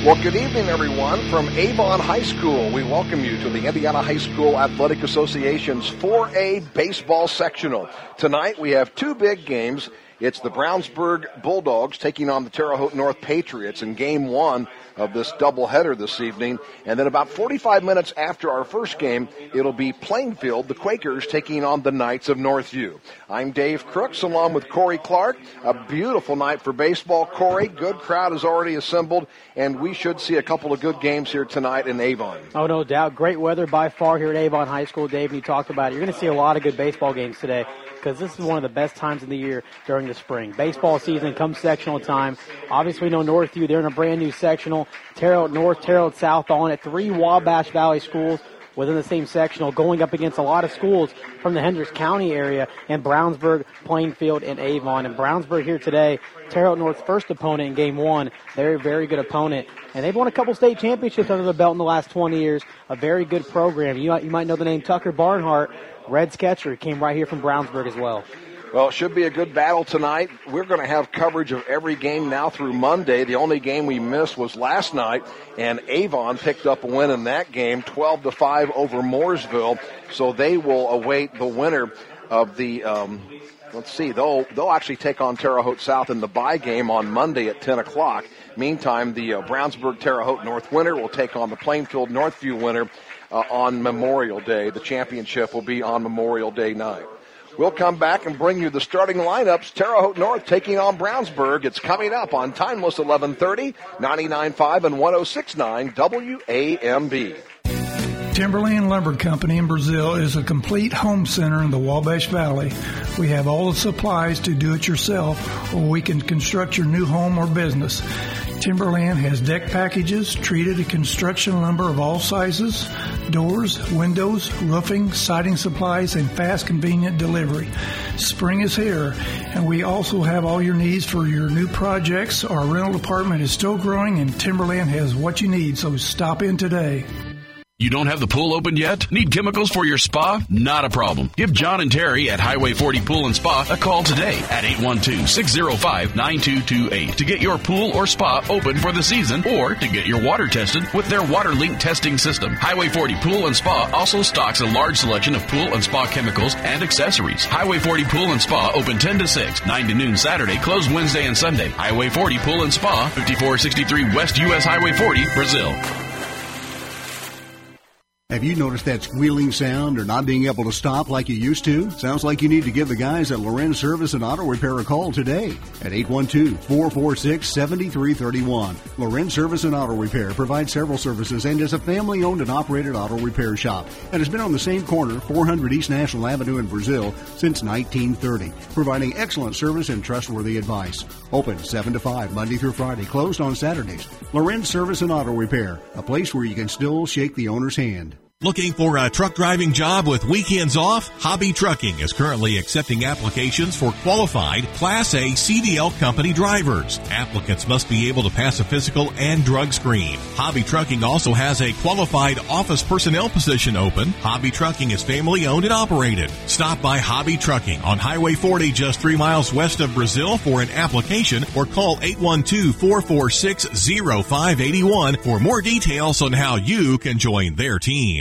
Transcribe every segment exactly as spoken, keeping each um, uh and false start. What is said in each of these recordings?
Well, good evening, everyone, from Avon High School. We welcome you to the Indiana High School Athletic Association's four A baseball sectional. Tonight, we have two big games. It's the Brownsburg Bulldogs taking on the Terre Haute North Patriots in game one of this doubleheader this evening. And then about forty-five minutes after our first game, it'll be Plainfield, the Quakers, taking on the Knights of Northview. I'm Dave Crooks along with Corey Clark. A beautiful night for baseball. Corey, good crowd is already assembled, and we should see a couple of good games here tonight in Avon. Oh, no doubt. Great weather by far here at Avon High School, Dave, and you talked about it. You're going to see a lot of good baseball games today, because this is one of the best times of the year during the spring. Baseball season comes sectional time. Obviously, no Northview. They're in a brand new sectional. Terre Haute North, Terre Haute South on it. Three Wabash Valley schools within the same sectional, going up against a lot of schools from the Hendricks County area in Brownsburg, Plainfield, and Avon. And Brownsburg here today, Terre Haute North's first opponent in game one. Very, very good opponent. And they've won a couple state championships under their belt in the last twenty years. A very good program. You, you might know the name Tucker Barnhart. Red Sketcher came right here from Brownsburg as well. Well, it should be a good battle tonight. We're going to have coverage of every game now through Monday. The only game we missed was last night, and Avon picked up a win in that game, twelve to five over Mooresville. So they will await the winner of the, um, let's see, they'll, they'll actually take on Terre Haute South in the bye game on Monday at ten o'clock. Meantime, the uh, Brownsburg Terre Haute North winner will take on the Plainfield Northview winner uh, on Memorial Day. The championship will be on Memorial Day night. We'll come back and bring you the starting lineups. Terre Haute North taking on Brownsburg. It's coming up on Timeless eleven thirty, ninety-nine point five and one oh six point nine W A M B. Timberland Lumber Company in Brazil is a complete home center in the Wabash Valley. We have all the supplies to do it yourself, or we can construct your new home or business. Timberland has deck packages, treated and construction lumber of all sizes, doors, windows, roofing, siding supplies, and fast, convenient delivery. Spring is here, and we also have all your needs for your new projects. Our rental department is still growing, and Timberland has what you need, so stop in today. You don't have the pool open yet? Need chemicals for your spa? Not a problem. Give John and Terry at Highway forty Pool and Spa a call today at eight one two, six oh five, nine two two eight to get your pool or spa open for the season, or to get your water tested with their WaterLink testing system. Highway forty Pool and Spa also stocks a large selection of pool and spa chemicals and accessories. Highway forty Pool and Spa open ten to six, nine to noon Saturday, closed Wednesday and Sunday. Highway forty Pool and Spa, fifty-four sixty-three West U S Highway forty, Brazil. Have you noticed that squealing sound or not being able to stop like you used to? Sounds like you need to give the guys at Lorenz Service and Auto Repair a call today at eight one two, four four six, seven three three one. Lorenz Service and Auto Repair provides several services and is a family-owned and operated auto repair shop and has been on the same corner, four hundred East National Avenue in Brazil, since nineteen thirty, providing excellent service and trustworthy advice. Open seven to five, Monday through Friday, closed on Saturdays. Lorenz Service and Auto Repair, a place where you can still shake the owner's hand. Looking for a truck driving job with weekends off? Hobby Trucking is currently accepting applications for qualified Class A C D L company drivers. Applicants must be able to pass a physical and drug screen. Hobby Trucking also has a qualified office personnel position open. Hobby Trucking is family owned and operated. Stop by Hobby Trucking on Highway forty just three miles west of Brazil for an application, or call eight one two, four four six, oh five eight one for more details on how you can join their team.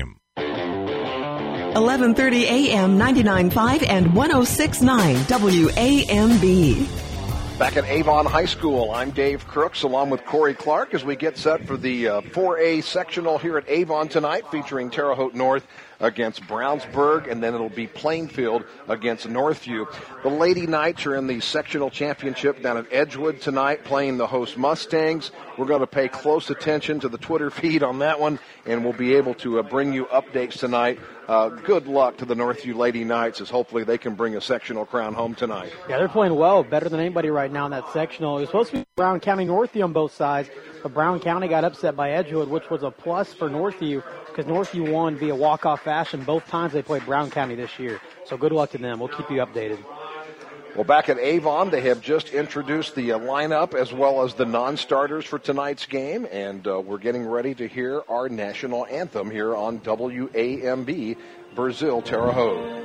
eleven thirty a.m., ninety-nine point five and one oh six point nine W A M B. Back at Avon High School, I'm Dave Crooks along with Corey Clark as we get set for the uh, four A sectional here at Avon tonight, featuring Terre Haute North against Brownsburg, and then it'll be Plainfield against Northview. The Lady Knights are in the sectional championship down at Edgewood tonight, playing the host Mustangs. We're going to pay close attention to the Twitter feed on that one, and we'll be able to uh, bring you updates tonight. Uh, good luck to the Northview Lady Knights, as hopefully they can bring a sectional crown home tonight. Yeah, they're playing well, better than anybody right now in that sectional. It was supposed to be Brown County Northview on both sides, but Brown County got upset by Edgewood, which was a plus for Northview, because Northview won via walk-off fashion both times they played Brown County this year. So good luck to them. We'll keep you updated. Well, back at Avon, they have just introduced the uh, lineup as well as the non-starters for tonight's game, and uh, we're getting ready to hear our national anthem here on W A M B, Brazil Terre Haute.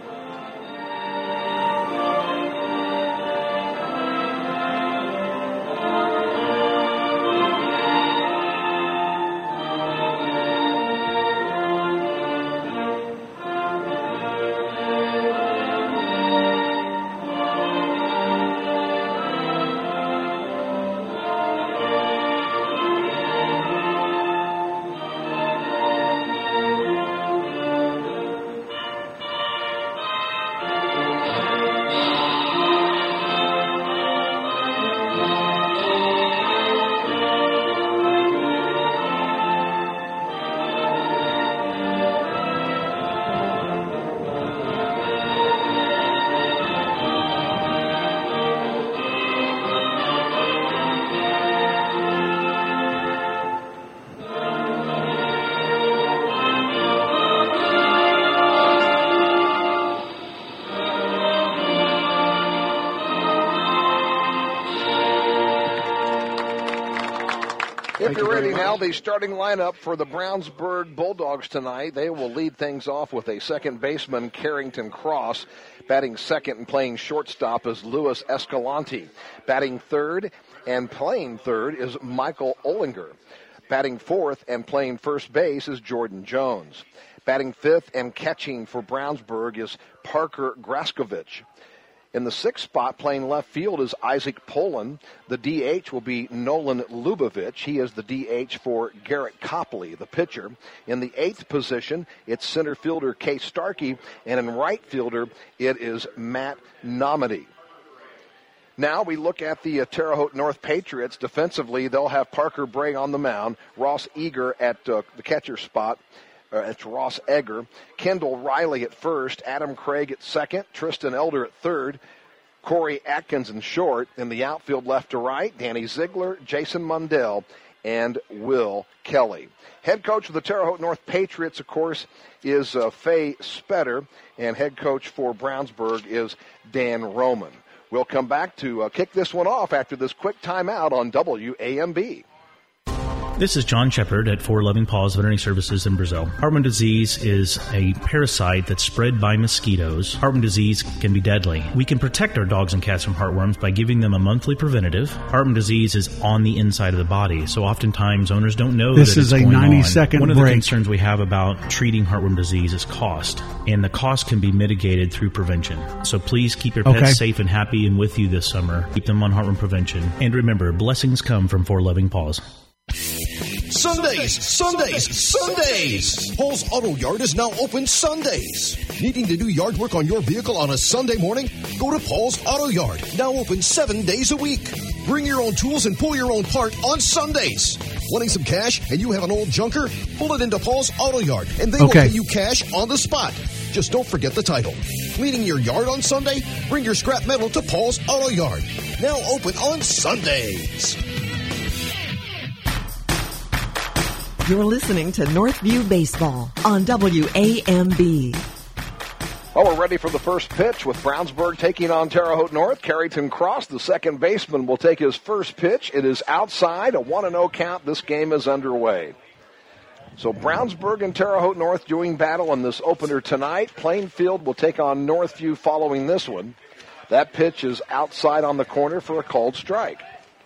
If you're ready now, the starting lineup for the Brownsburg Bulldogs tonight, they will lead things off with a second baseman, Carrington Cross. Batting second and playing shortstop is Louis Escalante. Batting third and playing third is Michael Olinger. Batting fourth and playing first base is Jordan Jones. Batting fifth and catching for Brownsburg is Parker Graskovich. In the sixth spot, playing left field, is Isaac Poland. The D H will be Nolan Lubavitch. He is the D H for Garrett Copley, the pitcher. In the eighth position, it's center fielder Case Starkey, and in right fielder, it is Matt Nomedy. Now we look at the uh, Terre Haute North Patriots. Defensively, they'll have Parker Bray on the mound, Ross Eager at uh, the catcher spot. Uh, it's Ross Egger, Kendall Riley at first, Adam Craig at second, Tristan Elder at third, Corey Atkins in short. In the outfield left to right, Danny Ziegler, Jason Mundell, and Will Kelly. Head coach of the Terre Haute North Patriots, of course, is uh, Faye Spetter, and head coach for Brownsburg is Dan Roman. We'll come back to uh, kick this one off after this quick timeout on W A M B. This is John Shepard at For Loving Paws Veterinary Services in Brazil. Heartworm disease is a parasite that's spread by mosquitoes. Heartworm disease can be deadly. We can protect our dogs and cats from heartworms by giving them a monthly preventative. Heartworm disease is on the inside of the body, so oftentimes owners don't know this that it's going on. This is a ninety-second One of break. the concerns we have about treating heartworm disease is cost, and the cost can be mitigated through prevention. So please keep your pets okay. safe and happy and with you this summer. Keep them on heartworm prevention. And remember, blessings come from For Loving Paws. Sundays, Sundays, Sundays! Paul's Auto Yard is now open Sundays. Needing to do yard work on your vehicle on a Sunday morning? Go to Paul's Auto Yard, now open seven days a week. Bring your own tools and pull your own part on Sundays. Wanting some cash and you have an old junker? Pull it into Paul's Auto Yard and they okay. will pay you cash on the spot. Just don't forget the title. Cleaning your yard on Sunday? Bring your scrap metal to Paul's Auto Yard, now open on Sundays. You're listening to Northview Baseball on W A M B. Well, we're ready for the first pitch with Brownsburg taking on Terre Haute North. Carrington Cross, the second baseman, will take his first pitch. It is outside, a one and oh count. This game is underway. So Brownsburg and Terre Haute North doing battle in this opener tonight. Plainfield will take on Northview following this one. That pitch is outside on the corner for a called strike.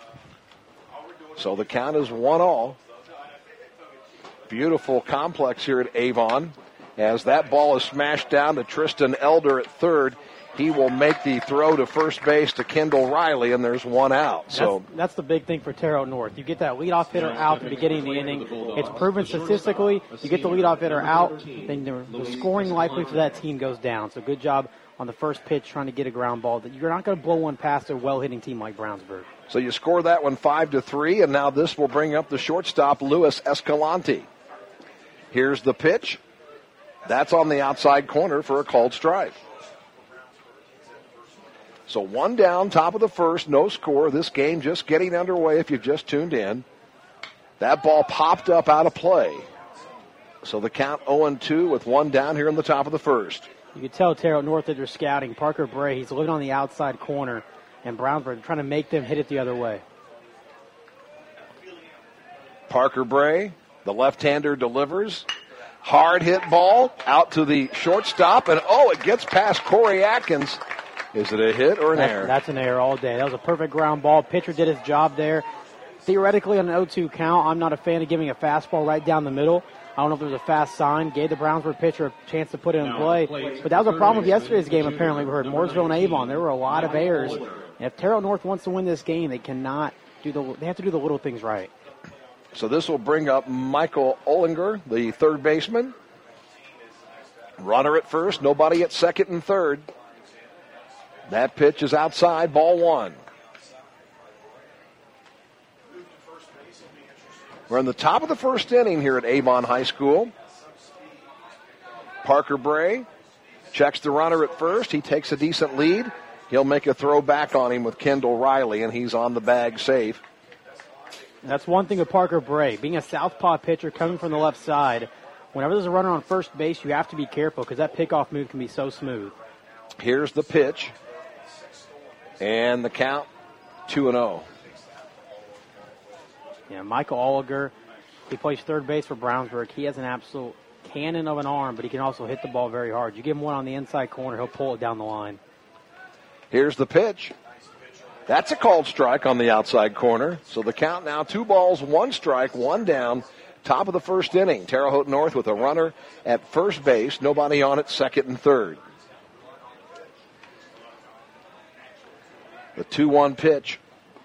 So the count is one all. Beautiful complex here at Avon. As that ball is smashed down to Tristan Elder at third, he will make the throw to first base to Kendall Riley, and there's one out. So that's, that's the big thing for Terre Haute North. You get that leadoff hitter out at the beginning of the inning. It's proven statistically, you get the leadoff hitter out, then the, the scoring likely for that team goes down. So good job on the first pitch trying to get a ground ball. You're not going to blow one past a well-hitting team like Brownsburg. So you score that one five to three, and now this will bring up the shortstop, Louis Escalante. Here's the pitch. That's on the outside corner for a called strike. So one down, top of the first, no score. This game just getting underway if you just tuned in. That ball popped up out of play. So the count oh and two with one down here in the top of the first. You can tell Terre Haute North that they're scouting. Parker Bray, he's living on the outside corner, and Brownsburg trying to make them hit it the other way. Parker Bray, the left-hander, delivers. Hard hit ball out to the shortstop, and oh, it gets past Corey Atkins. Is it a hit or an that's, error? That's an error all day. That was a perfect ground ball. Pitcher did his job there. Theoretically, on an oh two count, I'm not a fan of giving a fastball right down the middle. I don't know if there was a fast sign. Gave the Brownsburg pitcher a chance to put it in play. But that was a problem with yesterday's game, apparently. We heard Mooresville and Avon. There were a lot of errors. And if Terre Haute North wants to win this game, they cannot do the. They have to do the little things right. So this will bring up Michael Olinger, the third baseman. Runner at first, nobody at second and third. That pitch is outside, ball one. We're in the top of the first inning here at Avon High School. Parker Bray checks the runner at first. He takes a decent lead. He'll make a throw back on him with Kendall Riley, and he's on the bag safe. That's one thing with Parker Bray. Being a southpaw pitcher coming from the left side, whenever there's a runner on first base, you have to be careful because that pickoff move can be so smooth. Here's the pitch. And the count, two and oh. You know, Michael Oliger, he plays third base for Brownsburg. He has an absolute cannon of an arm, but he can also hit the ball very hard. You give him one on the inside corner, he'll pull it down the line. Here's the pitch. That's a called strike on the outside corner. So the count now, two balls, one strike, one down. Top of the first inning. Terre Haute North with a runner at first base. Nobody on at second and third. The two one pitch.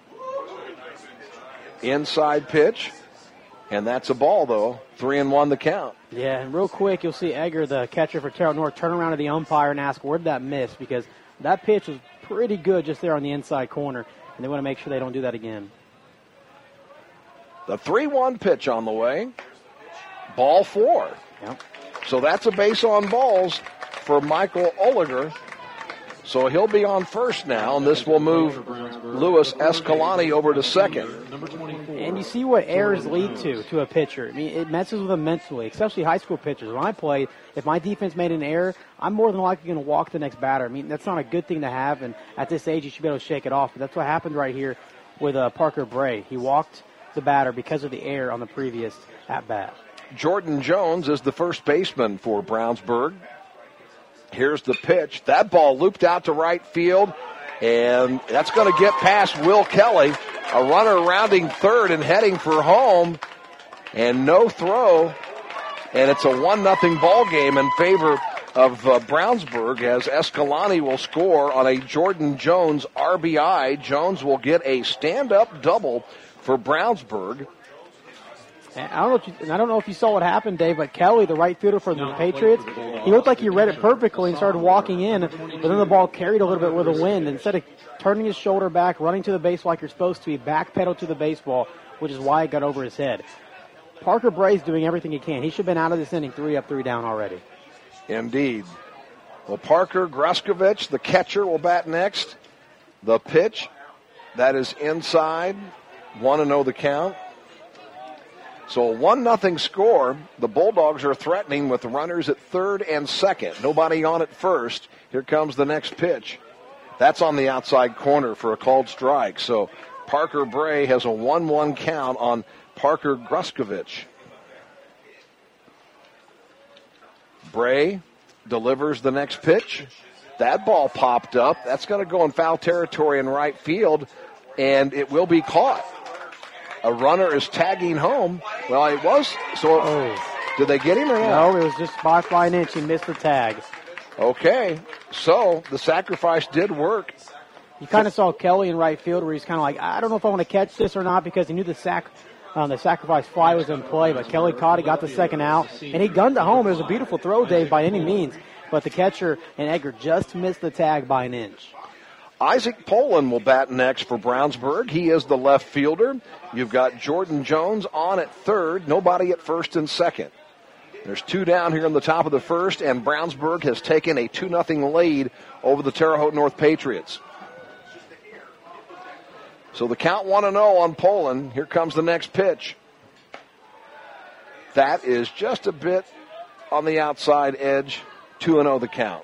Inside pitch. And that's a ball, though. Three and one the count. Yeah, and real quick, you'll see Egger, the catcher for Terre Haute North, turn around to the umpire and ask, where'd that miss? Because that pitch was pretty good just there on the inside corner, and they want to make sure they don't do that again. The three one pitch on the way. Ball four. Yep. So that's a base on balls for Michael Oliger. So he'll be on first now, and this will move Louis Escalante over to second. And you see what errors lead to to a pitcher. I mean, it messes with them mentally, especially high school pitchers. When I played, if my defense made an error, I'm more than likely going to walk the next batter. I mean, that's not a good thing to have, and at this age, you should be able to shake it off. But that's what happened right here with uh, Parker Bray. He walked the batter because of the error on the previous at-bat. Jordan Jones is the first baseman for Brownsburg. Here's the pitch. That ball looped out to right field, and that's going to get past Will Kelly. A runner rounding third and heading for home, and no throw. And it's a one nothing ball game in favor of uh, Brownsburg, as Escalante will score on a Jordan Jones R B I. Jones will get a stand-up double for Brownsburg. And I don't know if you, and I don't know if you saw what happened, Dave, but Kelly, the right fielder for the Patriots, he looked like he read it perfectly and started walking in, but then the ball carried a little bit with the wind. Instead of turning his shoulder back, running to the base like you're supposed to, he backpedaled to the baseball, which is why it got over his head. Parker Bray's doing everything he can. He should have been out of this inning three up, three down already. Indeed. Well, Parker Gruskovich, the catcher, will bat next. The pitch, that is inside. one and oh the count. So a one nothing score. The Bulldogs are threatening with runners at third and second. Nobody on at first. Here comes the next pitch. That's on the outside corner for a called strike. So Parker Bray has a one one count on Parker Gruskovich. Bray delivers the next pitch. That ball popped up. That's going to go in foul territory in right field, and it will be caught. A runner is tagging home. Well, it was. So, oh. Did they get him or not? No, it was just by by an inch. He missed the tag. Okay. So, the sacrifice did work. You kind of saw Kelly in right field where he's kind of like, I don't know if I want to catch this or not, because he knew the sac, um, the sacrifice fly was in play. But Kelly caught it, got the second out, and he gunned it home. It was a beautiful throw, Dave, by any means. But the catcher and Egger just missed the tag by an inch. Isaac Poland will bat next for Brownsburg. He is the left fielder. You've got Jordan Jones on at third, nobody at first and second. There's two down here in the top of the first, and Brownsburg has taken a two nothing lead over the Terre Haute North Patriots. So the count one and oh on Poland. Here comes the next pitch. That is just a bit on the outside edge. two and oh the count.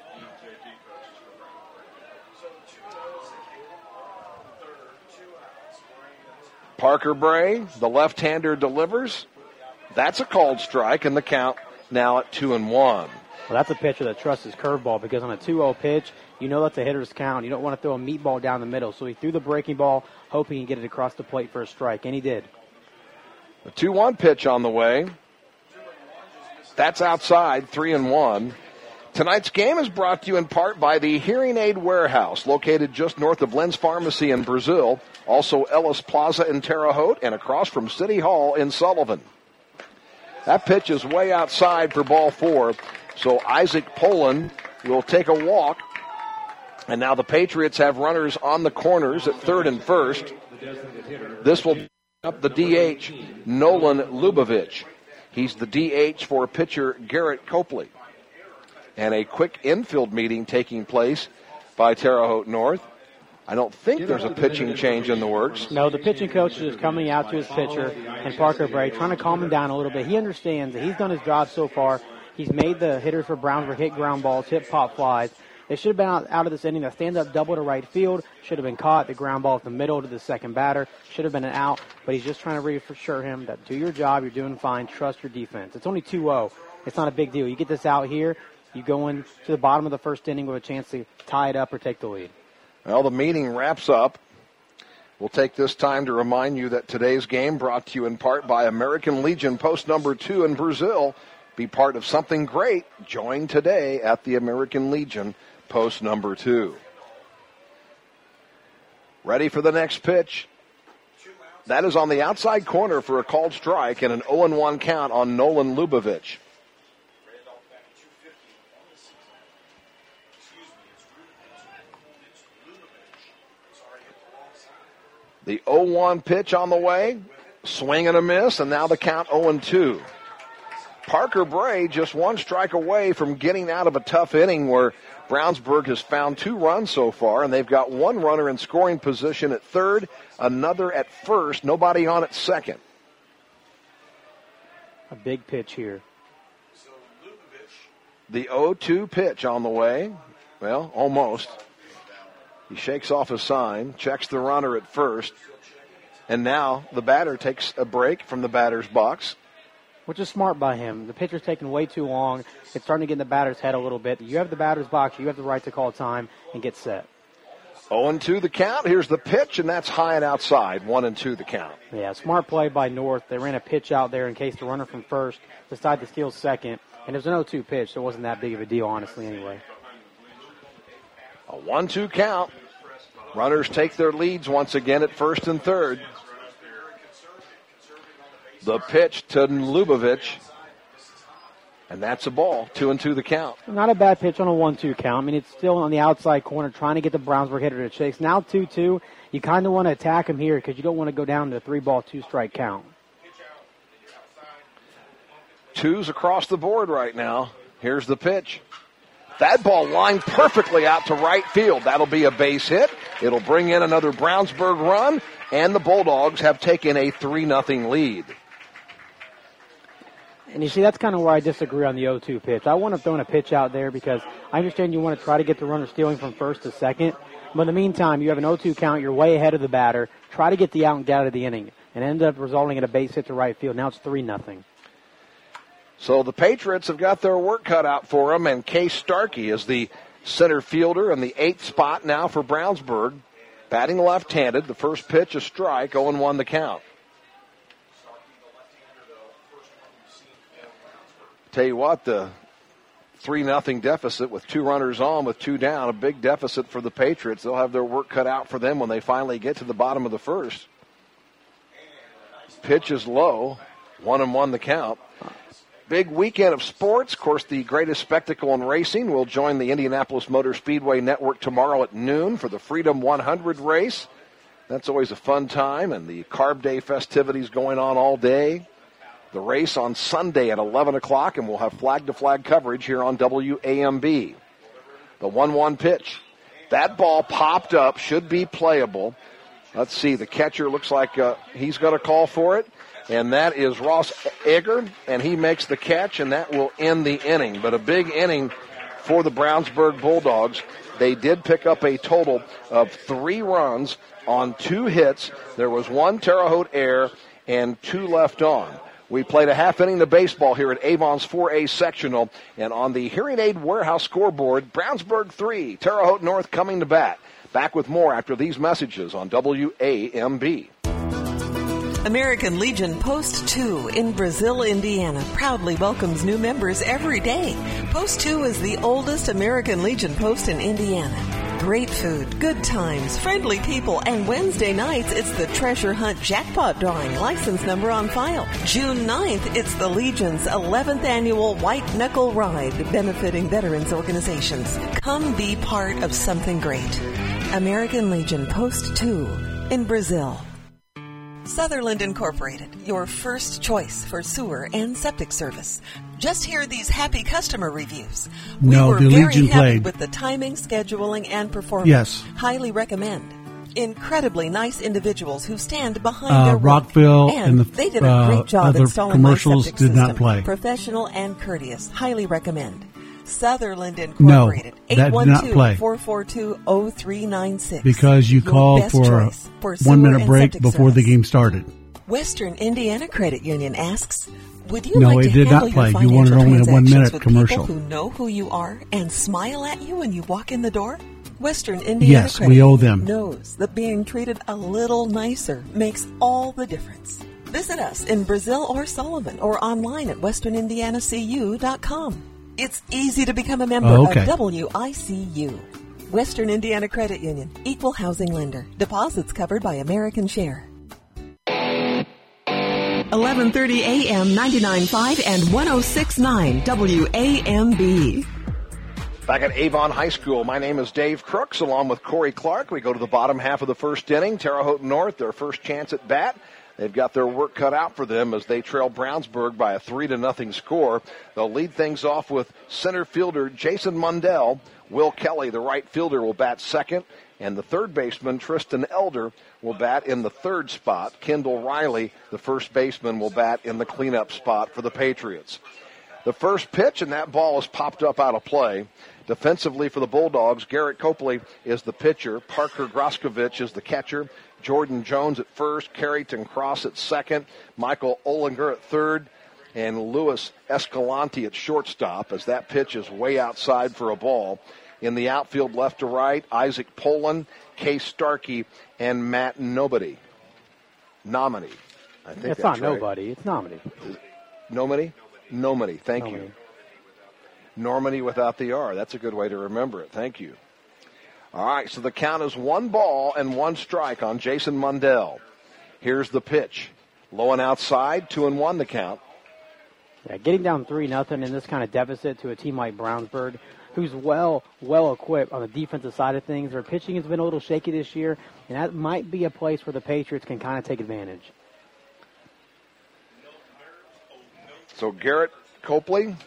Parker Bray, the left-hander, delivers. That's a called strike, and the count now at two and one. Well, that's a pitcher that trusts his curveball, because on a two oh pitch, you know that's a hitter's count. You don't want to throw a meatball down the middle. So he threw the breaking ball, hoping he can get it across the plate for a strike, and he did. A two one pitch on the way. That's outside, three and one. Tonight's game is brought to you in part by the Hearing Aid Warehouse, located just north of Lens Pharmacy in Brazil, also Ellis Plaza in Terre Haute, and across from City Hall in Sullivan. That pitch is way outside for ball four, so Isaac Poland will take a walk. And now the Patriots have runners on the corners at third and first. This will be up the D H, Nolan Lubavitch. He's the D H for pitcher Garrett Copley. And a quick infield meeting taking place by Terre Haute North. I don't think there's a pitching change in the works. No, the pitching coach is coming out to his pitcher, and Parker Bray, trying to calm him down a little bit. He understands that he's done his job so far. He's made the hitters for Brownsburg hit ground balls, hit pop flies. They should have been out, out of this inning. A stand-up double to right field should have been caught. The ground ball at the middle to the second batter should have been an out, but he's just trying to reassure him that do your job, you're doing fine, trust your defense. It's only two oh. It's not a big deal. You get this out here, you go in to the bottom of the first inning with a chance to tie it up or take the lead. Well, the meeting wraps up. We'll take this time to remind you that today's game brought to you in part by American Legion Post Number two in Brazil. Be part of something great. Join today at the American Legion Post Number two. Ready for the next pitch. That is on the outside corner for a called strike and an oh and one count on Nolan Lubavitch. The oh one pitch on the way, swing and a miss, and now the count oh and two. Parker Bray just one strike away from getting out of a tough inning where Brownsburg has found two runs so far, and they've got one runner in scoring position at third, another at first, nobody on at second. A big pitch here. The oh two pitch on the way. Well, almost. He shakes off his sign, checks the runner at first, and now the batter takes a break from the batter's box. Which is smart by him. The pitcher's taking way too long. It's starting to get in the batter's head a little bit. You have the batter's box. You have the right to call time and get set. oh and two the count. Here's the pitch, and that's high and outside. one and two the count. Yeah, smart play by North. They ran a pitch out there in case the runner from first decided to steal second. And it was an oh two pitch, so it wasn't that big of a deal, honestly, anyway. A one two count. Runners take their leads once again at first and third. The pitch to Lubavitch. And that's a ball. Two and two the count. Not a bad pitch on a one two count. I mean, it's still on the outside corner trying to get the Brownsburg hitter to chase. Now two two. You kind of want to attack him here because you don't want to go down to a three-ball, two-strike count. Twos across the board right now. Here's the pitch. That ball lined perfectly out to right field. That'll be a base hit. It'll bring in another Brownsburg run, and the Bulldogs have taken a three nothing lead. And you see, that's kind of where I disagree on the oh two pitch. I want to throw in a pitch out there because I understand you want to try to get the runner stealing from first to second. But in the meantime, you have an oh two count. You're way ahead of the batter. Try to get the out and get out of the inning. And end up resulting in a base hit to right field. Now it's three nothing. So the Patriots have got their work cut out for them, and Case Starkey is the center fielder in the eighth spot now for Brownsburg. Batting left-handed. The first pitch, a strike, oh and one the count. Tell you what, the three nothing deficit with two runners on, with two down, a big deficit for the Patriots. They'll have their work cut out for them when they finally get to the bottom of the first. Pitch is low, one and one the count. Big weekend of sports. Of course, the greatest spectacle in racing will join the Indianapolis Motor Speedway Network tomorrow at noon for the Freedom one hundred race. That's always a fun time, and the Carb Day festivities going on all day. The race on Sunday at eleven o'clock, and we'll have flag-to-flag coverage here on W A M B. The one one pitch. That ball popped up, should be playable. Let's see, the catcher looks like uh, he's going to call for it. And that is Ross Egger, and he makes the catch, and that will end the inning. But a big inning for the Brownsburg Bulldogs. They did pick up a total of three runs on two hits. There was one Terre Haute error and two left on. We played a half inning of baseball here at Avon's four A sectional, and on the Hearing Aid Warehouse scoreboard, Brownsburg three, Terre Haute North coming to bat. Back with more after these messages on W A M B. American Legion Post two in Brazil, Indiana proudly welcomes new members every day. Post two is the oldest American Legion post in Indiana. Great food, good times, friendly people, and Wednesday nights it's the Treasure Hunt Jackpot Drawing, license number on file. June ninth, it's the Legion's eleventh annual White Knuckle Ride, benefiting veterans organizations. Come be part of something great. American Legion Post two in Brazil. Sutherland Incorporated, your first choice for sewer and septic service. Just hear these happy customer reviews. No, we were the very Legion happy played. with the timing, scheduling, and performance. Yes. Highly recommend. Incredibly nice individuals who stand behind Uh, their work. Rockville and, and the they did a uh, great job other installing commercials my septic did not system. play. Professional and courteous. Highly recommend. Sutherland Incorporated. No, that did not play. eight one two, four four two, zero three nine six. Because you Your called for a for one-minute break before service. the game started. Western Indiana Credit Union asks, would you No, like it to did handle not play. your You wanted financial only a one-minute transactions with commercial. people who know who you are and smile at you when you walk in the door? Western Indiana Yes, Credit we owe them. knows that being treated a little nicer makes all the difference. Visit us in Brazil or Sullivan or online at western indiana c u dot com. It's easy to become a member Oh, okay. of W I C U. Western Indiana Credit Union, equal housing lender. Deposits covered by American Share. eleven thirty a.m. ninety-nine point five and one oh six point nine W A M B. Back at Avon High School, my name is Dave Crooks, along with Corey Clark. We go to the bottom half of the first inning. Terre Haute North, their first chance at bat. They've got their work cut out for them as they trail Brownsburg by a three to nothing score. They'll lead things off with center fielder Jason Mundell. Will Kelly, the right fielder, will bat second, and the third baseman Tristan Elder will bat in the third spot. Kendall Riley, the first baseman, will bat in the cleanup spot for the Patriots. The first pitch, and that ball is popped up out of play. Defensively for the Bulldogs, Garrett Copley is the pitcher. Parker Groskovich is the catcher. Jordan Jones at first, Carrington Cross at second, Michael Olinger at third, and Luis Escalante at shortstop as that pitch is way outside for a ball. In the outfield left to right, Isaac Poland, Case Starkey, and Matt Nobody. Nomedy. I think it's that's not right. nobody. It's Nomedy. Nomedy? Nomedy. Thank Nomedy. you. Normandy without the R. That's a good way to remember it. Thank you. All right, so the count is one ball and one strike on Jason Mundell. Here's the pitch. Low and outside, two and one the count. Yeah, getting down three nothing in this kind of deficit to a team like Brownsburg, who's well well equipped on the defensive side of things. Their pitching has been a little shaky this year, and that might be a place where the Patriots can kind of take advantage. So Garrett Copley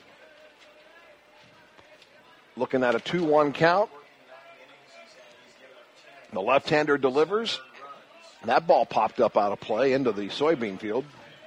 looking at a two one count. The left-hander delivers. That ball popped up out of play into the soybean field.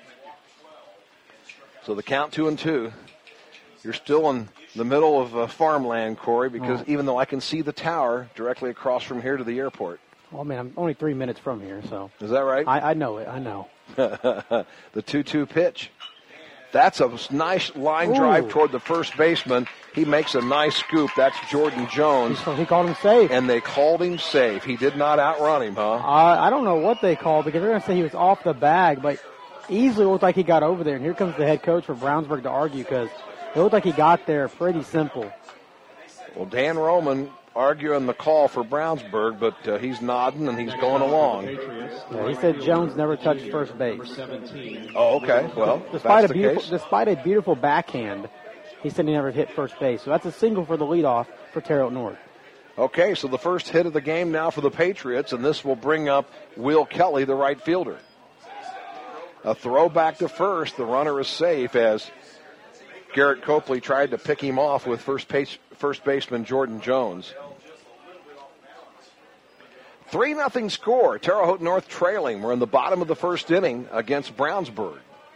So the count two and two. You're still in the middle of uh, farmland, Corey, because Oh. even though I can see the tower directly across from here to the airport. Well, man, I'm only three minutes from here, so. Is that right? I, I know it. I know. The two two pitch. That's a nice line Ooh. drive toward the first baseman. He makes a nice scoop. That's Jordan Jones. He, he called him safe. And they called him safe. He did not outrun him, huh? Uh, I don't know what they called because they're going to say he was off the bag, but easily looked like he got over there. And here comes the head coach for Brownsburg to argue because it looked like he got there pretty simple. Well, Dan Roman arguing the call for Brownsburg, but uh, he's nodding and he's going along. Yeah, he said Jones never touched first base. Oh, okay. Well, despite that's a the beautiful, case. despite a beautiful backhand, he said he never hit first base. So that's a single for the leadoff for Terre Haute North. Okay, so the first hit of the game now for the Patriots, and this will bring up Will Kelly, the right fielder. A throw back to first. The runner is safe as Garrett Copley tried to pick him off with first base, first baseman Jordan Jones. three nothing score. Terre Haute North trailing. We're in the bottom of the first inning against Brownsburg.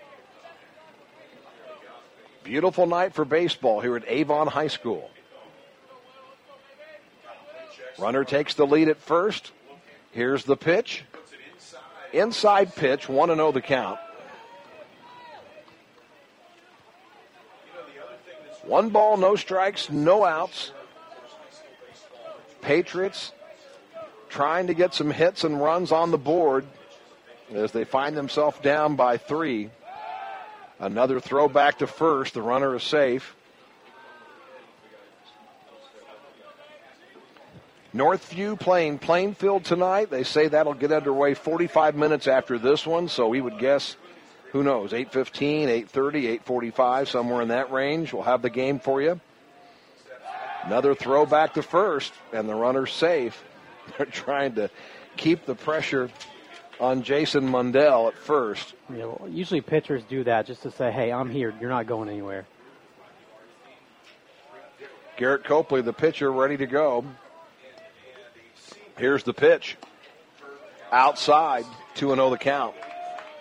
Beautiful night for baseball here at Avon High School. Runner takes the lead at first. Here's the pitch. Inside pitch, one and oh the count. One ball, no strikes, no outs. Patriots trying to get some hits and runs on the board as they find themselves down by three. Another throw back to first. The runner is safe. Northview playing Plainfield tonight. They say that'll get underway forty-five minutes after this one, so we would guess, who knows, eight fifteen, eight thirty, eight forty-five, somewhere in that range. We'll have the game for you. Another throw back to first, and the runner's safe. They're trying to keep the pressure on Jason Mundell at first. Yeah, well, usually pitchers do that just to say, hey, I'm here. You're not going anywhere. Garrett Copley, the pitcher, ready to go. Here's the pitch. Outside, two and oh the count.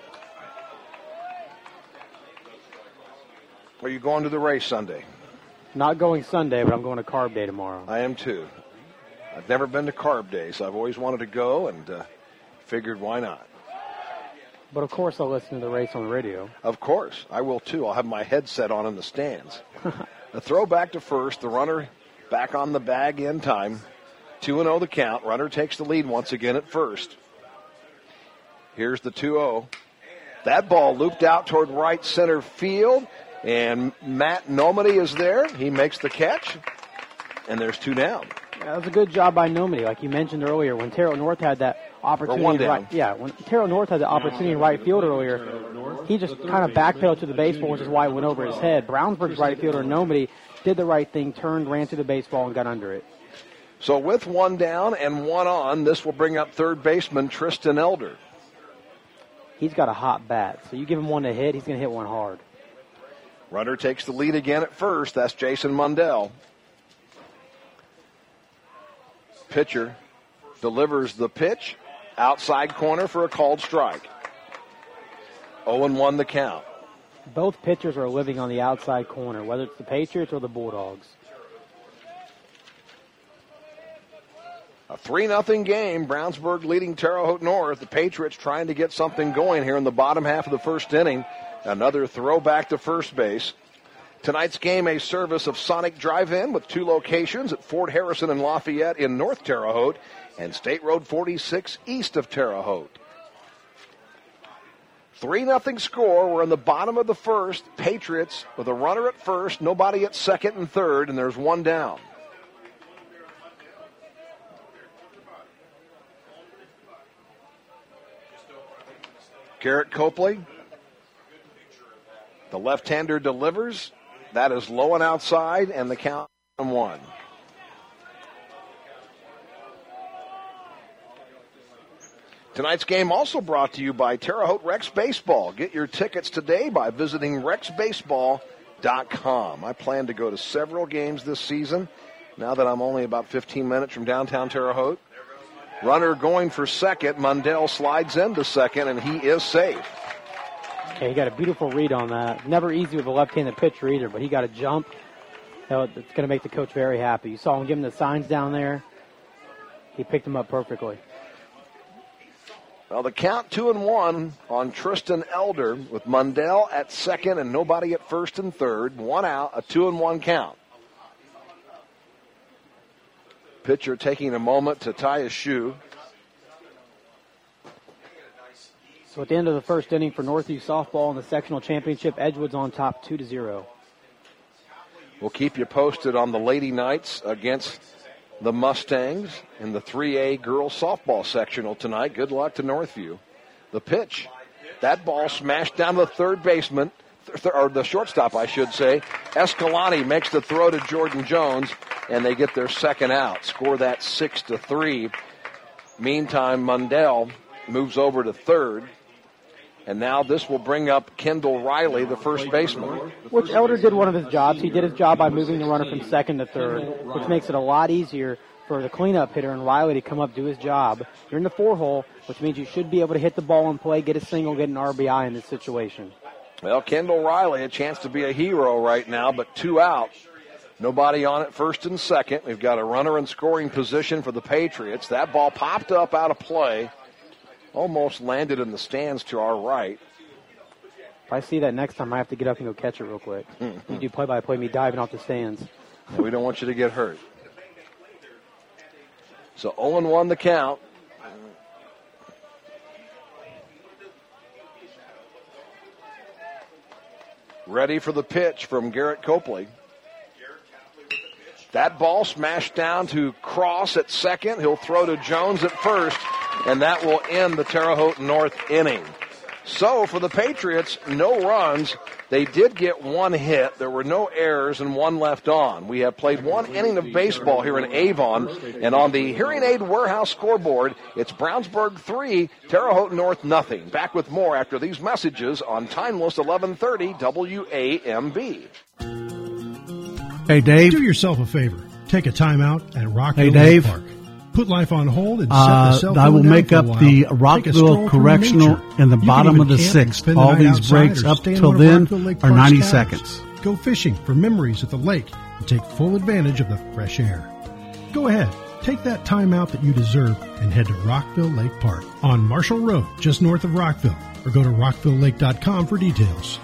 Are you going to the race Sunday? Not going Sunday, but I'm going to Carb Day tomorrow. I am too. I've never been to Carb Day, so I've always wanted to go and uh, figured why not. But, of course, I'll listen to the race on the radio. Of course. I will, too. I'll have my headset on in the stands. A throw back to first. The runner back on the bag in time. two and oh the count. Runner takes the lead once again at first. Here's the two oh. That ball looped out toward right center field. And Matt Nomedy is there. He makes the catch. And there's two down. Yeah, that was a good job by Nomedy. Like you mentioned earlier, when Terrell North had that opportunity. Or one down. Right, yeah, when Terrell North had the opportunity in right field earlier, he just kind of backpedaled to the baseball, which is why it went over his head. Brownsburg's right fielder, Nomedy, did the right thing, turned, ran to the baseball, and got under it. So with one down and one on, this will bring up third baseman Tristan Elder. He's got a hot bat, so you give him one to hit, he's going to hit one hard. Runner takes the lead again at first. That's Jason Mundell. Pitcher delivers the pitch. Outside corner for a called strike. oh and one the count. Both pitchers are living on the outside corner, whether it's the Patriots or the Bulldogs. A three nothing game. Brownsburg leading Terre Haute North. The Patriots trying to get something going here in the bottom half of the first inning. Another throw back to first base. Tonight's game, a service of Sonic Drive-In with two locations at Fort Harrison and Lafayette in North Terre Haute and State Road forty-six east of Terre Haute. three nothing score. We're in the bottom of the first. Patriots with a runner at first, nobody at second and third, and there's one down. Garrett Copley, the left-hander delivers. That is low and outside, and the count on one. Tonight's game also brought to you by Terre Haute Rex Baseball. Get your tickets today by visiting rex baseball dot com. I plan to go to several games this season, now that I'm only about fifteen minutes from downtown Terre Haute. Runner going for second. Mundell slides into second, and he is safe. Okay, he got a beautiful read on that. Never easy with a left-handed pitcher either, but he got a jump. It's going to make the coach very happy. You saw him give him the signs down there. He picked him up perfectly. Well, the count two and one on Tristan Elder with Mundell at second and nobody at first and third. One out, a two and one count. Pitcher taking a moment to tie his shoe. So at the end of the first inning for Northview softball in the sectional championship, Edgewood's on top two to zero. We'll keep you posted on the Lady Knights against the Mustangs in the three A girls softball sectional tonight. Good luck to Northview. The pitch. That ball smashed down to the third baseman, th- or the shortstop, I should say. Escalante makes the throw to Jordan Jones, and they get their second out. Score that six to three. Meantime, Mundell moves over to third. And now this will bring up Kendall Riley, the first baseman. Which Elder did one of his jobs. He did his job by moving the runner from second to third, which makes it a lot easier for the cleanup hitter and Riley to come up, do his job. You're in the four hole, which means you should be able to hit the ball in play, get a single, get an R B I in this situation. Well, Kendall Riley, a chance to be a hero right now, but two out. Nobody on at first and second. We've got a runner in scoring position for the Patriots. That ball popped up out of play. Almost landed in the stands to our right. If I see that next time, I have to get up and go catch it real quick. Mm-hmm. You do play-by-play, me diving off the stands. Yeah, we don't want you to get hurt. So oh and one the count. Ready for the pitch from Garrett Copley. That ball smashed down to Cross at second. He'll throw to Jones at first. And that will end the Terre Haute North inning. So for the Patriots, no runs. They did get one hit. There were no errors and one left on. We have played one inning of baseball here in Avon. And on the Hearing Aid Warehouse scoreboard, it's Brownsburg three, Terre Haute North nothing. Back with more after these messages on Timeless eleven thirty W A M B. Hey, Dave. Do yourself a favor. Take a time out at Rockville hey, Dave. Park. Put life on hold and set uh, the cell phone I will down make for a up while. the Rockville Correctional in the you bottom of the camp sixth. The All these breaks up till then are ninety seconds. go fishing for memories at the lake, and take full advantage of the fresh air. Go ahead, take that time out that you deserve and head to Rockville Lake Park on Marshall Road, just north of Rockville, or go to rockville lake dot com for details.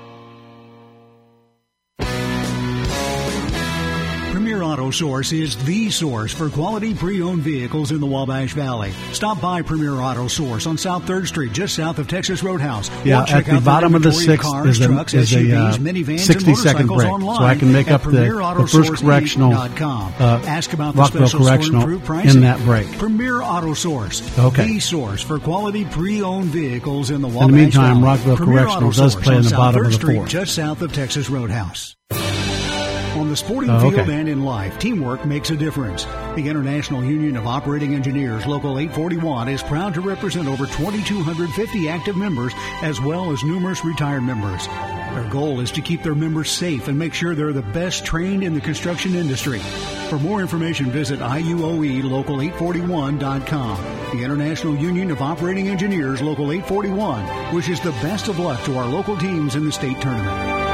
Premier Auto Source is the source for quality pre-owned vehicles in the Wabash Valley. Stop by Premier Auto Source on South third Street, just south of Texas Roadhouse. Yeah, at the bottom of the sixth is a, trucks, is a uh, sixty-second break, so I can make up the, the first correctional, uh, Ask about Rockville the Correctional in that break. Premier Auto Source, okay. the source for quality pre-owned vehicles in the Wabash Valley. In the meantime, Valley. Rockville Premier Correctional Auto does Source play in the South bottom of the Street, fourth. just south of Texas Roadhouse. On the sporting Oh, okay. field and in life, teamwork makes a difference. The International Union of Operating Engineers, Local eight forty-one, is proud to represent over two thousand two hundred fifty active members as well as numerous retired members. Their goal is to keep their members safe and make sure they're the best trained in the construction industry. For more information, visit I U O E local eight forty-one dot com. The International Union of Operating Engineers, Local eight forty-one, wishes the best of luck to our local teams in the state tournament.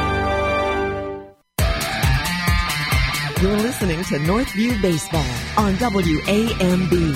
You're listening to Northview Baseball on W A M B.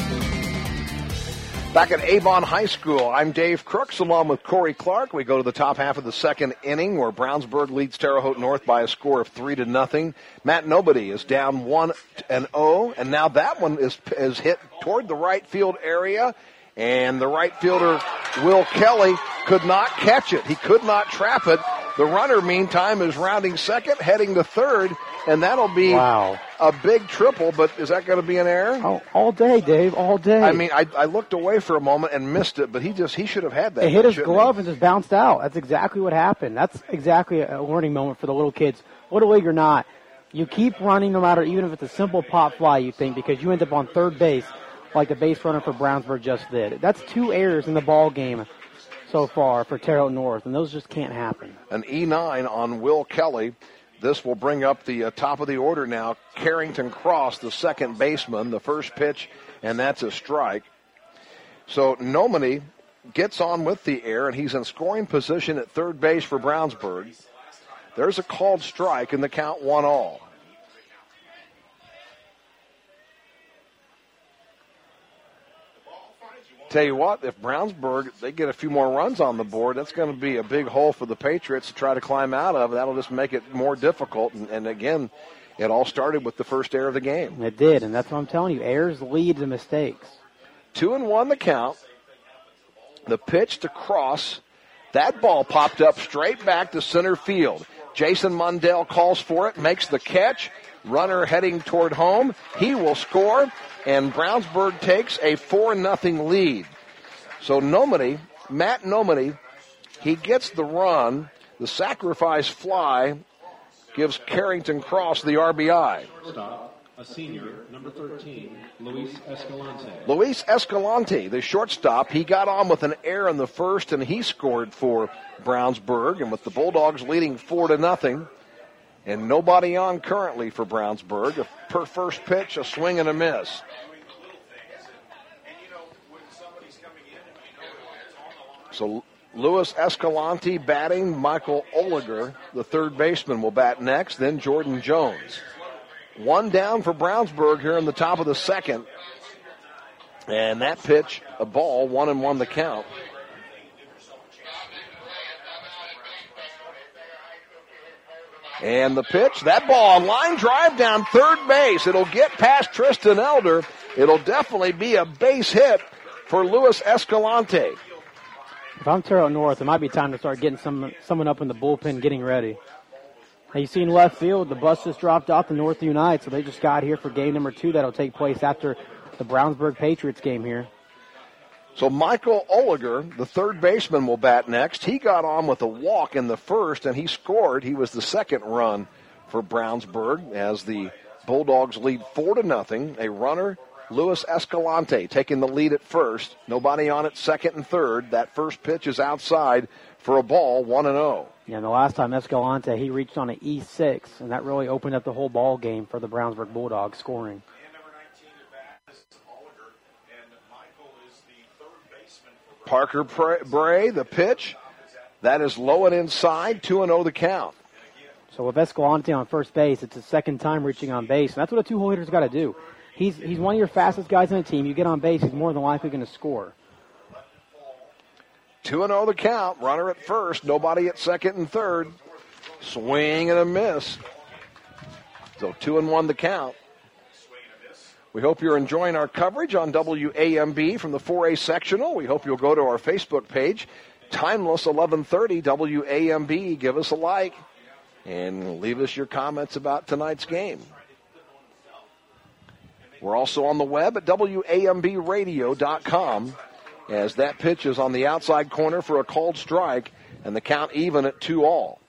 Back at Avon High School, I'm Dave Crooks along with Corey Clark. We go to the top half of the second inning where Brownsburg leads Terre Haute North by a score of three to nothing. Matt Nobody is down one and oh, and now that one is is hit toward the right field area, and the right fielder Will Kelly could not catch it. He could not trap it. The runner, meantime, is rounding second, heading to third, and that'll be wow. a big triple, but is that going to be an error? Oh, all day, Dave, all day. I mean, I, I looked away for a moment and missed it, but he just he should have had that. It hit his glove he? and just bounced out. That's exactly what happened. That's exactly a learning moment for the little kids. Little league or not, you keep running no matter, even if it's a simple pop fly, you think, because you end up on third base like the base runner for Brownsburg just did. That's two errors in the ball game so far for Terre Haute North, and those just can't happen. An E nine on Will Kelly. This will bring up the uh, top of the order now. Carrington Cross, the second baseman, the first pitch, and that's a strike. So Nomini gets on with the air, and he's in scoring position at third base for Brownsburg. There's a called strike, and the count one all. Tell you what, if Brownsburg, they get a few more runs on the board, that's going to be a big hole for the Patriots to try to climb out of. That'll just make it more difficult. And, and again, it all started with the first error of the game. It did, and that's what I'm telling you. Errors lead to mistakes. Two and one the count. The pitch to Cross. That ball popped up straight back to center field. Jason Mundell calls for it, makes the catch. Runner heading toward home. He will score, and Brownsburg takes a four nothing lead. So Nomini, Matt Nomini, he gets the run. The sacrifice fly gives Carrington Cross the R B I. Stop, a senior, number thirteen, Luis Escalante. Luis Escalante, the shortstop, he got on with an error in the first, and he scored for Brownsburg. And with the Bulldogs leading four to nothing, and nobody on currently for Brownsburg. Per first pitch, a swing and a miss. So Luis Escalante batting. Michael Oliger, the third baseman, will bat next. Then Jordan Jones. One down for Brownsburg here in the top of the second. And that pitch, a ball, one and one the count. And the pitch, that ball, line drive down third base. It'll get past Tristan Elder. It'll definitely be a base hit for Luis Escalante. If I'm Terre Haute North, it might be time to start getting some someone up in the bullpen getting ready. Now, you seen left field, the bus just dropped off the North United, so they just got here for game number two that'll take place after the Brownsburg Patriots game here. So Michael Oliger, the third baseman, will bat next. He got on with a walk in the first, and he scored. He was the second run for Brownsburg as the Bulldogs lead four to nothing. A runner, Luis Escalante, taking the lead at first. Nobody on at second and third. That first pitch is outside for a ball, one and oh. Yeah, and the last time Escalante, he reached on an E six, and that really opened up the whole ball game for the Brownsburg Bulldogs scoring. Parker Bray, the pitch. That is low and inside, two and oh the count. So with Escalante on first base, it's his second time reaching on base, and that's what a two-hole hitter's got to do. He's he's one of your fastest guys on the team. You get on base, he's more than likely going to score. two and oh the count. Runner at first, nobody at second and third. Swing and a miss. So two and one the count. We hope you're enjoying our coverage on W A M B from the four A sectional. We hope you'll go to our Facebook page, Timeless eleven thirty W A M B. Give us a like and leave us your comments about tonight's game. We're also on the web at W A M B radio dot com as that pitch is on the outside corner for a called strike and the count even at two all.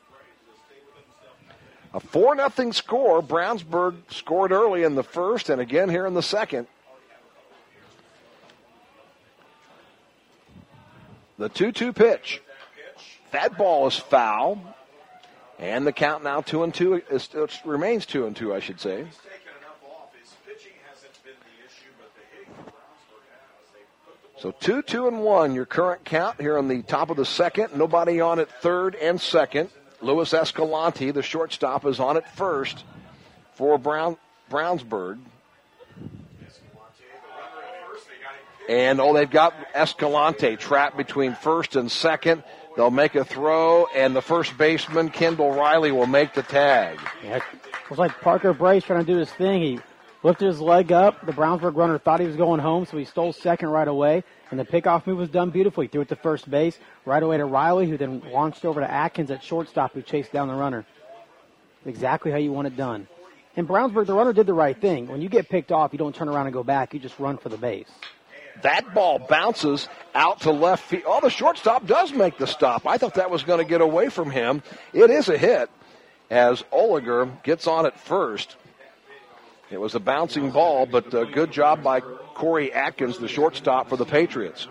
A four nothing score. Brownsburg scored early in the first and again here in the second. The two two pitch. That ball is foul. And the count now two and two. Is, it remains two and two, I should say. So two, two, and one, your current count here on the top of the second. Nobody on at third and second. Luis Escalante, the shortstop, is on at first for Brown, Brownsburg. And, oh, they've got Escalante trapped between first and second. They'll make a throw, and the first baseman, Kendall Riley, will make the tag. Yeah, it was like Parker Brace trying to do his thing. He lifted his leg up. The Brownsburg runner thought he was going home, so he stole second right away. And the pickoff move was done beautifully. Threw it to first base, right away to Riley, who then launched over to Atkins at shortstop, who chased down the runner. Exactly how you want it done. And Brownsburg, the runner did the right thing. When you get picked off, you don't turn around and go back. You just run for the base. That ball bounces out to left field. Oh, the shortstop does make the stop. I thought that was going to get away from him. It is a hit as Oliger gets on at first. It was a bouncing ball, but a good job by Corey Atkins, the shortstop for the Patriots.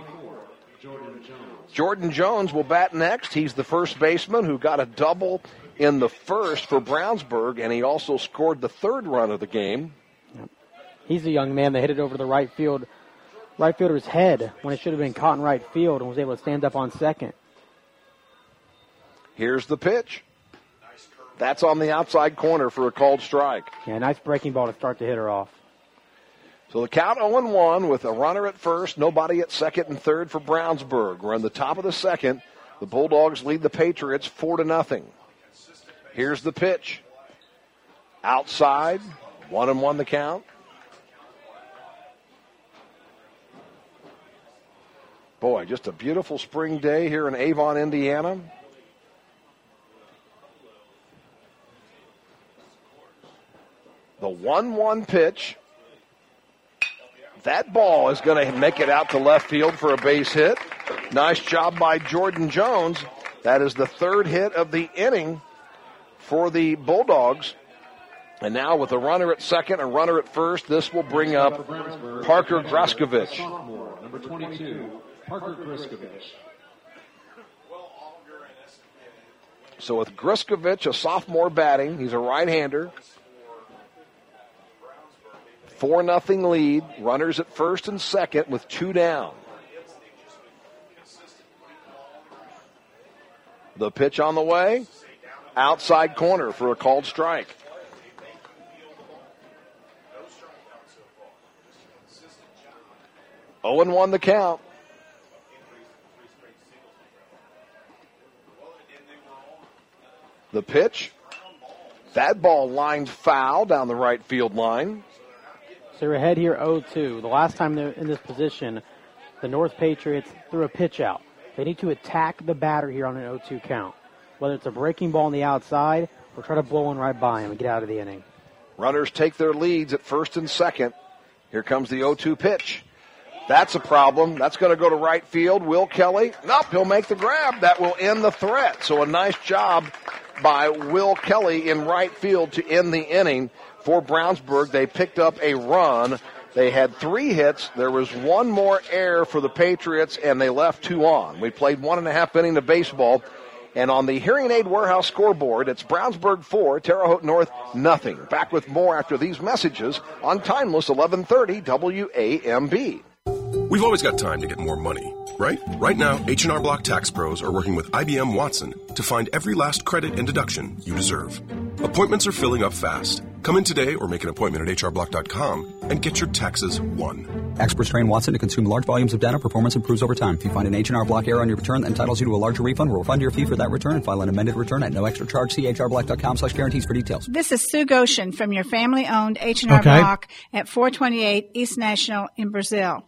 Jordan Jones will bat next. He's the first baseman who got a double in the first for Brownsburg, and he also scored the third run of the game. He's a young man that hit it over the right field, right fielder's head when it should have been caught in right field and was able to stand up on second. Here's the pitch. That's on the outside corner for a called strike. Yeah, nice breaking ball to start the hitter off. So the count oh and one with a runner at first, nobody at second and third for Brownsburg. We're in the top of the second. The Bulldogs lead the Patriots four to nothing. Here's the pitch. Outside, one and one the count. Boy, just a beautiful spring day here in Avon, Indiana. The one one pitch. That ball is going to make it out to left field for a base hit. Nice job by Jordan Jones. That is the third hit of the inning for the Bulldogs. And now with a runner at second, a runner at first, this will bring up Parker Gruskovich. Number twenty-two, Parker Gruskovich. So with Gruskovich, a sophomore batting, he's a right-hander. four nothing lead, runners at first and second with two down. The pitch on the way, outside corner for a called strike. oh and one the count. The pitch, that ball lined foul down the right field line. So they're ahead here oh two. The last time they're in this position, the North Patriots threw a pitch out. They need to attack the batter here on an oh two count, whether it's a breaking ball on the outside or try to blow one right by him and get out of the inning. Runners take their leads at first and second. Here comes the oh two pitch. That's a problem. That's going to go to right field. Will Kelly, nope, he'll make the grab. That will end the threat. So a nice job by Will Kelly in right field to end the inning. For Brownsburg, they picked up a run. They had three hits. There was one more error for the Patriots, and they left two on. We played one and a half inning of baseball. And on the Hearing Aid Warehouse scoreboard, it's Brownsburg four, Terre Haute North nothing. Back with more after these messages on Timeless eleven thirty W A M B. We've always got time to get more money, right? Right now, H and R Block Tax Pros are working with I B M Watson to find every last credit and deduction you deserve. Appointments are filling up fast. Come in today or make an appointment at H R block dot com and get your taxes won. Experts train Watson to consume large volumes of data. Performance improves over time. If you find an H and R Block error on your return that entitles you to a larger refund, we'll refund your fee for that return and file an amended return at no extra charge. See H R block dot com slash guarantees for details. This is Sue Goshen from your family-owned H and R Okay. Block at four twenty-eight East National in Brazil.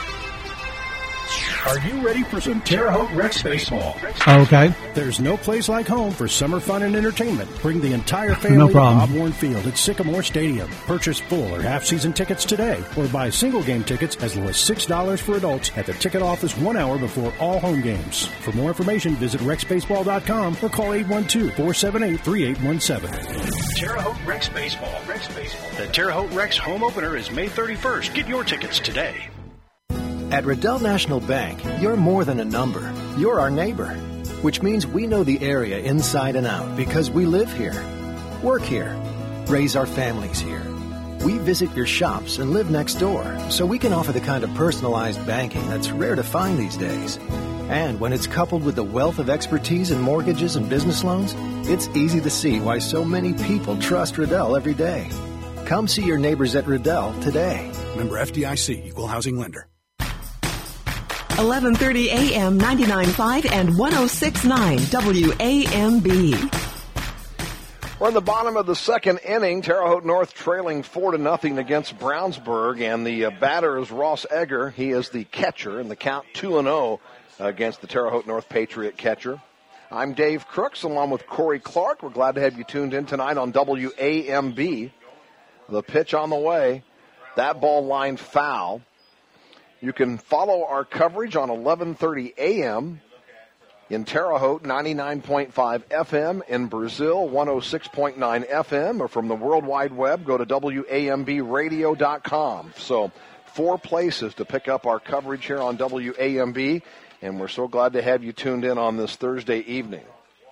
Are you ready for some Terre Haute Rex baseball? Okay. There's no place like home for summer fun and entertainment. Bring the entire family No to problem. Bob Warren Field at Sycamore Stadium. Purchase full or half-season tickets today, or buy single-game tickets as low as six dollars for adults at the ticket office one hour before all home games. For more information, visit rex baseball dot com or call eight one two, four seven eight, three eight one seven. Terre Haute Rex baseball. Rex baseball. The Terre Haute Rex home opener is May thirty-first. Get your tickets today. At Riddell National Bank, you're more than a number. You're our neighbor, which means we know the area inside and out because we live here, work here, raise our families here. We visit your shops and live next door, so we can offer the kind of personalized banking that's rare to find these days. And when it's coupled with the wealth of expertise in mortgages and business loans, it's easy to see why so many people trust Riddell every day. Come see your neighbors at Riddell today. Member F D I C, Equal Housing Lender. eleven thirty a.m., ninety-nine point five and one oh six point nine W A M B. We're in the bottom of the second inning. Terre Haute North trailing four to nothing against Brownsburg, and the uh, batter is Ross Egger. He is the catcher, and the count two and oh against the Terre Haute North Patriot catcher. I'm Dave Crooks, along with Corey Clark. We're glad to have you tuned in tonight on W A M B. The pitch on the way. That ball lined foul. You can follow our coverage on eleven thirty a.m. in Terre Haute, ninety-nine point five F M, in Brazil, one oh six point nine F M, or from the World Wide Web, go to W A M B radio dot com. So four places to pick up our coverage here on W A M B, and we're so glad to have you tuned in on this Thursday evening.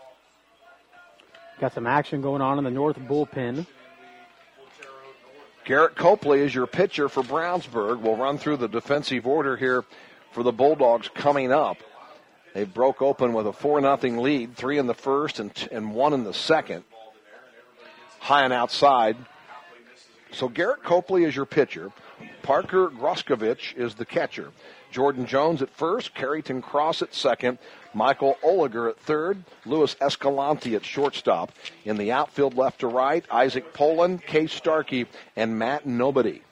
Got some action going on in the North bullpen. Garrett Copley is your pitcher for Brownsburg. We'll run through the defensive order here for the Bulldogs coming up. They broke open with a four nothing lead, three in the first and, t- and one in the second. High and outside. So Garrett Copley is your pitcher. Parker Groskovich is the catcher. Jordan Jones at first, Carrington Cross at second, Michael Oliger at third, Louis Escalante at shortstop. In the outfield left to right, Isaac Poland, Case Starkey, and Matt Nobody.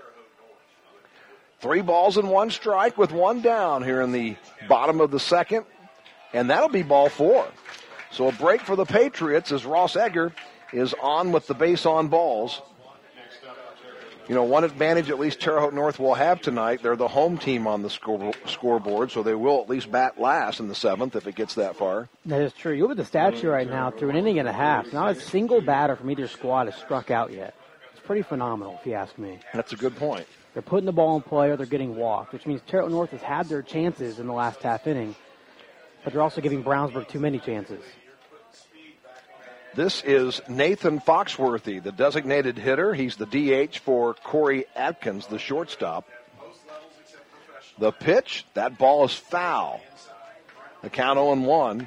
Three balls and one strike with one down here in the bottom of the second, and that'll be ball four. So a break for the Patriots as Ross Egger is on with the base on balls. You know, one advantage at least Terre Haute North will have tonight, they're the home team on the score, scoreboard, so they will at least bat last in the seventh if it gets that far. That is true. You look at the stat sheet right now, through an inning and a half, not a single batter from either squad has struck out yet. It's pretty phenomenal, if you ask me. That's a good point. They're putting the ball in play or they're getting walked, which means Terre Haute North has had their chances in the last half inning, but they're also giving Brownsburg too many chances. This is Nathan Foxworthy, the designated hitter. He's the D H for Corey Atkins, the shortstop. The pitch, that ball is foul. The count oh and one.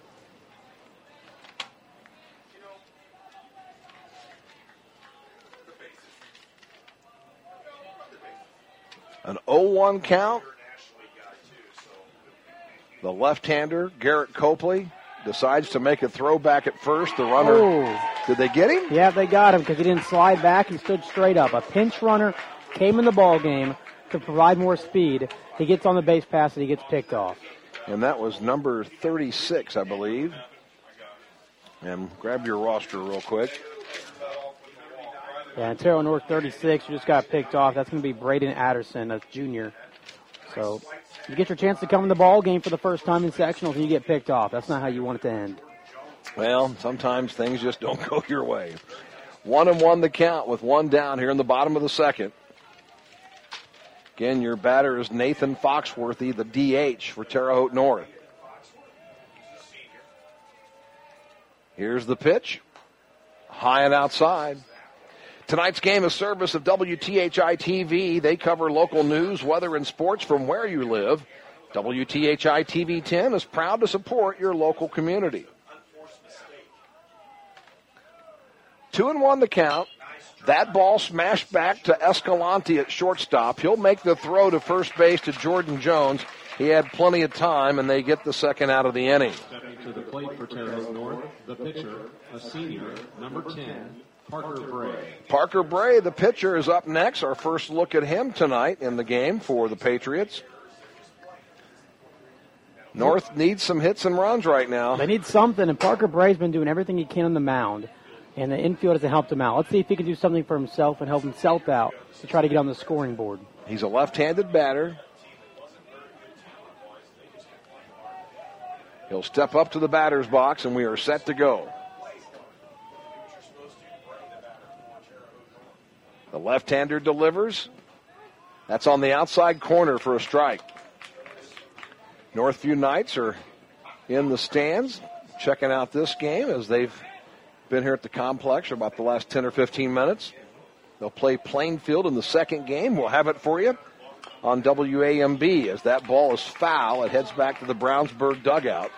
An oh one count. The left-hander, Garrett Copley, decides to make a throw back at first. The runner, oh. Did they get him? Yeah, they got him because he didn't slide back. He stood straight up. A pinch runner came in the ball game to provide more speed. He gets on the base pass and he gets picked off. And that was number thirty-six, I believe. And grab your roster real quick. Yeah, and Terre Haute North thirty-six, who just got picked off. That's going to be Braden Adderson, a junior. So you get your chance to come in the ball game for the first time in sectionals and you get picked off. That's not how you want it to end. Well, sometimes things just don't go your way. One and one the count with one down here in the bottom of the second. Again, your batter is Nathan Foxworthy, the D H for Terre Haute North. Here's the pitch. High and outside. Tonight's game is service of W T H I T V. They cover local news, weather, and sports from where you live. W T H I T V ten is proud to support your local community. Two and one to count. That ball smashed back to Escalante at shortstop. He'll make the throw to first base to Jordan Jones. He had plenty of time, and they get the second out of the inning. Stepping to the plate for Terre Haute North, the pitcher, a senior, number ten, Parker Bray. Parker Bray, the pitcher, is up next. Our first look at him tonight in the game for the Patriots. North needs some hits and runs right now. They need something, and Parker Bray's been doing everything he can on the mound, and the infield hasn't helped him out. Let's see if he can do something for himself and help himself out to try to get on the scoring board. He's a left-handed batter. He'll step up to the batter's box, and we are set to go. The left-hander delivers. That's on the outside corner for a strike. Northview Knights are in the stands checking out this game as they've been here at the complex for about the last ten or fifteen minutes. They'll play Plainfield in the second game. We'll have it for you on W A M B. As that ball is foul, it heads back to the Brownsburg dugout.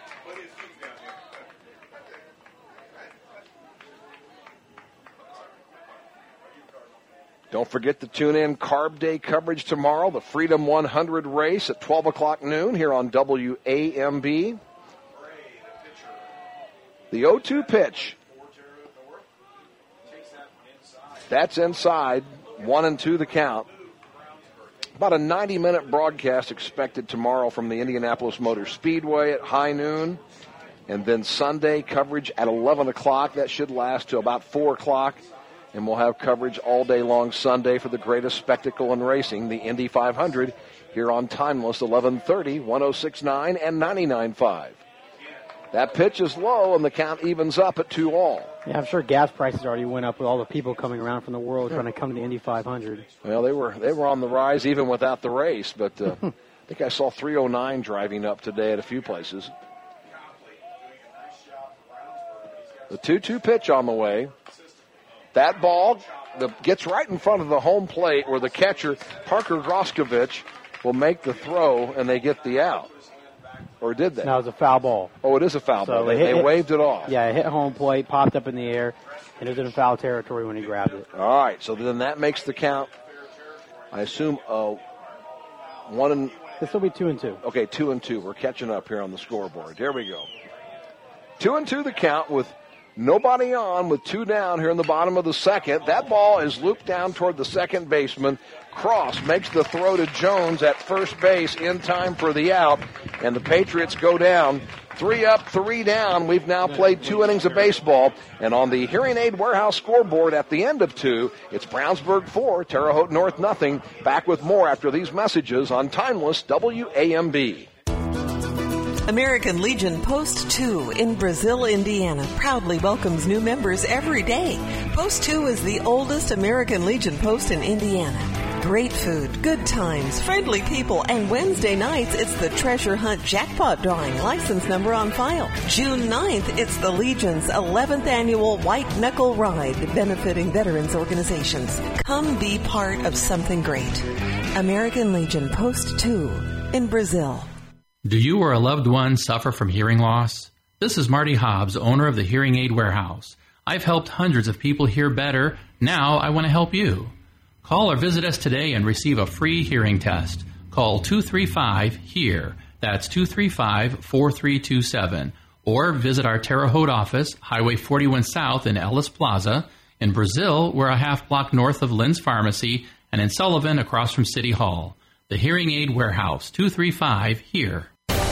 Don't forget to tune in Carb Day coverage tomorrow, the Freedom one hundred race at twelve o'clock noon here on W A M B. The oh two pitch. That's inside. One and two the count. About a ninety-minute broadcast expected tomorrow from the Indianapolis Motor Speedway at high noon. And then Sunday coverage at eleven o'clock. That should last to about four o'clock. And we'll have coverage all day long Sunday for the greatest spectacle in racing, the Indy five hundred, here on Timeless, eleven thirty, one oh six point nine, and ninety-nine point five. That pitch is low, and the count evens up at two all. Yeah, I'm sure gas prices already went up with all the people coming around from the world trying to come to the Indy five hundred. Well, they were they were on the rise even without the race, but uh, I think I saw three oh nine driving up today at a few places. The two two pitch on the way. That ball the, gets right in front of the home plate where the catcher, Parker Groskovich, will make the throw, and they get the out. Or did they? No, it was a foul ball. Oh, it is a foul so ball. They, hit, they hit, waved it off. Yeah, it hit home plate, popped up in the air, and it was in foul territory when he grabbed it. All right, so then that makes the count, I assume, uh, one and... This will be two and two. Okay, two and two. We're catching up here on the scoreboard. There we go. Two and two the count with nobody on, with two down here in the bottom of the second. That ball is looped down toward the second baseman. Cross makes the throw to Jones at first base in time for the out, and the Patriots go down. Three up, three down. We've now played two innings of baseball, and on the Hearing Aid Warehouse scoreboard at the end of two, it's Brownsburg four, Terre Haute North nothing. Back with more after these messages on Timeless W A M B. American Legion Post two in Brazil, Indiana proudly welcomes new members every day. Post two is the oldest American Legion post in Indiana. Great food, good times, friendly people, and Wednesday nights it's the Treasure Hunt Jackpot Drawing, license number on file. June ninth, it's the Legion's eleventh annual White Knuckle Ride, benefiting veterans organizations. Come be part of something great. American Legion Post two in Brazil. Do you or a loved one suffer from hearing loss? This is Marty Hobbs, owner of the Hearing Aid Warehouse. I've helped hundreds of people hear better. Now I want to help you. Call or visit us today and receive a free hearing test. Call two three five, HEAR. That's two three five, four three two seven. Or visit our Terre Haute office, Highway forty-one South in Ellis Plaza. In Brazil, we're a half block north of Lynn's Pharmacy, and in Sullivan across from City Hall. The Hearing Aid Warehouse, two three five, HEAR.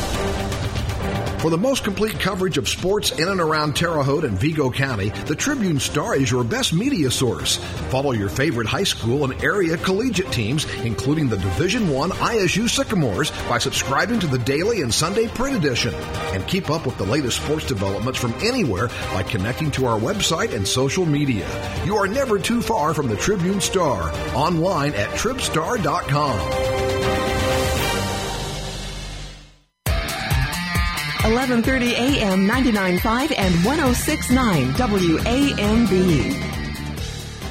For the most complete coverage of sports in and around Terre Haute and Vigo County, the Tribune Star is your best media source. Follow your favorite high school and area collegiate teams, including the Division I I S U Sycamores, by subscribing to the daily and Sunday print edition. And keep up with the latest sports developments from anywhere by connecting to our website and social media. You are never too far from the Tribune Star. Online at tribstar dot com. eleven thirty a.m., ninety-nine point five and one oh six point nine W A M B.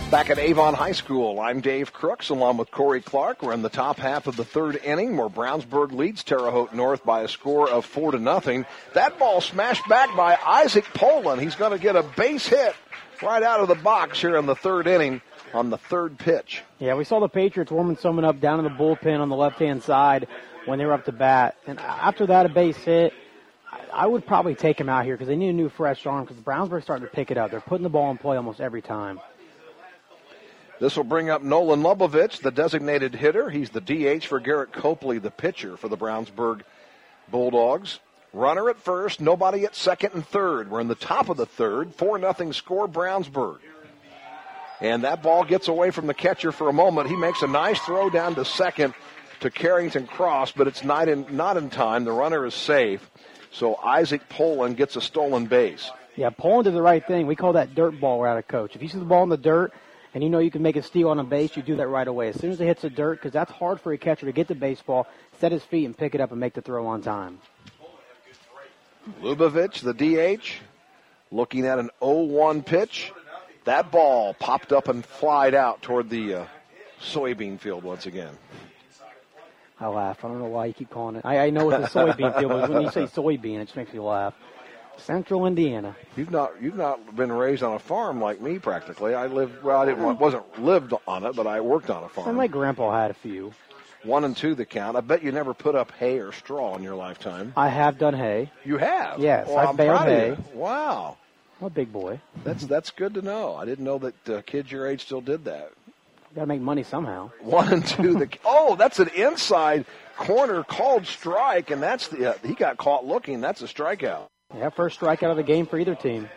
Back at Avon High School, I'm Dave Crooks along with Corey Clark. We're in the top half of the third inning where Brownsburg leads Terre Haute North by a score of four to nothing. That ball smashed back by Isaac Poland. He's going to get a base hit right out of the box here in the third inning on the third pitch. Yeah, we saw the Patriots warming someone up down in the bullpen on the left-hand side when they were up to bat. And after that, a base hit, I would probably take him out here because they need a new fresh arm because Brownsburg's starting to pick it up. They're putting the ball in play almost every time. This will bring up Nolan Lubovich, the designated hitter. He's the D H for Garrett Copley, the pitcher for the Brownsburg Bulldogs. Runner at first, nobody at second and third. We're in the top of the third, four nothing score, Brownsburg. And that ball gets away from the catcher for a moment. He makes a nice throw down to second to Carrington Cross, but it's not in, not in time. The runner is safe. So Isaac Poland gets a stolen base. Yeah, Poland did the right thing. We call that dirt ball out of coach. If you see the ball in the dirt, and you know you can make a steal on a base, you do that right away. As soon as it hits the dirt, because that's hard for a catcher to get the baseball, set his feet and pick it up and make the throw on time. Lubovich, the D H, looking at an oh one pitch. That ball popped up and flied out toward the uh, soybean field once again. I laugh. I don't know why you keep calling it. I, I know it's a soybean field, but when you say soybean, it just makes me laugh. Central Indiana. You've not you've not been raised on a farm like me practically. I lived well. I didn't wasn't lived on it, but I worked on a farm. And my grandpa had a few. One and two the count. I bet you never put up hay or straw in your lifetime. I have done hay. You have? Yes, well, I've I'm baled proud hay. of you. Wow. I'm a big boy. That's that's good to know. I didn't know that uh, kids your age still did that. Got to make money somehow. One and two. The oh, that's an inside corner called strike, and that's the uh, he got caught looking. That's a strikeout. Yeah, first strikeout of the game for either team.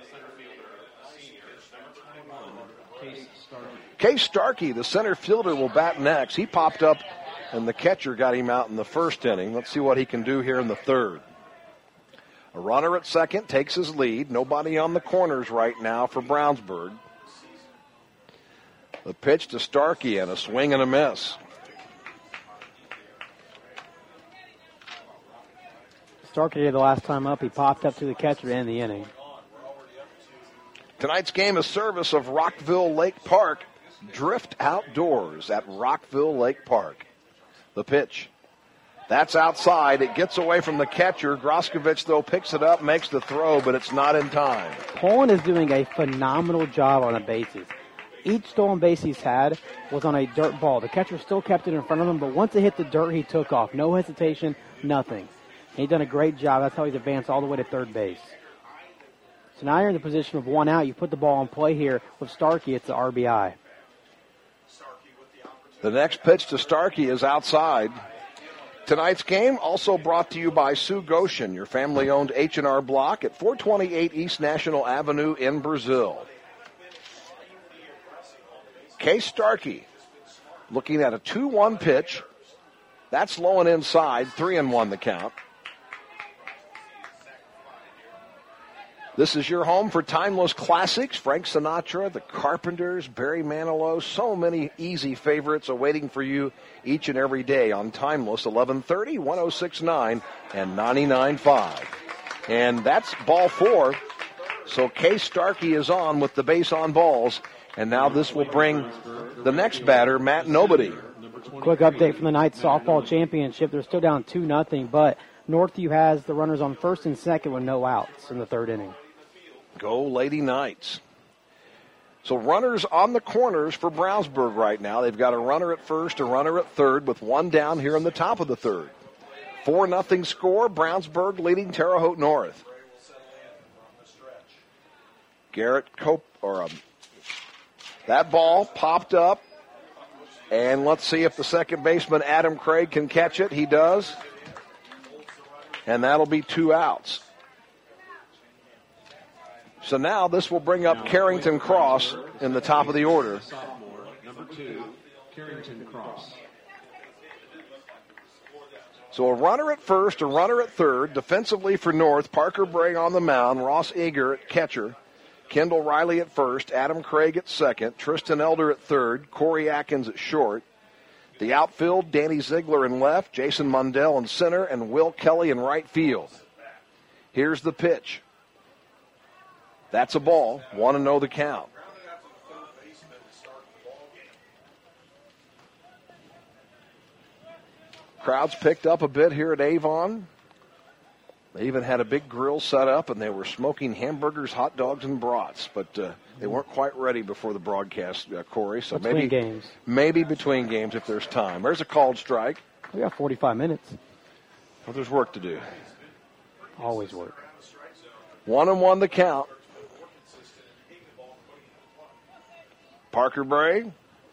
Case Starkey, the center fielder, will bat next. He popped up, and the catcher got him out in the first inning. Let's see what he can do here in the third. A runner at second takes his lead. Nobody on the corners right now for Brownsburg. The pitch to Starkey and a swing and a miss. Starkey, the last time up, he popped up to the catcher to end the inning. Tonight's game is service of Rockville Lake Park. Drift Outdoors at Rockville Lake Park. The pitch. That's outside. It gets away from the catcher. Groskovich, though, picks it up, makes the throw, but it's not in time. Poland is doing a phenomenal job on the bases. Each stolen base he's had was on a dirt ball. The catcher still kept it in front of him, but once it hit the dirt, he took off. No hesitation, nothing. He's done a great job. That's how he's advanced all the way to third base. So now you're in the position of one out. You put the ball in play here with Starkey. It's the R B I. The next pitch to Starkey is outside. Tonight's game also brought to you by Sue Goshen, your family-owned H and R Block at four twenty-eight East National Avenue in Brazil. Case Starkey looking at a two one pitch. That's low and inside, three and one the count. This is your home for timeless classics. Frank Sinatra, the Carpenters, Barry Manilow, so many easy favorites awaiting for you each and every day on Timeless, eleven thirty, one oh six point nine, and ninety-nine point five. And that's ball four. So Case Starkey is on with the base on balls. And now this will bring the next batter, Matt Nobody. Quick update from the night softball championship. They're still down two nothing, but Northview has the runners on first and second with no outs in the third inning. Go Lady Knights. So runners on the corners for Brownsburg right now. They've got a runner at first, a runner at third, with one down here in the top of the third. four nothing score, Brownsburg leading Terre Haute North. Garrett Cope, or um, that ball popped up. And let's see if the second baseman, Adam Craig, can catch it. He does. And that'll be two outs. So now this will bring up Carrington Cross in the top of the order. Number two, Carrington Cross. So a runner at first, a runner at third. Defensively for North, Parker Bray on the mound, Ross Eager at catcher, Kendall Riley at first, Adam Craig at second, Tristan Elder at third, Corey Atkins at short. The outfield, Danny Ziegler in left, Jason Mundell in center, and Will Kelly in right field. Here's the pitch. That's a ball. Want to know the count. Crowds picked up a bit here at Avon. They even had a big grill set up, and they were smoking hamburgers, hot dogs, and brats. But uh, they weren't quite ready before the broadcast, uh, Corey. So between maybe games. Maybe between games if there's time. There's a called strike. We got forty-five minutes. Well, there's work to do. Always work. One and one the count. Parker Bray.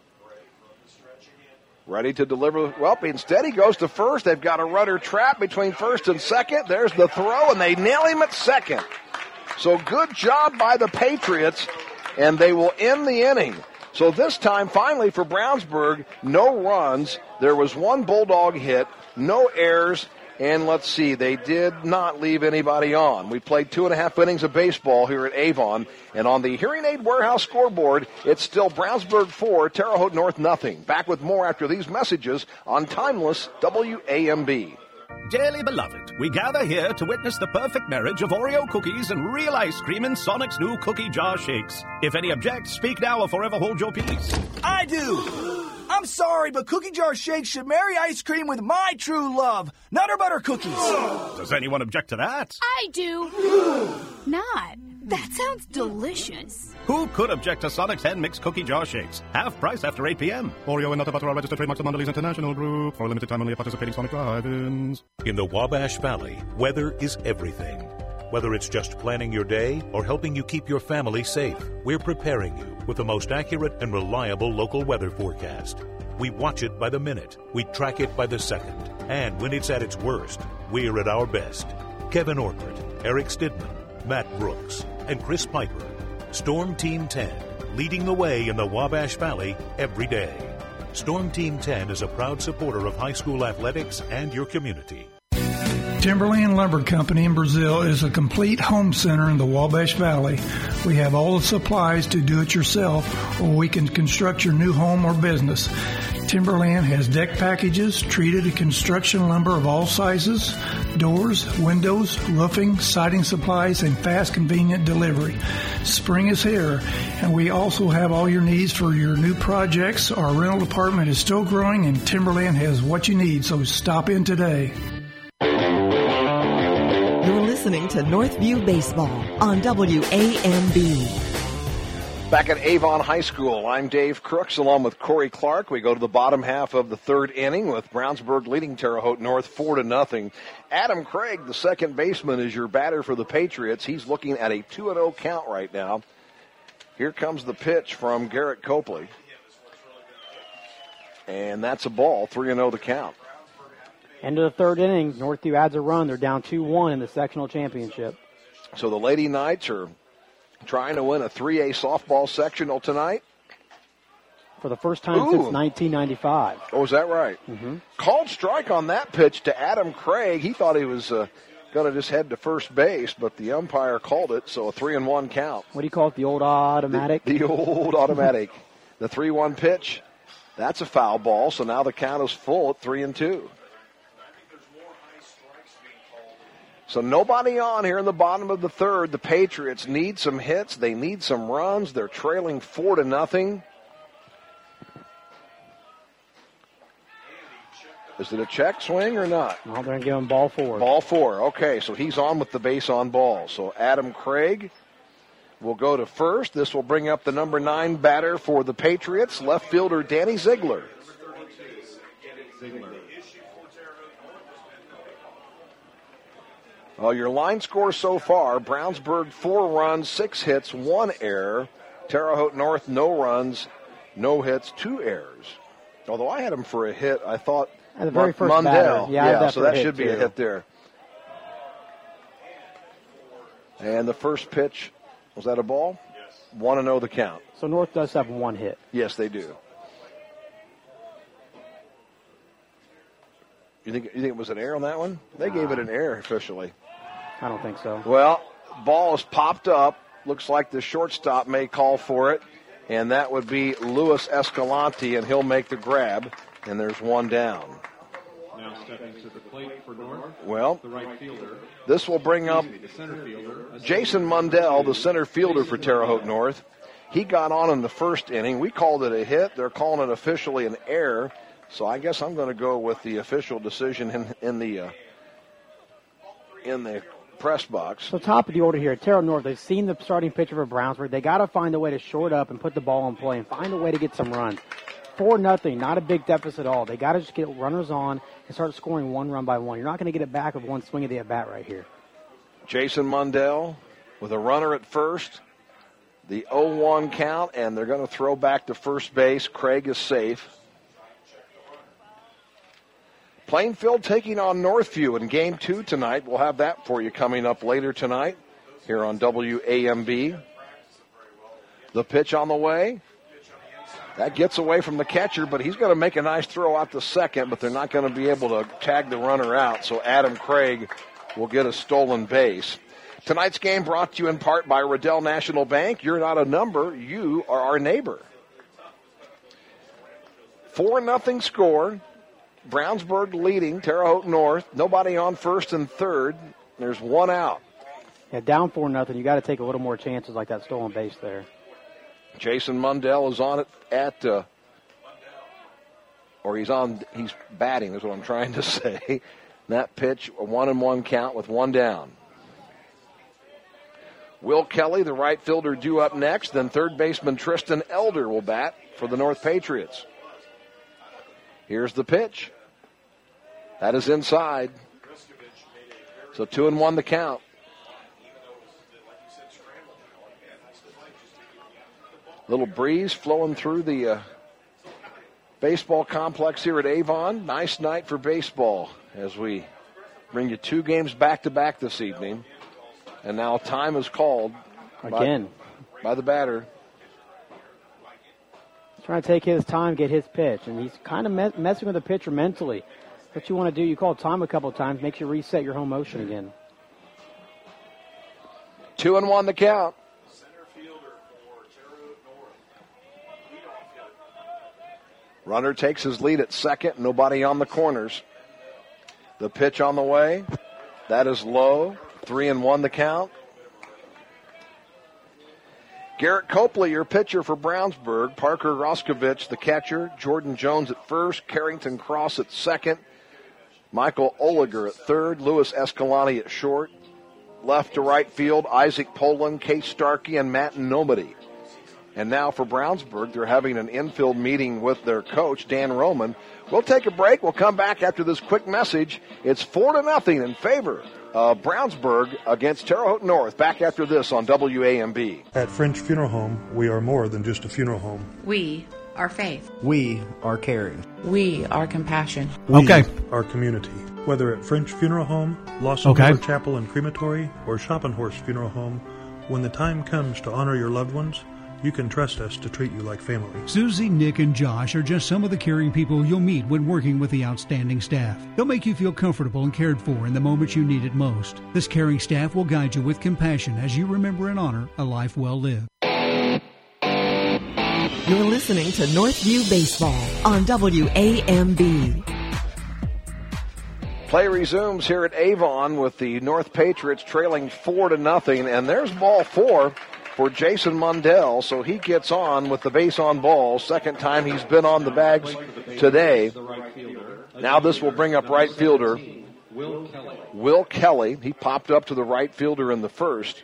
Ready to deliver. Well, instead he goes to first. They've got a runner trapped between first and second. There's the throw, and they nail him at second. So good job by the Patriots, and they will end the inning. So this time, finally, for Brownsburg, no runs. There was one Bulldog hit, no errors, and let's see, they did not leave anybody on. We played two and a half innings of baseball here at Avon, and on the Hearing Aid Warehouse scoreboard, it's still Brownsburg four, Terre Haute North nothing. Back with more after these messages on Timeless W A M B. Dearly beloved, we gather here to witness the perfect marriage of Oreo cookies and real ice cream in Sonic's new cookie jar shakes. If any object, speak now or forever hold your peace. I do! I'm sorry, but Cookie Jar Shakes should marry ice cream with my true love, Nutter Butter Cookies. Does anyone object to that? I do. Not. That sounds delicious. Who could object to Sonic's hand-mixed cookie jar shakes? Half price after eight p.m. Oreo and Nutter Butter are registered trademarks of Mondelez International Group. For a limited time only at participating Sonic drive-ins. In the Wabash Valley, weather is everything. Whether it's just planning your day or helping you keep your family safe, we're preparing you with the most accurate and reliable local weather forecast. We watch it by the minute, we track it by the second, and when it's at its worst, we're at our best. Kevin Orkert, Eric Stidman, Matt Brooks, and Chris Piper. Storm Team ten, leading the way in the Wabash Valley every day. Storm Team ten is a proud supporter of high school athletics and your community. Timberland Lumber Company in Brazil is a complete home center in the Wabash Valley. We have all the supplies to do it yourself, or we can construct your new home or business. Timberland has deck packages, treated and construction lumber of all sizes, doors, windows, roofing, siding supplies, and fast, convenient delivery. Spring is here, and we also have all your needs for your new projects. Our rental department is still growing, and Timberland has what you need, so stop in today. You're listening to Northview Baseball on W A M B. Back at Avon High School, I'm Dave Crooks along with Corey Clark. We go to the bottom half of the third inning with Brownsburg leading Terre Haute North four to nothing. Adam Craig, the second baseman, is your batter for the Patriots. He's looking at a two and oh count right now. Here comes the pitch from Garrett Copley. And that's a ball, three and oh the count. End of the third inning, Northview adds a run. They're down two one in the sectional championship. So the Lady Knights are trying to win a three A softball sectional tonight. For the first time Ooh. since nineteen ninety-five. Oh, is that right? Mm-hmm. Called strike on that pitch to Adam Craig. He thought he was uh, going to just head to first base, but the umpire called it, so a three and one count. What do you call it, the old automatic? The, the old automatic. The three one pitch, that's a foul ball, so now the count is full at three and two. So nobody on here in the bottom of the third. The Patriots need some hits. They need some runs. They're trailing four to nothing. Is it a check swing or not? Well, they're going to give him ball four. Ball four. Okay, so he's on with the base on ball. So Adam Craig will go to first. This will bring up the number nine batter for the Patriots, left fielder Danny Ziegler. Well, your line score so far, Brownsburg four runs, six hits, one error. Terre Haute North, no runs, no hits, two errors. Although I had him for a hit, I thought the very first Mundell. Batter. Yeah, yeah that so that should be too. a hit there. And the first pitch, was that a ball? Yes. one and oh the count. So North does have one hit. Yes, they do. You think, you think it was an error on that one? They nah. gave it an error officially. I don't think so. Well, ball is popped up. Looks like the shortstop may call for it, and that would be Luis Escalante, and he'll make the grab, and there's one down. Now stepping to the plate for North. Well, the right fielder. This will bring up me, the center fielder, Jason Mundell, the center fielder for Terre Haute North. He got on in the first inning. We called it a hit. They're calling it officially an error. So I guess I'm going to go with the official decision in, in the uh, in the press box. So top of the order here, Terrell North, they've seen the starting pitcher for Brownsburg. They got to find a way to short up and put the ball in play and find a way to get some runs. Four nothing, not a big deficit at all. They got to just get runners on and start scoring one run by one. You're not going to get it back with one swing of the at bat right here. Jason Mundell with a runner at first, the oh one count, and they're going to throw back to first base. Craig is safe. Plainfield taking on Northview in game two tonight. We'll have that for you coming up later tonight here on W A M B. The pitch on the way. That gets away from the catcher, but he's going to make a nice throw out to second, but they're not going to be able to tag the runner out, so Adam Craig will get a stolen base. Tonight's game brought to you in part by Riddell National Bank. You're not a number, you are our neighbor. four nothing score. Brownsburg leading Terre Haute North. Nobody on first and third. There's one out. Yeah, down four nothing. You got to take a little more chances like that stolen base there. Jason Mundell is on it at, uh, or he's on, he's batting is what I'm trying to say. That pitch, a one and one count with one down. Will Kelly, the right fielder, due up next. Then third baseman Tristan Elder will bat for the North Patriots. Here's the pitch. That is inside. So two and one the count. Little breeze flowing through the uh, baseball complex here at Avon. Nice night for baseball as we bring you two games back-to-back this evening. And now time is called. Again. By, by the batter. Trying to take his time, get his pitch. And he's kind of me- messing with the pitcher mentally. What you want to do, you call time a couple of times, makes you reset your home motion again. Two and one the count. Runner takes his lead at second. Nobody on the corners. The pitch on the way. That is low. Three and one the count. Garrett Copley, your pitcher for Brownsburg. Parker Roskovich, the catcher. Jordan Jones at first. Carrington Cross at second. Michael Oliger at third. Louis Escalante at short. Left to right field, Isaac Poland, Case Starkey, and Matt Nomady. And now for Brownsburg, they're having an infield meeting with their coach, Dan Roman. We'll take a break. We'll come back after this quick message. It's four to nothing in favor of Brownsburg against Terre Haute North. Back after this on W A M B. At French Funeral Home, we are more than just a funeral home. We are faith. We are caring. We are compassion. We okay. are community. Whether at French Funeral Home, Lawson okay. River Chapel and Crematory, or Schoppenhorst Funeral Home, when the time comes to honor your loved ones, you can trust us to treat you like family. Susie, Nick, and Josh are just some of the caring people you'll meet when working with the outstanding staff. They'll make you feel comfortable and cared for in the moments you need it most. This caring staff will guide you with compassion as you remember and honor a life well lived. You're listening to Northview Baseball on W A M B. Play resumes here at Avon with the North Patriots trailing four to nothing, and there's ball four for Jason Mundell, so he gets on with the base on ball. Second time he's been on the bags today. Now this will bring up right fielder Will Kelly. Will Kelly. He popped up to the right fielder in the first.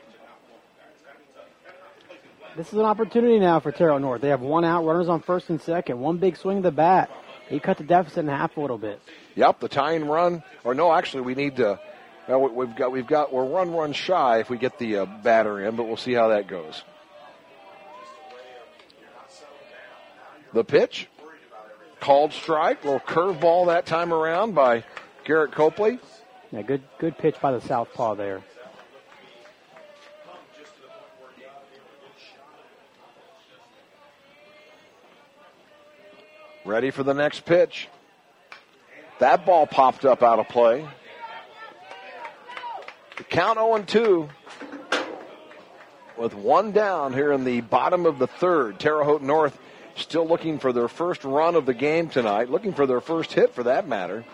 This is an opportunity now for Terre Haute North. They have one out, runners on first and second. One big swing of the bat. He cut the deficit in half a little bit. Yep, the tying run. Or no, actually, we need to. Well, we've got we've got we're one run shy if we get the uh, batter in, but we'll see how that goes. The pitch, called strike, little curveball that time around by Garrett Copley. Yeah, good good pitch by the southpaw there. Ready for the next pitch. That ball popped up out of play. The count oh and two with one down here in the bottom of the third. Terre Haute North still looking for their first run of the game tonight, looking for their first hit for that matter.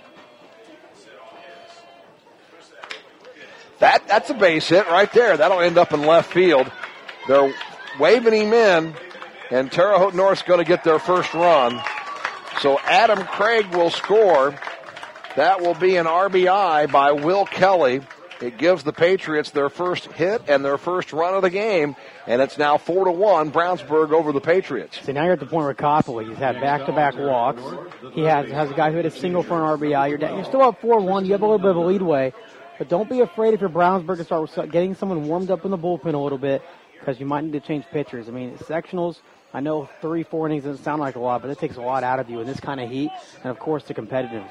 That That's a base hit right there. That'll end up in left field. They're waving him in, and Terre Haute North's going to get their first run. So Adam Craig will score. That will be an R B I by Will Kelly. It gives the Patriots their first hit and their first run of the game, and it's now four to one, Brownsburg over the Patriots. See, now you're at the point where Copley, he's had back-to-back walks. He has has a guy who hit a single for an R B I. You're, down, you're still up four one. You have a little bit of a leadway, but don't be afraid if you're Brownsburg to start getting someone warmed up in the bullpen a little bit, because you might need to change pitchers. I mean, sectionals, I know three, four innings doesn't sound like a lot, but it takes a lot out of you in this kind of heat, and, of course, the competitiveness.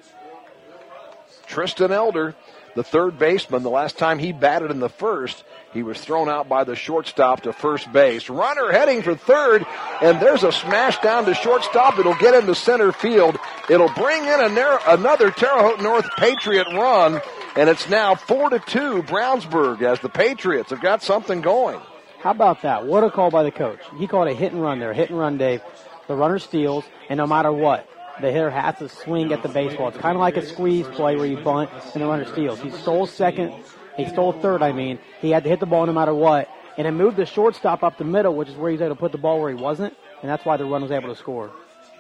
Tristan Elder, the third baseman, the last time he batted in the first, he was thrown out by the shortstop to first base. Runner heading for third, and there's a smash down to shortstop. It'll get into center field. It'll bring in a nar- another Terre Haute North Patriot run, and it's now four to two Brownsburg as the Patriots have got something going. How about that? What a call by the coach. He called a hit and run there. Hit and run, Dave. The runner steals, and no matter what, the hitter has to swing at the baseball. It's kind of like a squeeze play where you bunt and the runner steals. He stole second. He stole third, I mean. He had to hit the ball no matter what. And it moved the shortstop up the middle, which is where he's able to put the ball where he wasn't. And that's why the run was able to score.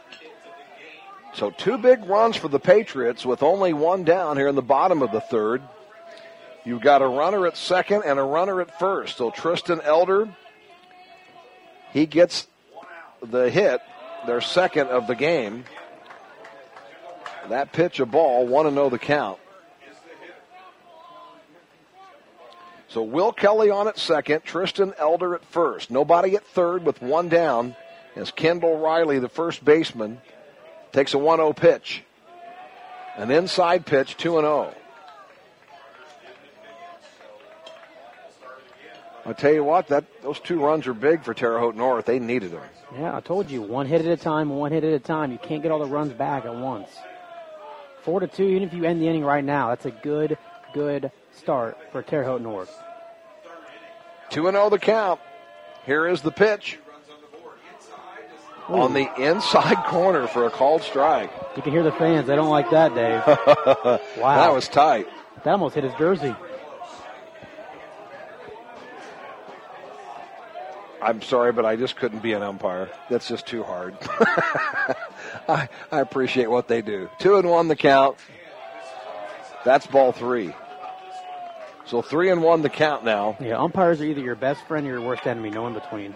So two big runs for the Patriots with only one down here in the bottom of the third. You've got a runner at second and a runner at first. So Tristan Elder, he gets the hit, their second of the game. That pitch, a ball, one and oh the count. So Will Kelly on at second, Tristan Elder at first. Nobody at third with one down as Kendall Riley, the first baseman, takes a one oh pitch. An inside pitch, two and oh. I tell you what, that those two runs are big for Terre Haute North. They needed them. Yeah, I told you, one hit at a time, one hit at a time. You can't get all the runs back at once. Four to two, even if you end the inning right now, that's a good, good start for Terre Haute North. Two and oh the count. Here is the pitch. Ooh. On the inside corner for a called strike. You can hear the fans. They don't like that, Dave. Wow. That was tight. That almost hit his jersey. I'm sorry, but I just couldn't be an umpire. That's just too hard. I, I appreciate what they do. Two and one the count. That's ball three. So three and one the count now. Yeah, umpires are either your best friend or your worst enemy, no in between.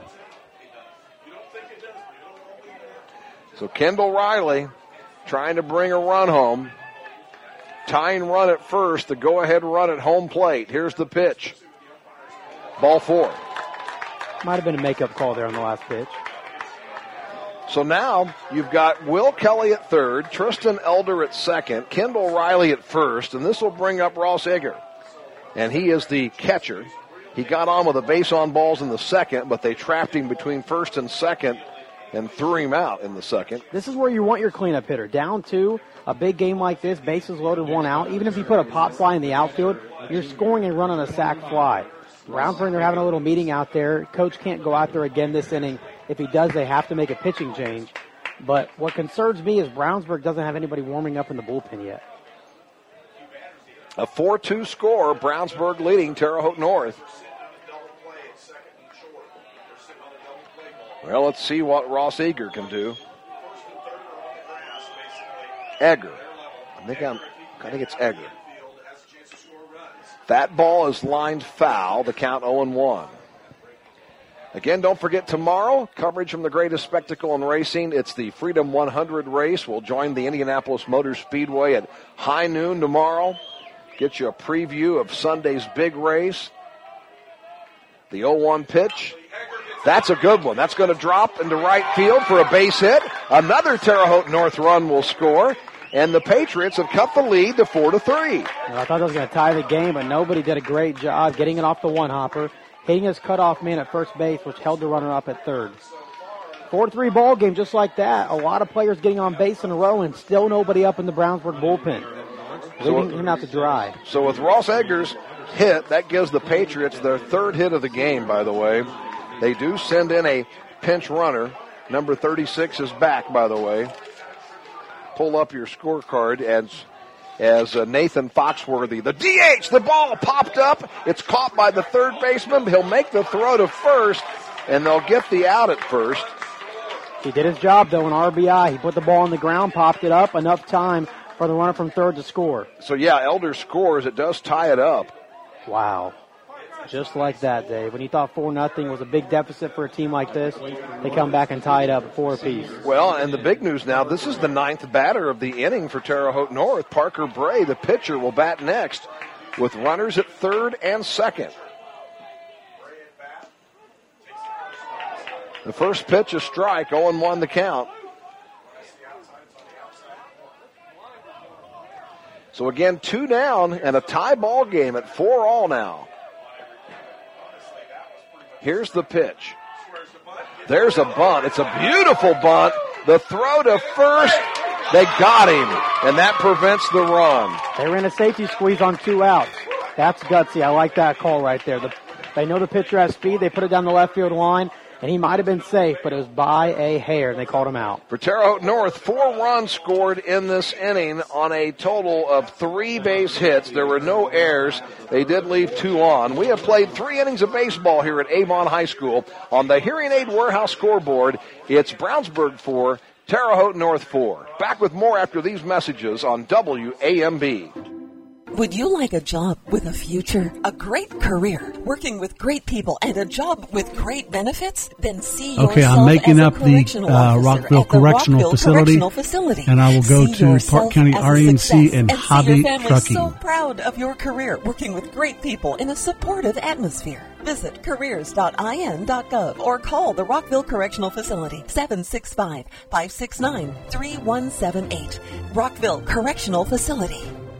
So Kendall Riley trying to bring a run home. Tying run at first, the go-ahead run at home plate. Here's the pitch. Ball four. Might have been a makeup call there on the last pitch. So now you've got Will Kelly at third, Tristan Elder at second, Kendall Riley at first, and this will bring up Ross Egger. And he is the catcher. He got on with a base on balls in the second, but they trapped him between first and second and threw him out in the second. This is where you want your cleanup hitter. Down two, a big game like this, bases loaded, one out. Even if you put a pop fly in the outfield, you're scoring a run on a sac fly. Brownsburg, they're having a little meeting out there. Coach can't go out there again this inning. If he does, they have to make a pitching change. But what concerns me is Brownsburg doesn't have anybody warming up in the bullpen yet. A four two score, Brownsburg leading Terre Haute North. Well, let's see what Ross Egger can do. Egger. I think I'm, I think it's Egger. That ball is lined foul. The count oh and one. Again, don't forget tomorrow, coverage from the greatest spectacle in racing. It's the Freedom one hundred race. We'll join the Indianapolis Motor Speedway at high noon tomorrow. Get you a preview of Sunday's big race. The oh one pitch. That's a good one. That's going to drop into right field for a base hit. Another Terre Haute North run will score. And the Patriots have cut the lead to four to three. Well, I thought that was going to tie the game, but nobody did a great job getting it off the one-hopper, hitting his cutoff man at first base, which held the runner up at third. four to three ball game, just like that. A lot of players getting on base in a row, and still nobody up in the Brownsburg bullpen. Leaving so, him out to dry. So with Ross Egger's hit, that gives the Patriots their third hit of the game, by the way. They do send in a pinch runner. Number thirty-six is back, by the way. Pull up your scorecard as as uh, Nathan Foxworthy. The D H, the ball popped up. It's caught by the third baseman. He'll make the throw to first, and they'll get the out at first. He did his job, though, in R B I. He put the ball on the ground, popped it up, enough time for the runner from third to score. So, yeah, Elder scores. It does tie it up. Wow. Just like that, Dave. When you thought four nothing was a big deficit for a team like this, they come back and tie it up at four apiece. Well, and the big news now, this is the ninth batter of the inning for Terre Haute North. Parker Bray, the pitcher, will bat next with runners at third and second. The first pitch, a strike, oh and one the count. So again, two down and a tie ball game at four all now. Here's the pitch. There's a bunt. It's a beautiful bunt. The throw to first. They got him, and that prevents the run. They ran a safety squeeze on two outs. That's gutsy. I like that call right there. The, they know the pitcher has speed. They put it down the left field line, and he might have been safe, but it was by a hair, and they called him out. For Terre Haute North, four runs scored in this inning on a total of three base hits. There were no errors. They did leave two on. We have played three innings of baseball here at Avon High School. On the Hearing Aid Warehouse scoreboard, it's Brownsburg four, Terre Haute North four. Back with more after these messages on W A M B. Would you like a job with a future, a great career, working with great people, and a job with great benefits? Then see yourself Okay, I'm making as up a the uh, Rockville the Correctional, Rockville facility, Correctional Facility, and I will go see to Park County R E M C and, and Hobby see your family Trucking. so proud of your career, working with great people in a supportive atmosphere. Visit careers dot I N dot gov or call the Rockville Correctional Facility, seven six five, five six nine, three one seven eight. Rockville Correctional Facility.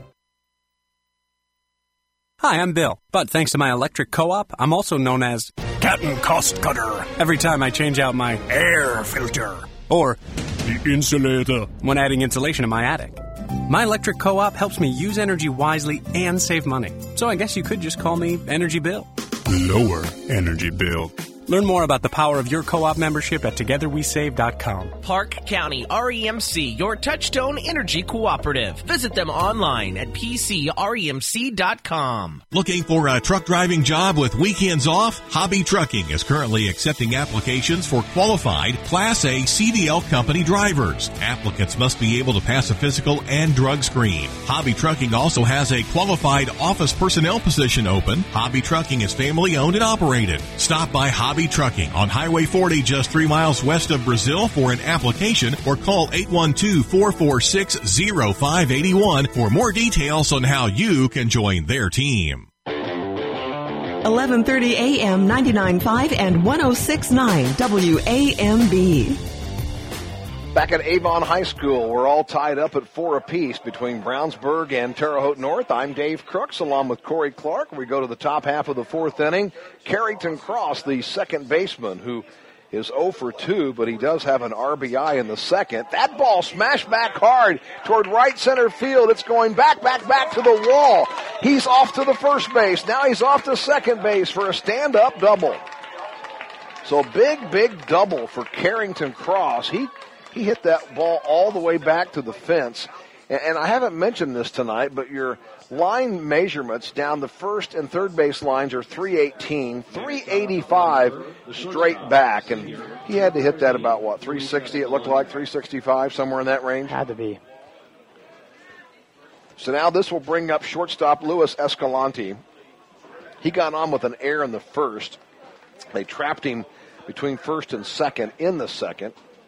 Hi, I'm Bill, but thanks to my electric co-op, I'm also known as Captain Cost Cutter every time I change out my air filter or the insulator when adding insulation in my attic. My electric co-op helps me use energy wisely and save money, so I guess you could just call me Energy Bill. Lower energy bill. Learn more about the power of your co-op membership at together we save dot com. Park County R E M C, your Touchstone Energy Cooperative. Visit them online at p c r e m c dot com. Looking for a truck driving job with weekends off? Hobby Trucking is currently accepting applications for qualified Class A C D L company drivers. Applicants must be able to pass a physical and drug screen. Hobby Trucking also has a qualified office personnel position open. Hobby Trucking is family owned and operated. Stop by Hobby Trucking on Highway forty just three miles west of Brazil for an application or call eight one two, four four six, zero five eight one for more details on how you can join their team. eleven thirty a.m., ninety-nine point five and one oh six point nine W A M B. Back at Avon High School, we're all tied up at four apiece between Brownsburg and Terre Haute North. I'm Dave Crooks along with Corey Clark. We go to the top half of the fourth inning. Carrington Cross, the second baseman, who is oh for two, but he does have an R B I in the second. That ball smashed back hard toward right center field. It's going back, back, back to the wall. He's off to the first base. Now he's off to second base for a stand-up double. So big, big double for Carrington Cross. He He hit that ball all the way back to the fence. And I haven't mentioned this tonight, but your line measurements down the first and third base lines are three eighteen, three eighty-five straight back. And he had to hit that about, what, three sixty? It looked like three sixty-five, somewhere in that range? Had to be. So now this will bring up shortstop Luis Escalante. He got on with an error in the first. They trapped him between first and second in the second.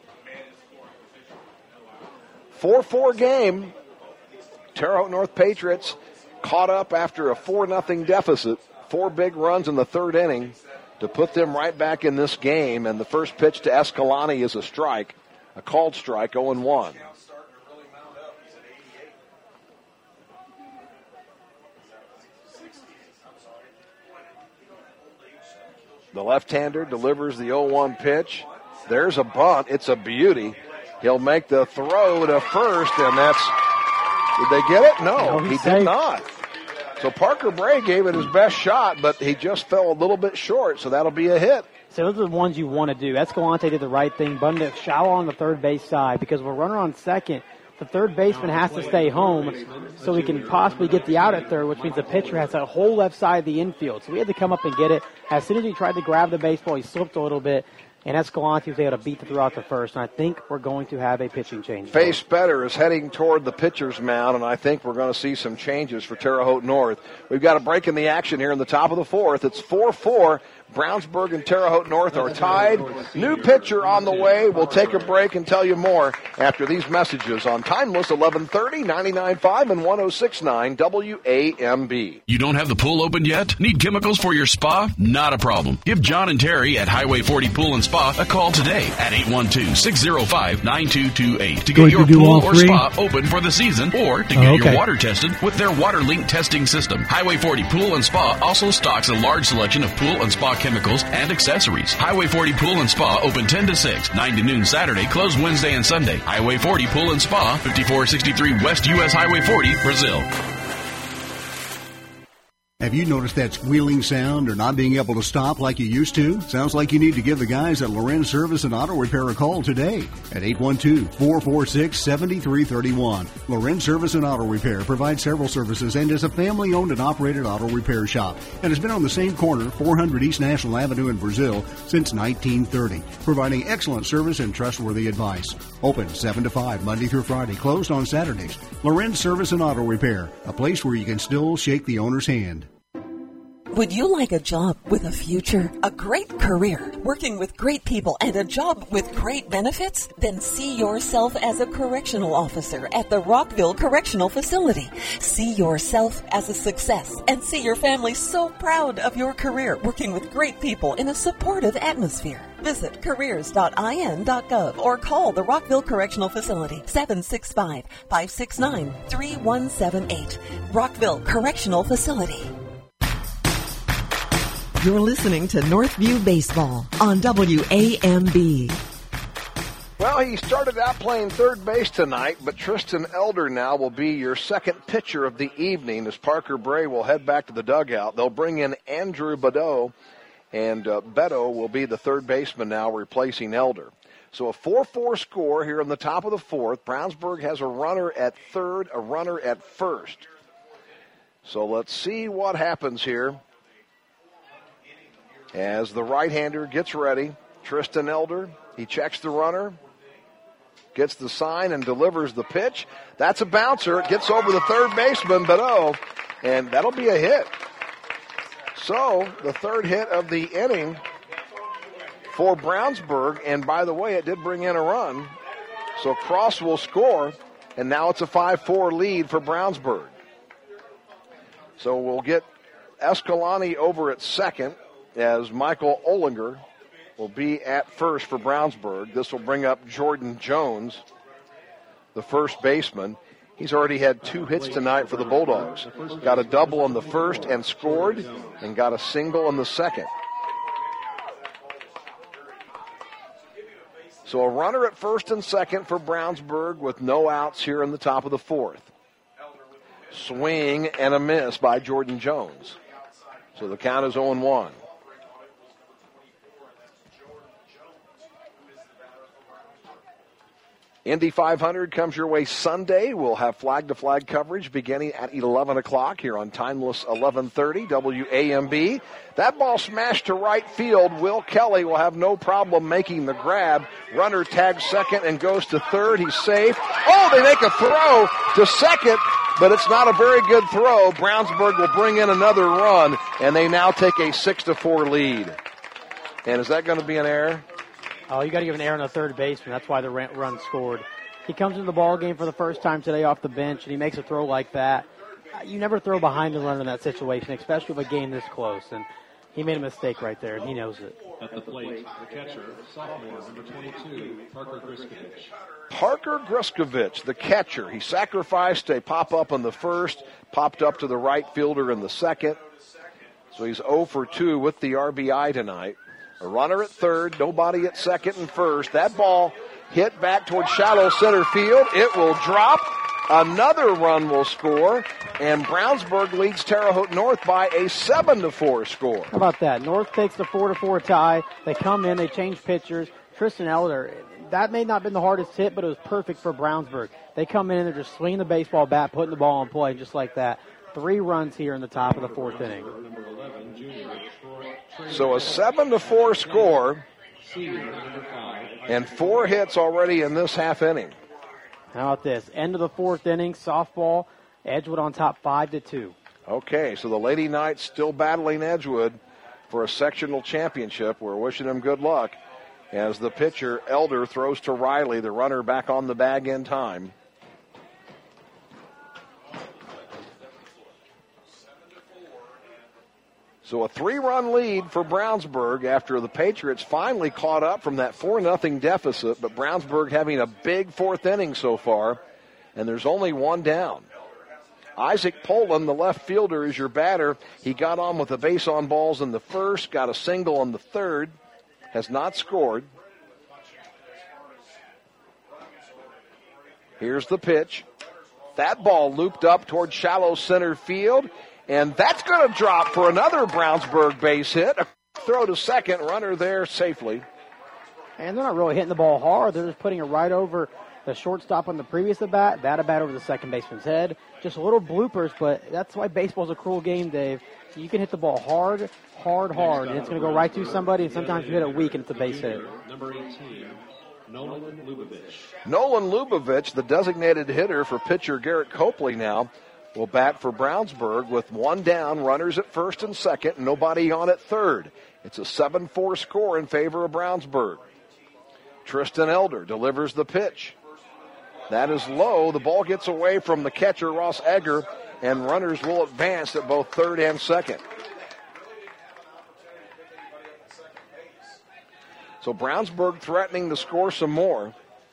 four four game. Terre Haute North Patriots caught up after a four nothing deficit. Four big runs in the third inning to put them right back in this game. And the first pitch to Escalante is a strike, a called strike, oh and one. The left-hander delivers the oh one pitch. There's a bunt. It's a beauty. He'll make the throw to first, and that's, did they get it? No, no he safe. did not. So Parker Bray gave it his best shot, but he just fell a little bit short, so that'll be a hit. So those are the ones you want to do. Escalante did the right thing, bunted it shallow on the third base side, because with a runner on second, the third baseman has to stay home so he can possibly get the out at third, which means the pitcher has that whole left side of the infield. So we had to come up and get it. As soon as he tried to grab the baseball, he slipped a little bit. and Escalante was able to beat the throw out the first, and I think we're going to have a pitching change. Face Better is heading toward the pitcher's mound, and I think we're going to see some changes for Terre Haute North. We've got a break in the action here in the top of the fourth. It's four four. Brownsburg and Terre Haute North are tied. New pitcher on the way. We'll take a break and tell you more after these messages on Timeless eleven thirty, ninety-nine point five, and one oh six point nine W A M B. You don't have the pool open yet? Need chemicals for your spa? Not a problem. Give John and Terry at Highway forty Pool and Spa a call today at eight one two, six oh five, nine two two eight to get your pool or spa open for the season or to get oh, okay. your water tested with their WaterLink testing system. Highway forty Pool and Spa also stocks a large selection of pool and spa chemicals and accessories. Highway forty Pool and Spa open ten to six, nine to noon Saturday, closed Wednesday and Sunday. Highway forty Pool and Spa, fifty-four sixty-three West U S Highway forty, Brazil. Have you noticed that squealing sound or not being able to stop like you used to? Sounds like you need to give the guys at Lorenz Service and Auto Repair a call today at eight one two, four four six, seven three three one. Lorenz Service and Auto Repair provides several services and is a family-owned and operated auto repair shop and has been on the same corner, four hundred East National Avenue in Brazil, since nineteen thirty, providing excellent service and trustworthy advice. Open seven to five Monday through Friday, closed on Saturdays. Lorenz Service and Auto Repair, a place where you can still shake the owner's hand. Would you like a job with a future, a great career, working with great people, and a job with great benefits? Then see yourself as a correctional officer at the Rockville Correctional Facility. See yourself as a success and see your family so proud of your career working with great people in a supportive atmosphere. Visit careers dot I N dot gov or call the Rockville Correctional Facility, seven six five, five six nine, three one seven eight. Rockville Correctional Facility. You're listening to Northview Baseball on W A M B. Well, he started out playing third base tonight, but Tristan Elder now will be your second pitcher of the evening as Parker Bray will head back to the dugout. They'll bring in Andrew Bedeau, and uh, Bedeau will be the third baseman now replacing Elder. So a four four score here in the top of the fourth. Brownsburg has a runner at third, a runner at first. So let's see what happens here. As the right-hander gets ready, Tristan Elder, he checks the runner, gets the sign, and delivers the pitch. That's a bouncer. It gets over the third baseman, Bedeau, and that'll be a hit. So the third hit of the inning for Brownsburg, and by the way, it did bring in a run. So Cross will score, and now it's a five four lead for Brownsburg. So we'll get Escalante over at second, as Michael Olinger will be at first for Brownsburg. This will bring up Jordan Jones, the first baseman. He's already had two hits tonight for the Bulldogs. Got a double on the first and scored, and got a single on the second. So a runner at first and second for Brownsburg with no outs here in the top of the fourth. Swing and a miss by Jordan Jones. So the count is oh and one. Indy five hundred comes your way Sunday. We'll have flag-to-flag coverage beginning at eleven o'clock here on Timeless eleven thirty W A M B. That ball smashed to right field. Will Kelly will have no problem making the grab. Runner tags second and goes to third. He's safe. Oh, they make a throw to second, but it's not a very good throw. Brownsburg will bring in another run, and they now take a six to four lead. And is that going to be an error? Oh, you got to give an error on the third baseman. That's why the run scored. He comes into the ball game for the first time today off the bench, and he makes a throw like that. You never throw behind the runner in that situation, especially with a game this close. And he made a mistake right there, and he knows it. At the plate, the catcher, sophomore, number twenty-two, Parker Griskovich. Parker Griskovich, the catcher. He sacrificed a pop-up on the first, popped up to the right fielder in the second. So he's oh for two with the R B I tonight. A runner at third, nobody at second and first. That ball hit back towards shallow center field. It will drop. Another run will score, and Brownsburg leads Terre Haute North by a seven to four score. How about that? North takes the four to four tie. They come in, they change pitchers. Tristan Elder, that may not have been the hardest hit, but it was perfect for Brownsburg. They come in and they're just swinging the baseball bat, putting the ball on play just like that. Three runs here in the top of the fourth inning. So a seven to four score. senior, number five. And four hits already in this half inning. How about this? End of the fourth inning, softball, Edgewood on top five to two. Okay, so the Lady Knights still battling Edgewood for a sectional championship. We're wishing them good luck as the pitcher, Elder, throws to Riley, the runner back on the bag in time. So a three-run lead for Brownsburg after the Patriots finally caught up from that four nothing deficit, but Brownsburg having a big fourth inning so far, and there's only one down. Isaac Poland, the left fielder, is your batter. He got on with a base on balls in the first, got a single in the third, has not scored. Here's the pitch. That ball looped up toward shallow center field, and that's going to drop for another Brownsburg base hit. A throw to second, runner there safely. And they're not really hitting the ball hard. They're just putting it right over the shortstop on the previous at-bat, that at-bat over the second baseman's head. Just little bloopers, but that's why baseball's a cruel game, Dave. You can hit the ball hard, hard, hard, and it's going to go right to somebody, and sometimes you hit it weak and it's a base hit. Number eighteen, Nolan Lubavitch. Nolan Lubavitch, the designated hitter for pitcher Garrett Copley now, will bat for Brownsburg with one down, runners at first and second, nobody on at third. It's a seven four score in favor of Brownsburg. Tristan Elder delivers the pitch. That is low. The ball gets away from the catcher, Ross Egger, and runners will advance at both third and second. So Brownsburg threatening to score some more.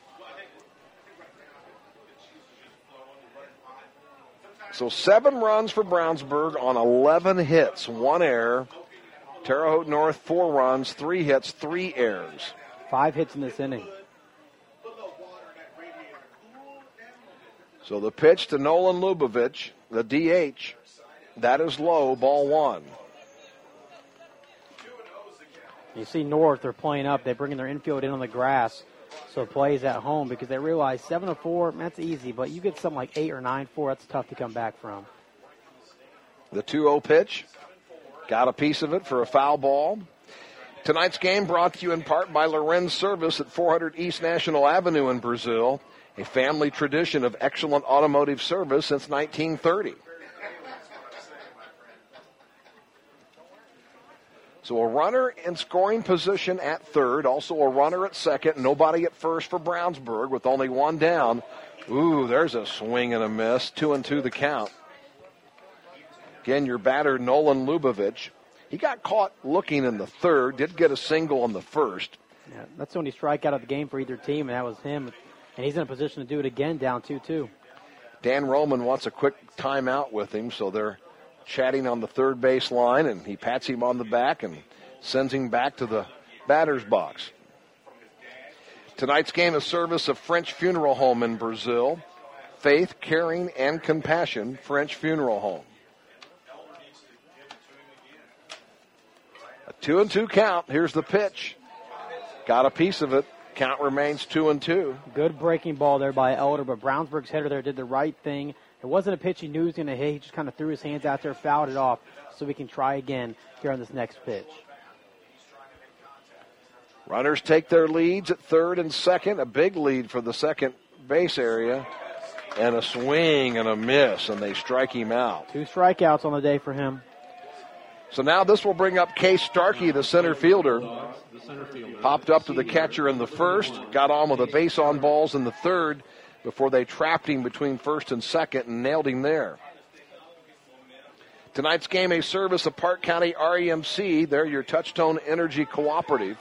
So seven runs for Brownsburg on eleven hits, one error. Terre Haute North, four runs, three hits, three errors. Five hits in this inning. So the pitch to Nolan Lubavitch, the D H, that is low, ball one. You see North, they're playing up. They're bringing their infield in on the grass, so plays at home because they realize seven to four, that's easy, but you get something like eight or nine four, that's tough to come back from. The two oh pitch, got a piece of it for a foul ball. Tonight's game brought to you in part by Lorenz Service at four hundred East National Avenue in Brazil, a family tradition of excellent automotive service since nineteen thirty. So a runner in scoring position at third, also a runner at second, nobody at first for Brownsburg with only one down. Ooh, there's a swing and a miss, two and two the count. Again, your batter, Nolan Lubavitch. He got caught looking in the third, did get a single in the first. Yeah, that's the only strikeout of the game for either team, and that was him. And he's in a position to do it again, down two two. Dan Roman wants a quick timeout with him, so they're chatting on the third base line, and he pats him on the back and sends him back to the batter's box. Tonight's game is service of French Funeral Home in Brazil. Faith, Caring, and Compassion, French Funeral Home. A two and two count. Here's the pitch. Got a piece of it. Count remains two and two. Good breaking ball there by Elder, but Brownsburg's hitter there did the right thing. It wasn't a pitch he knew he was going to hit. He just kind of threw his hands out there, fouled it off, so we can try again here on this next pitch. Runners take their leads at third and second. A big lead for the second base area. And a swing and a miss, and they strike him out. Two strikeouts on the day for him. So now this will bring up Case Starkey, the center fielder. Popped up to the catcher in the first, got on with a base on balls in the third before they trapped him between first and second and nailed him there. Tonight's game, a service of Park County R E M C. They're your Touchstone Energy Cooperative.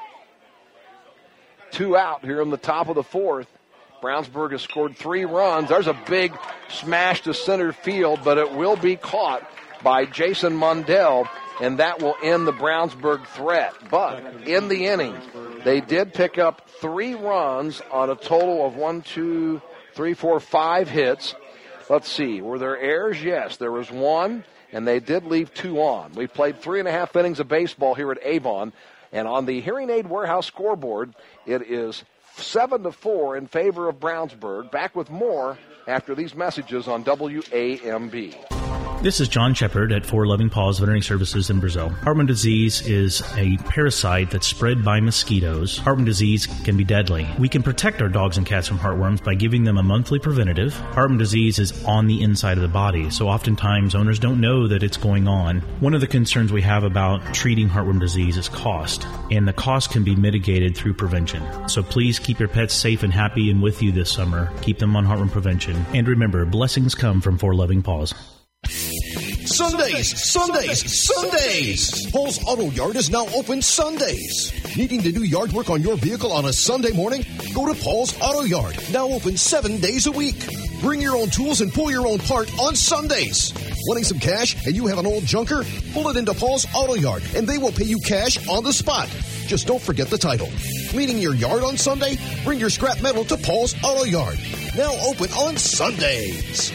Two out here in the top of the fourth. Brownsburg has scored three runs. There's a big smash to center field, but it will be caught by Jason Mundell, and that will end the Brownsburg threat. But in the inning, they did pick up three runs on a total of one, two, three, four, five hits. Let's see, were there errors? Yes, there was one, and they did leave two on. We played three and a half innings of baseball here at Avon, and on the Hearing Aid Warehouse scoreboard, it is seven to four in favor of Brownsburg. Back with more after these messages on W A M B. This is John Shepard at For Loving Paws Veterinary Services in Brazil. Heartworm disease is a parasite that's spread by mosquitoes. Heartworm disease can be deadly. We can protect our dogs and cats from heartworms by giving them a monthly preventative. Heartworm disease is on the inside of the body, so oftentimes owners don't know that it's going on. One of the concerns we have about treating heartworm disease is cost, and the cost can be mitigated through prevention. So please keep your pets safe and happy and with you this summer. Keep them on heartworm prevention. And remember, blessings come from For Loving Paws. Sundays, Sundays, Sundays! Paul's Auto Yard is now open Sundays. Needing to do yard work on your vehicle on a Sunday morning? Go to Paul's Auto Yard, now open seven days a week. Bring your own tools and pull your own part on Sundays. Wanting some cash and you have an old junker? Pull it into Paul's Auto Yard and they will pay you cash on the spot. Just don't forget the title. Cleaning your yard on Sunday? Bring your scrap metal to Paul's Auto Yard, now open on Sundays.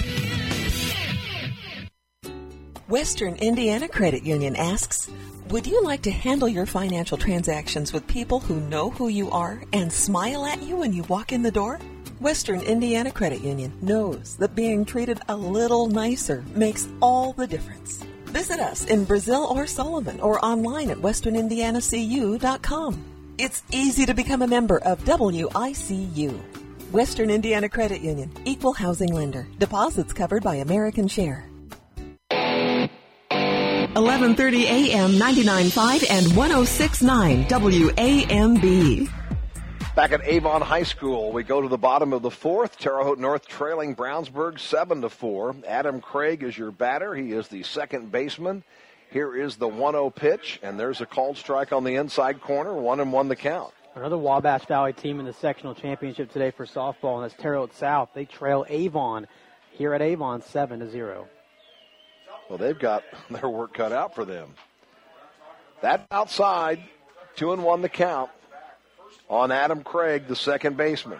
Western Indiana Credit Union asks, would you like to handle your financial transactions with people who know who you are and smile at you when you walk in the door? Western Indiana Credit Union knows that being treated a little nicer makes all the difference. Visit us in Brazil or Sullivan or online at western indiana c u dot com. It's easy to become a member of W I C U. Western Indiana Credit Union, equal housing lender. Deposits covered by American Share. eleven thirty a.m., ninety-nine point five and one oh six point nine W A M B. Back at Avon High School, we go to the bottom of the fourth. Terre Haute North trailing Brownsburg seven to four. Adam Craig is your batter. He is the second baseman. Here is the one oh pitch, and there's a called strike on the inside corner. One and one the count. Another Wabash Valley team in the sectional championship today for softball, and that's Terre Haute South. They trail Avon here at Avon seven to zero. Well, they've got their work cut out for them. That outside, two and one the count on Adam Craig, the second baseman.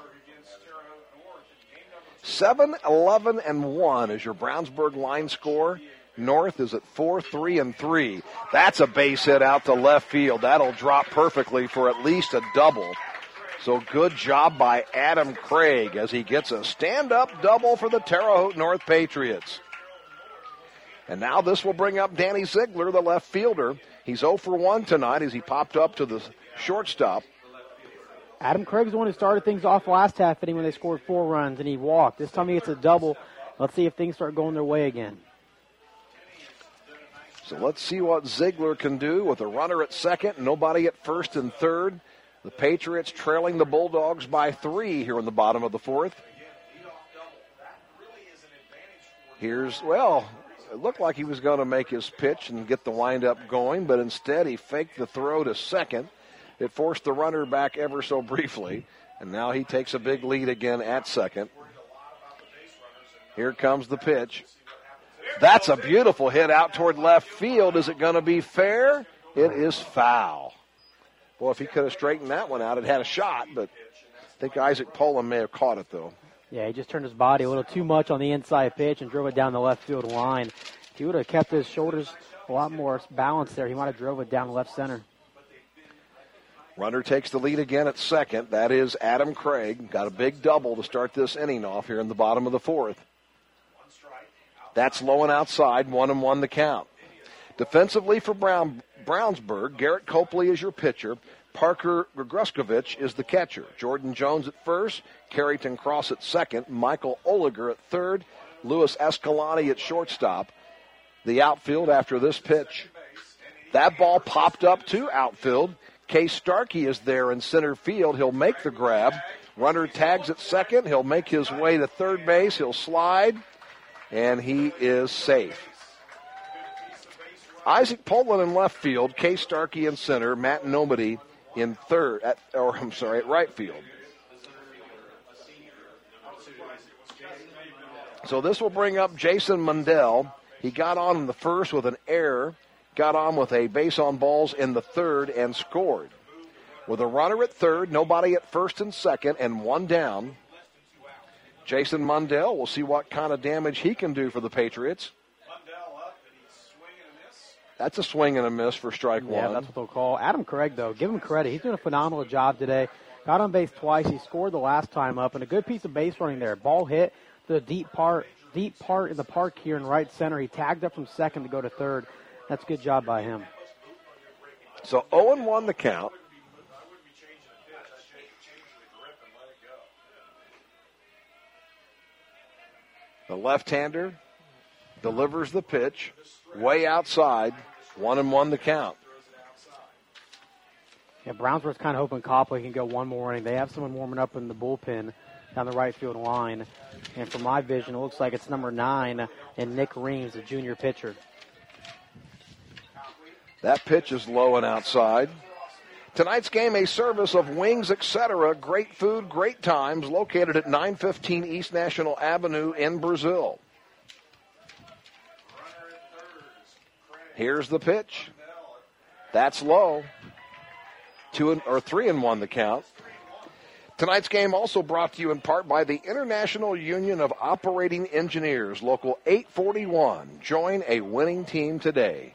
seven, eleven, and one is your Brownsburg line score. North is at four, three, and three. That's a base hit out to left field. That'll drop perfectly for at least a double. So good job by Adam Craig as he gets a stand-up double for the Terre Haute North Patriots. And now this will bring up Danny Ziegler, the left fielder. He's oh for one tonight as he popped up to the shortstop. Adam Craig's the one who started things off last half inning when they scored four runs and he walked. This time he gets a double. Let's see if things start going their way again. So let's see what Ziegler can do with a runner at second, nobody at first and third. The Patriots trailing the Bulldogs by three here in the bottom of the fourth. Here's, well, it looked like he was going to make his pitch and get the windup going, but instead he faked the throw to second. It forced the runner back ever so briefly, and now he takes a big lead again at second. Here comes the pitch. That's a beautiful hit out toward left field. Is it going to be fair? It is foul. Well, if he could have straightened that one out, it had a shot, but I think Isaac Poland may have caught it, though. Yeah, he just turned his body a little too much on the inside pitch and drove it down the left field line. If he would have kept his shoulders a lot more balanced there, he might have drove it down the left center. Runner takes the lead again at second. That is Adam Craig. Got a big double to start this inning off here in the bottom of the fourth. That's low and outside, one and one the count. Defensively for Brown, Brownsburg, Garrett Copley is your pitcher. Parker Gruskovich is the catcher. Jordan Jones at first, Carrington Cross at second, Michael Oliger at third, Louis Escalante at shortstop. The outfield after this pitch. That ball popped up to outfield. Case Starkey is there in center field. He'll make the grab. Runner tags at second. He'll make his way to third base. He'll slide, and he is safe. Isaac Poland in left field, Case Starkey in center, Matt Nomady in third, at, or I'm sorry, at right field. So this will bring up Jason Mundell. He got on in the first with an error, got on with a base on balls in the third, and scored. With a runner at third, nobody at first and second, and one down, Jason Mundell, we'll see what kind of damage he can do for the Patriots. That's a swing and a miss for strike yeah, one. That's what they'll call. Adam Craig, though, give him credit. He's doing a phenomenal job today. Got on base twice. He scored the last time up, and a good piece of base running there. Ball hit to the deep part deep part in the park here in right center. He tagged up from second to go to third. That's a good job by him. So oh and one the count. The left-hander delivers the pitch way outside. One and one the count. Yeah, Brownsburg's kind of hoping Copley can go one more inning. They have someone warming up in the bullpen down the right field line. And from my vision, it looks like it's number nine and Nick Reams, the junior pitcher. That pitch is low and outside. Tonight's game, a service of Wings, et cetera. Great food, great times, located at nine fifteen East National Avenue in Brazil. Here's the pitch. That's low. Two and, or three and one the count. Tonight's game also brought to you in part by the International Union of Operating Engineers, Local eight forty-one. Join a winning team today.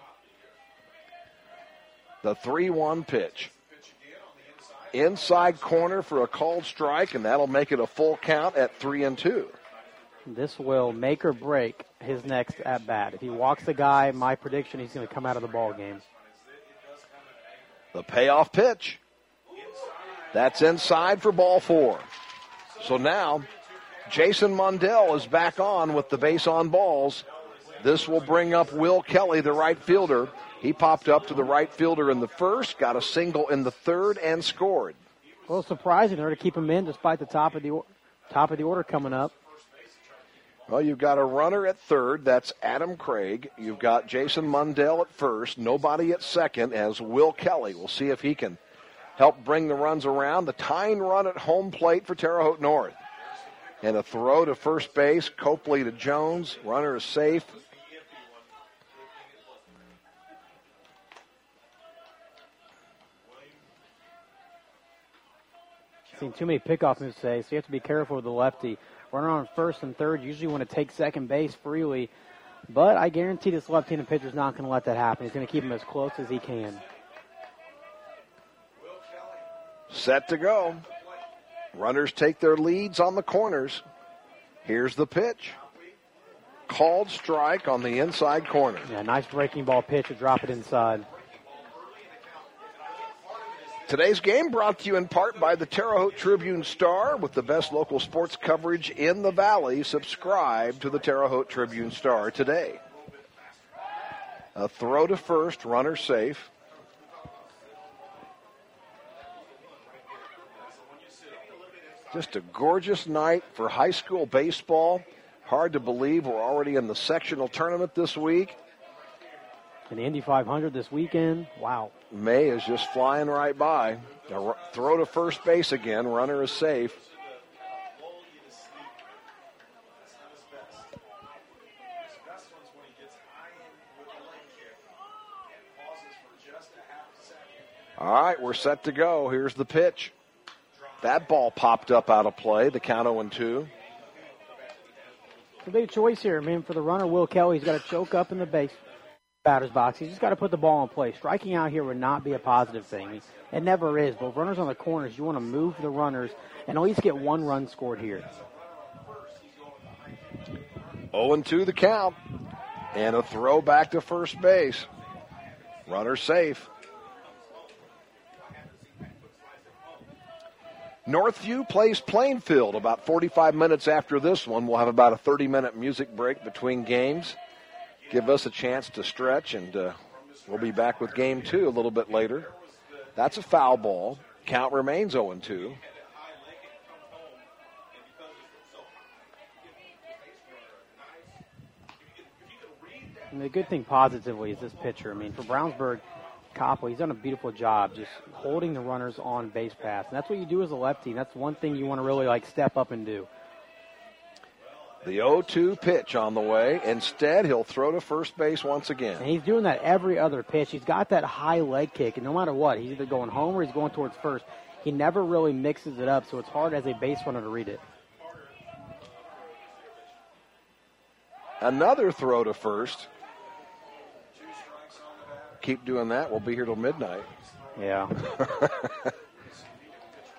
The three one pitch. Inside corner for a called strike, and that'll make it a full count at three and two. This will make or break his next at bat. If he walks the guy, my prediction, he's going to come out of the ball game. The payoff pitch. That's inside for ball four. So now, Jason Mundell is back on with the base on balls. This will bring up Will Kelly, the right fielder. He popped up to the right fielder in the first, got a single in the third, and scored. A little surprising there to keep him in despite the top of the top of the order coming up. Well, you've got a runner at third. That's Adam Craig. You've got Jason Mundell at first. Nobody at second as Will Kelly. We'll see if he can help bring the runs around. The tying run at home plate for Terre Haute North. And a throw to first base. Copley to Jones. Runner is safe. Seen too many pickoff moves today, so you have to be careful with the lefty. Runner on first and third usually want to take second base freely, but I guarantee this left-handed pitcher's not going to let that happen. He's going to keep him as close as he can. Set to go. Runners take their leads on the corners. Here's the pitch. Called strike on the inside corner. Yeah, nice breaking ball pitch to drop it inside. Today's game brought to you in part by the Terre Haute Tribune-Star. With the best local sports coverage in the Valley, subscribe to the Terre Haute Tribune-Star today. A throw to first, runner safe. Just a gorgeous night for high school baseball. Hard to believe we're already in the sectional tournament this week. And the Indy five hundred this weekend. Wow. May is just flying right by. A throw to first base again. Runner is safe. All right, we're set to go. Here's the pitch. That ball popped up out of play. The count oh and two. It's a big choice here. I mean, for the runner, Will Kelly, he's got to choke up in the base batter's box. He's just got to put the ball in play. Striking out here would not be a positive thing. It never is. But runners on the corners, you want to move the runners and at least get one run scored here. oh and two the count. And a throw back to first base. Runner safe. Northview plays Plainfield about forty-five minutes after this one. We'll have about a thirty-minute music break between games. Give us a chance to stretch, and uh, we'll be back with game two a little bit later. That's a foul ball. Count remains oh and two. And the good thing positively is this pitcher. I mean, for Brownsburg, Copley, he's done a beautiful job just holding the runners on base paths. And that's what you do as a lefty. And that's one thing you want to really, like, step up and do. The oh two pitch on the way. Instead, he'll throw to first base once again. And he's doing that every other pitch. He's got that high leg kick, and no matter what, he's either going home or he's going towards first. He never really mixes it up, so it's hard as a base runner to read it. Another throw to first. Keep doing that. We'll be here till midnight. Yeah.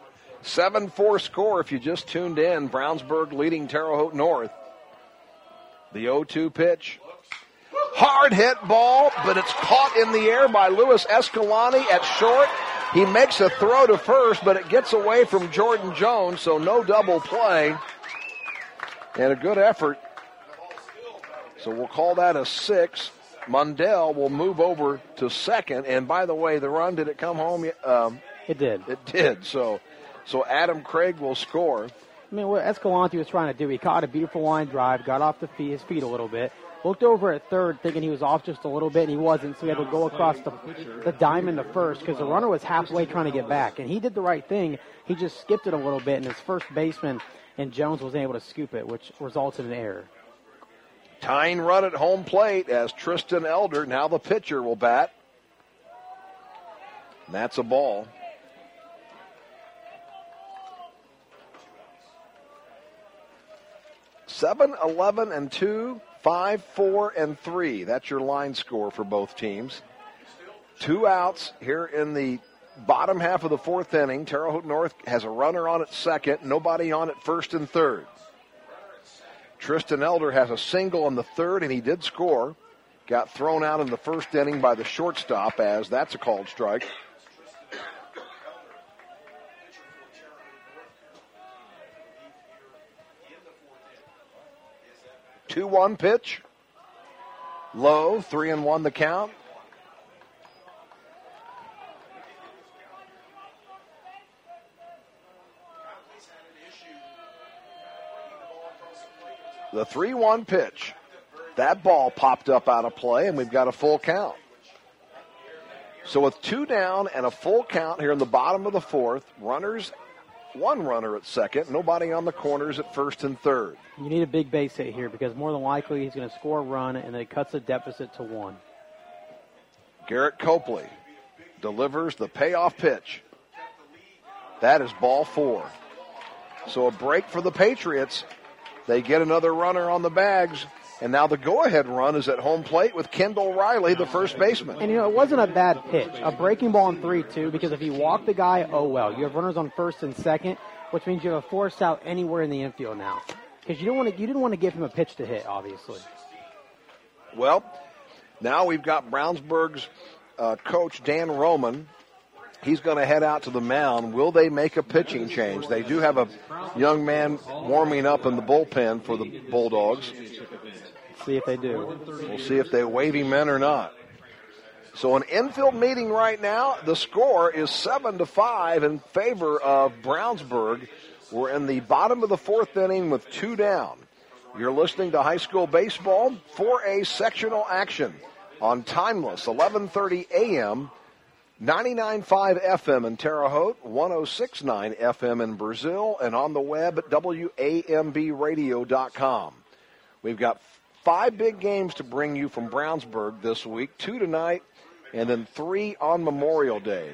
seven four score if you just tuned in. Brownsburg leading Terre Haute North. The oh two pitch. Hard hit ball, but it's caught in the air by Luis Escalante at short. He makes a throw to first, but it gets away from Jordan Jones, so no double play. And a good effort. So we'll call that a six. Mundell will move over to second. And by the way, the run, did it come home? Um, it did. It did. So, so Adam Craig will score. I mean, what Escalante was trying to do, he caught a beautiful line drive, got off the feet, his feet a little bit, looked over at third thinking he was off just a little bit, and he wasn't, so he had to go across the, the diamond to first because the runner was halfway trying to get back. And he did the right thing. He just skipped it a little bit, and his first baseman, and Jones, was able to scoop it, which resulted in an error. Tying run at home plate as Tristan Elder, now the pitcher, will bat. And that's a ball. seven, eleven, and two, five, four, and three. That's your line score for both teams. Two outs here in the bottom half of the fourth inning. Terre Haute North has a runner on at second, nobody on at first and third. Tristan Elder has a single in the third, and he did score. Got thrown out in the first inning by the shortstop, as that's a called strike. two one pitch. Low, three and one the count. The three one pitch. That ball popped up out of play, and we've got a full count. So with two down and a full count here in the bottom of the fourth, runners, one runner at second, nobody on the corners at first and third. You need a big base hit here because more than likely he's going to score a run, and then it cuts the deficit to one. Garrett Copley delivers the payoff pitch. That is ball four. So a break for the Patriots. They get another runner on the bags, and now the go-ahead run is at home plate with Kendall Riley, the first baseman. And, you know, it wasn't a bad pitch. A breaking ball in three two, because if you walk the guy, oh, well. You have runners on first and second, which means you have a force out anywhere in the infield now. Because you don't want to, you didn't want to give him a pitch to hit, obviously. Well, now we've got Brownsburg's uh, coach, Dan Roman. He's going to head out to the mound. Will they make a pitching change? They do have a young man warming up in the bullpen for the Bulldogs. See if they do. We'll see if they wave him in or not. So an infield meeting right now. The score is seven to five in favor of Brownsburg. We're in the bottom of the fourth inning with two down. You're listening to high school baseball, four A sectional action on Timeless, eleven thirty a.m., ninety-nine point five F M in Terre Haute, one oh six point nine F M in Brazil, and on the web at W A M B radio dot com. We've got five big games to bring you from Brownsburg this week, two tonight, and then three on Memorial Day.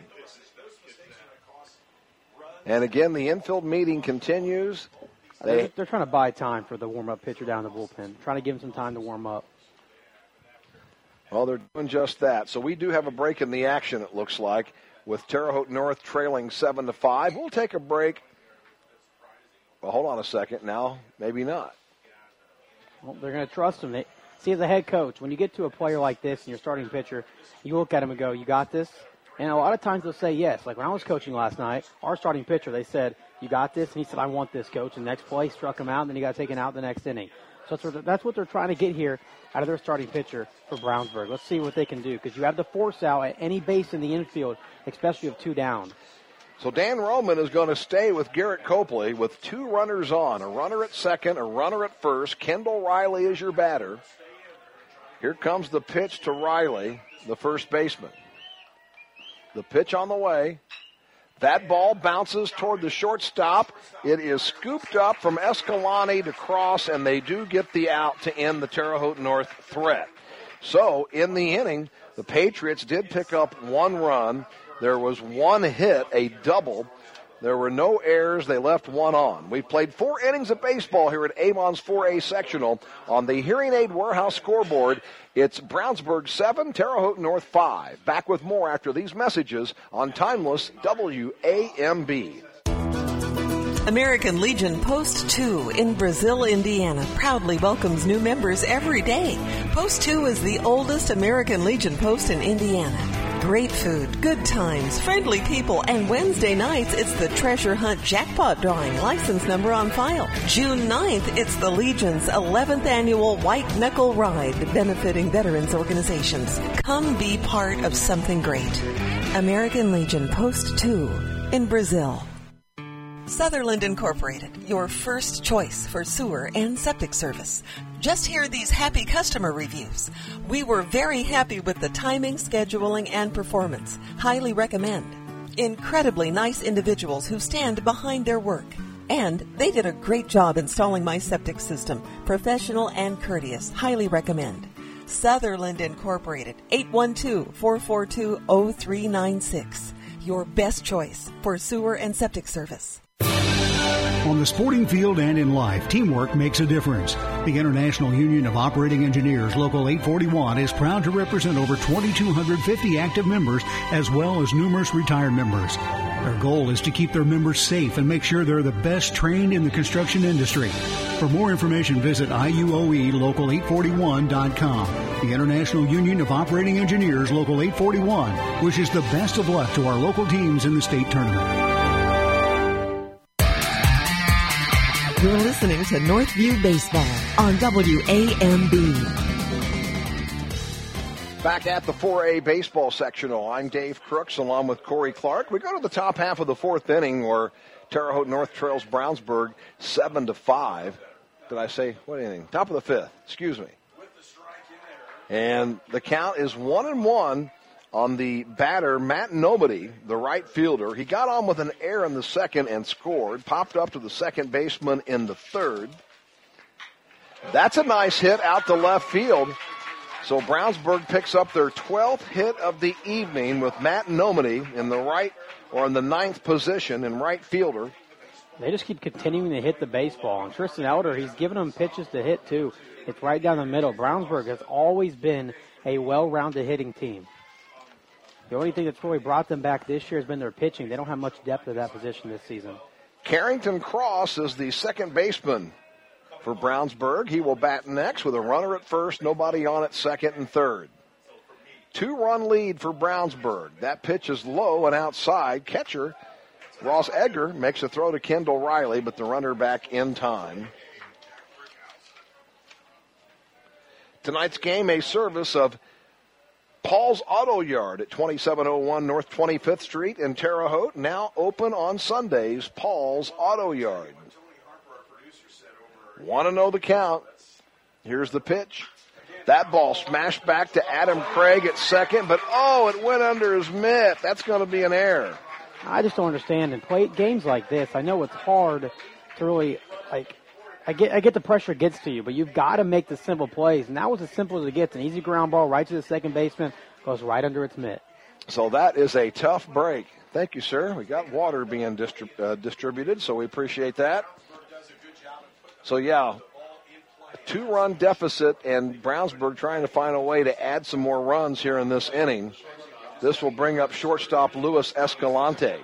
And again, the infield meeting continues. They, they're, they're trying to buy time for the warm-up pitcher down in the bullpen, trying to give him some time to warm up. Well, they're doing just that. So we do have a break in the action, it looks like, with Terre Haute North trailing seven to five. We'll take a break. Well, hold on a second now. Maybe not. Well, they're going to trust him. They, see, as a head coach, when you get to a player like this and you're starting pitcher, you look at him and go, you got this? And a lot of times they'll say yes. Like when I was coaching last night, our starting pitcher, they said, you got this? And he said, I want this, coach. And the next play, struck him out, and then he got taken out the next inning. So that's what, that's what they're trying to get here out of their starting pitcher for Brownsburg. Let's see what they can do, because you have the force out at any base in the infield, especially with two down. So Dan Roman is going to stay with Garrett Copley with two runners on, a runner at second, a runner at first. Kendall Riley is your batter. Here comes the pitch to Riley, the first baseman. The pitch on the way. That ball bounces toward the shortstop. It is scooped up from Escalante to Cross, and they do get the out to end the Terre Haute North threat. So, in the inning, the Patriots did pick up one run. There was one hit, a double. There were no errors. They left one on. We've played four innings of baseball here at Avon's four A sectional. On the Hearing Aid Warehouse scoreboard, it's Brownsburg seven, Terre Haute North five. Back with more after these messages on Timeless W A M B. American Legion Post two in Brazil, Indiana proudly welcomes new members every day. Post two is the oldest American Legion post in Indiana. Great food, good times, friendly people, and Wednesday nights it's the Treasure Hunt Jackpot Drawing, license number on file. June ninth, it's the Legion's eleventh annual White Knuckle Ride, benefiting veterans organizations. Come be part of something great. American Legion Post two in Brazil. Sutherland Incorporated, your first choice for sewer and septic service. Just hear these happy customer reviews. We were very happy with the timing, scheduling, and performance. Highly recommend. Incredibly nice individuals who stand behind their work. And they did a great job installing my septic system. Professional and courteous. Highly recommend. Sutherland Incorporated, eight one two, four four two, zero three nine six. Your best choice for sewer and septic service. On the sporting field and in life, teamwork makes a difference. The International Union of Operating Engineers, Local eight forty-one, is proud to represent over two thousand two hundred fifty active members as well as numerous retired members. Their goal is to keep their members safe and make sure they're the best trained in the construction industry. For more information, visit I U O E local eight forty-one dot com. The International Union of Operating Engineers, Local eight forty-one, wishes the best of luck to our local teams in the state tournament. You're listening to Northview Baseball on W A M B. Back at the four A baseball sectional, I'm Dave Crooks along with Corey Clark. We go to the top half of the fourth inning where Terre Haute North trails Brownsburg seven to five. Did I say what inning? Top of the fifth. Excuse me. And the count is one and one on the batter, Matt Nobody, the right fielder. He got on with an error in the second and scored. Popped up to the second baseman in the third. That's a nice hit out to left field. So Brownsburg picks up their twelfth hit of the evening with Matt Nobody in the right or in the ninth position in right fielder. They just keep continuing to hit the baseball. And Tristan Elder, he's giving them pitches to hit too. It's right down the middle. Brownsburg has always been a well-rounded hitting team. The only thing that's really brought them back this year has been their pitching. They don't have much depth at that position this season. Carrington Cross is the second baseman for Brownsburg. He will bat next with a runner at first, nobody on at second and third. Two-run lead for Brownsburg. That pitch is low and outside. Catcher Ross Edgar makes a throw to Kendall Riley, but the runner back in time. Tonight's game, a service of Paul's Auto Yard at twenty-seven oh one North twenty-fifth Street in Terre Haute. Now open on Sundays, Paul's Auto Yard. Want to know the count. Here's the pitch. That ball smashed back to Adam Craig at second, but oh, it went under his mitt. That's going to be an error. I just don't understand. In play games like this, I know it's hard to really, like, I get I get the pressure gets to you, but you've got to make the simple plays. And that was as simple as it gets. An easy ground ball right to the second baseman, goes right under its mitt. So that is a tough break. Thank you, sir. We got water being distrib- uh, distributed, so we appreciate that. So, yeah, a two-run deficit, and Brownsburg trying to find a way to add some more runs here in this inning. This will bring up shortstop Luis Escalante.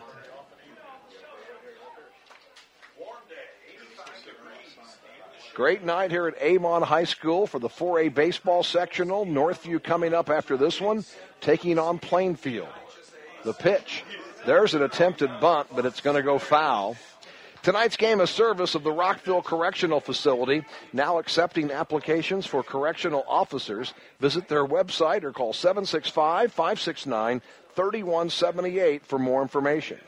Great night here at Avon High School for the four A baseball sectional. Northview coming up after this one, taking on Plainfield. The pitch. There's an attempted bunt, but it's going to go foul. Tonight's game is service of the Rockville Correctional Facility, now accepting applications for correctional officers. Visit their website or call seven six five, five six nine, three one seven eight for more information.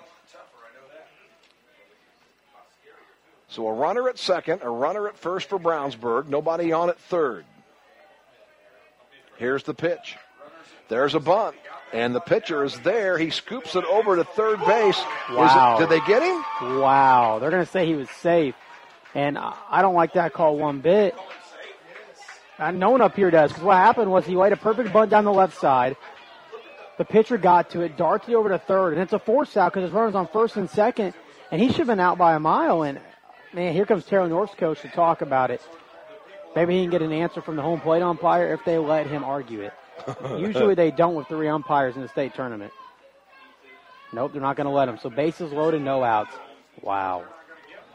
So a runner at second, a runner at first for Brownsburg, nobody on at third. Here's the pitch. There's a bunt, and the pitcher is there. He scoops it over to third base. Wow. Is it, did they get him? Wow. They're going to say he was safe, and I don't like that call one bit. Uh, no one up here does, because what happened was he laid a perfect bunt down the left side. The pitcher got to it, darted over to third, and it's a force out because his runner's on first and second, and he should have been out by a mile. And, man, here comes Terre North's coach to talk about it. Maybe he can get an answer from the home plate umpire if they let him argue it. Usually they don't with three umpires in the state tournament. Nope, they're not going to let him. So bases loaded, no outs. Wow.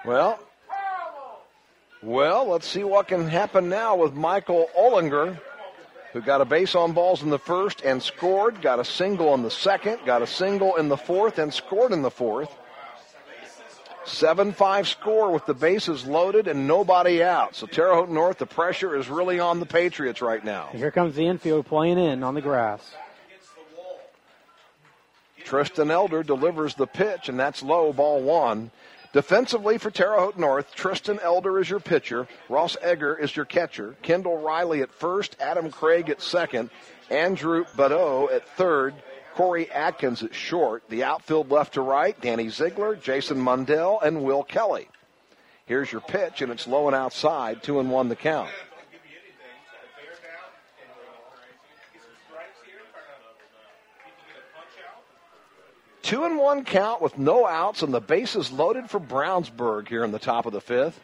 Well, well, let's see what can happen now with Michael Ollinger, who got a base on balls in the first and scored, got a single in the second, got a single in the fourth, and scored in the fourth. seven five score with the bases loaded and nobody out. So Terre Haute North, the pressure is really on the Patriots right now. Here comes the infield playing in on the grass. Tristan Elder delivers the pitch, and that's low, ball one. Defensively for Terre Haute North, Tristan Elder is your pitcher. Ross Egger is your catcher. Kendall Riley at first. Adam Craig at second. Andrew Badeau at third. Corey Atkins at short. The outfield left to right, Danny Ziegler, Jason Mundell, and Will Kelly. Here's your pitch, and it's low and outside. Two and one the count. Two and one count with no outs, and the bases loaded for Brownsburg here in the top of the fifth.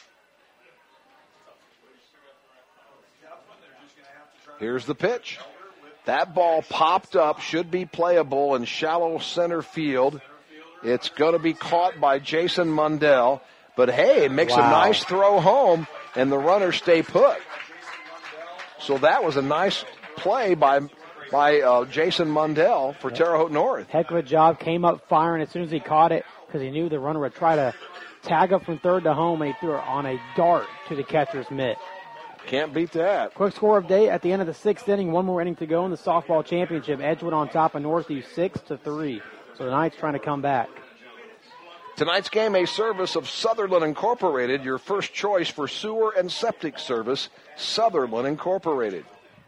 Here's the pitch. That ball popped up, should be playable in shallow center field. It's going to be caught by Jason Mundell, but hey, it makes wow. a nice throw home, and the runners stay put. So that was a nice play by by uh, Jason Mundell for Terre Haute North. Heck of a job. Came up firing as soon as he caught it because he knew the runner would try to tag up from third to home, and he threw it on a dart to the catcher's mitt. Can't beat that. Quick score of day at the end of the sixth inning. One more inning to go in the softball championship. Edgewood on top of Northview six to three. So the Knights trying to come back. Tonight's game, a service of Sutherland Incorporated, your first choice for sewer and septic service, Sutherland Incorporated.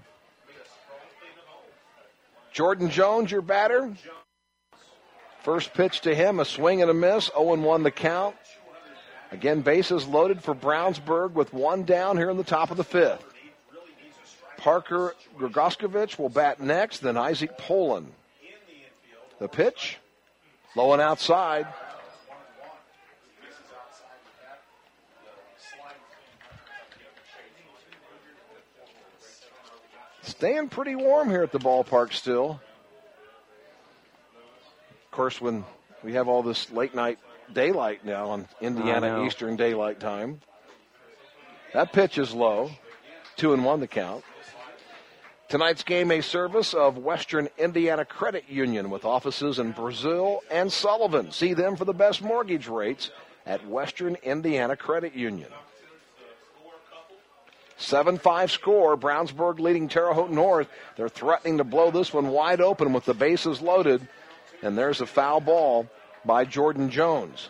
Jordan Jones, your batter. First pitch to him, a swing and a miss, oh and one the count. Again, bases loaded for Brownsburg with one down here in the top of the fifth. Parker Grgoskovich will bat next, then Isaac Poland. The pitch, low and outside. Staying pretty warm here at the ballpark still. Of course, when we have all this late night daylight now on Indiana Eastern Daylight Time. That pitch is low. Two and one the count. Tonight's game, a service of Western Indiana Credit Union with offices in Brazil and Sullivan. See them for the best mortgage rates at Western Indiana Credit Union. seven five score. Brownsburg leading Terre Haute North. They're threatening to blow this one wide open with the bases loaded. And there's a foul ball by Jordan Jones.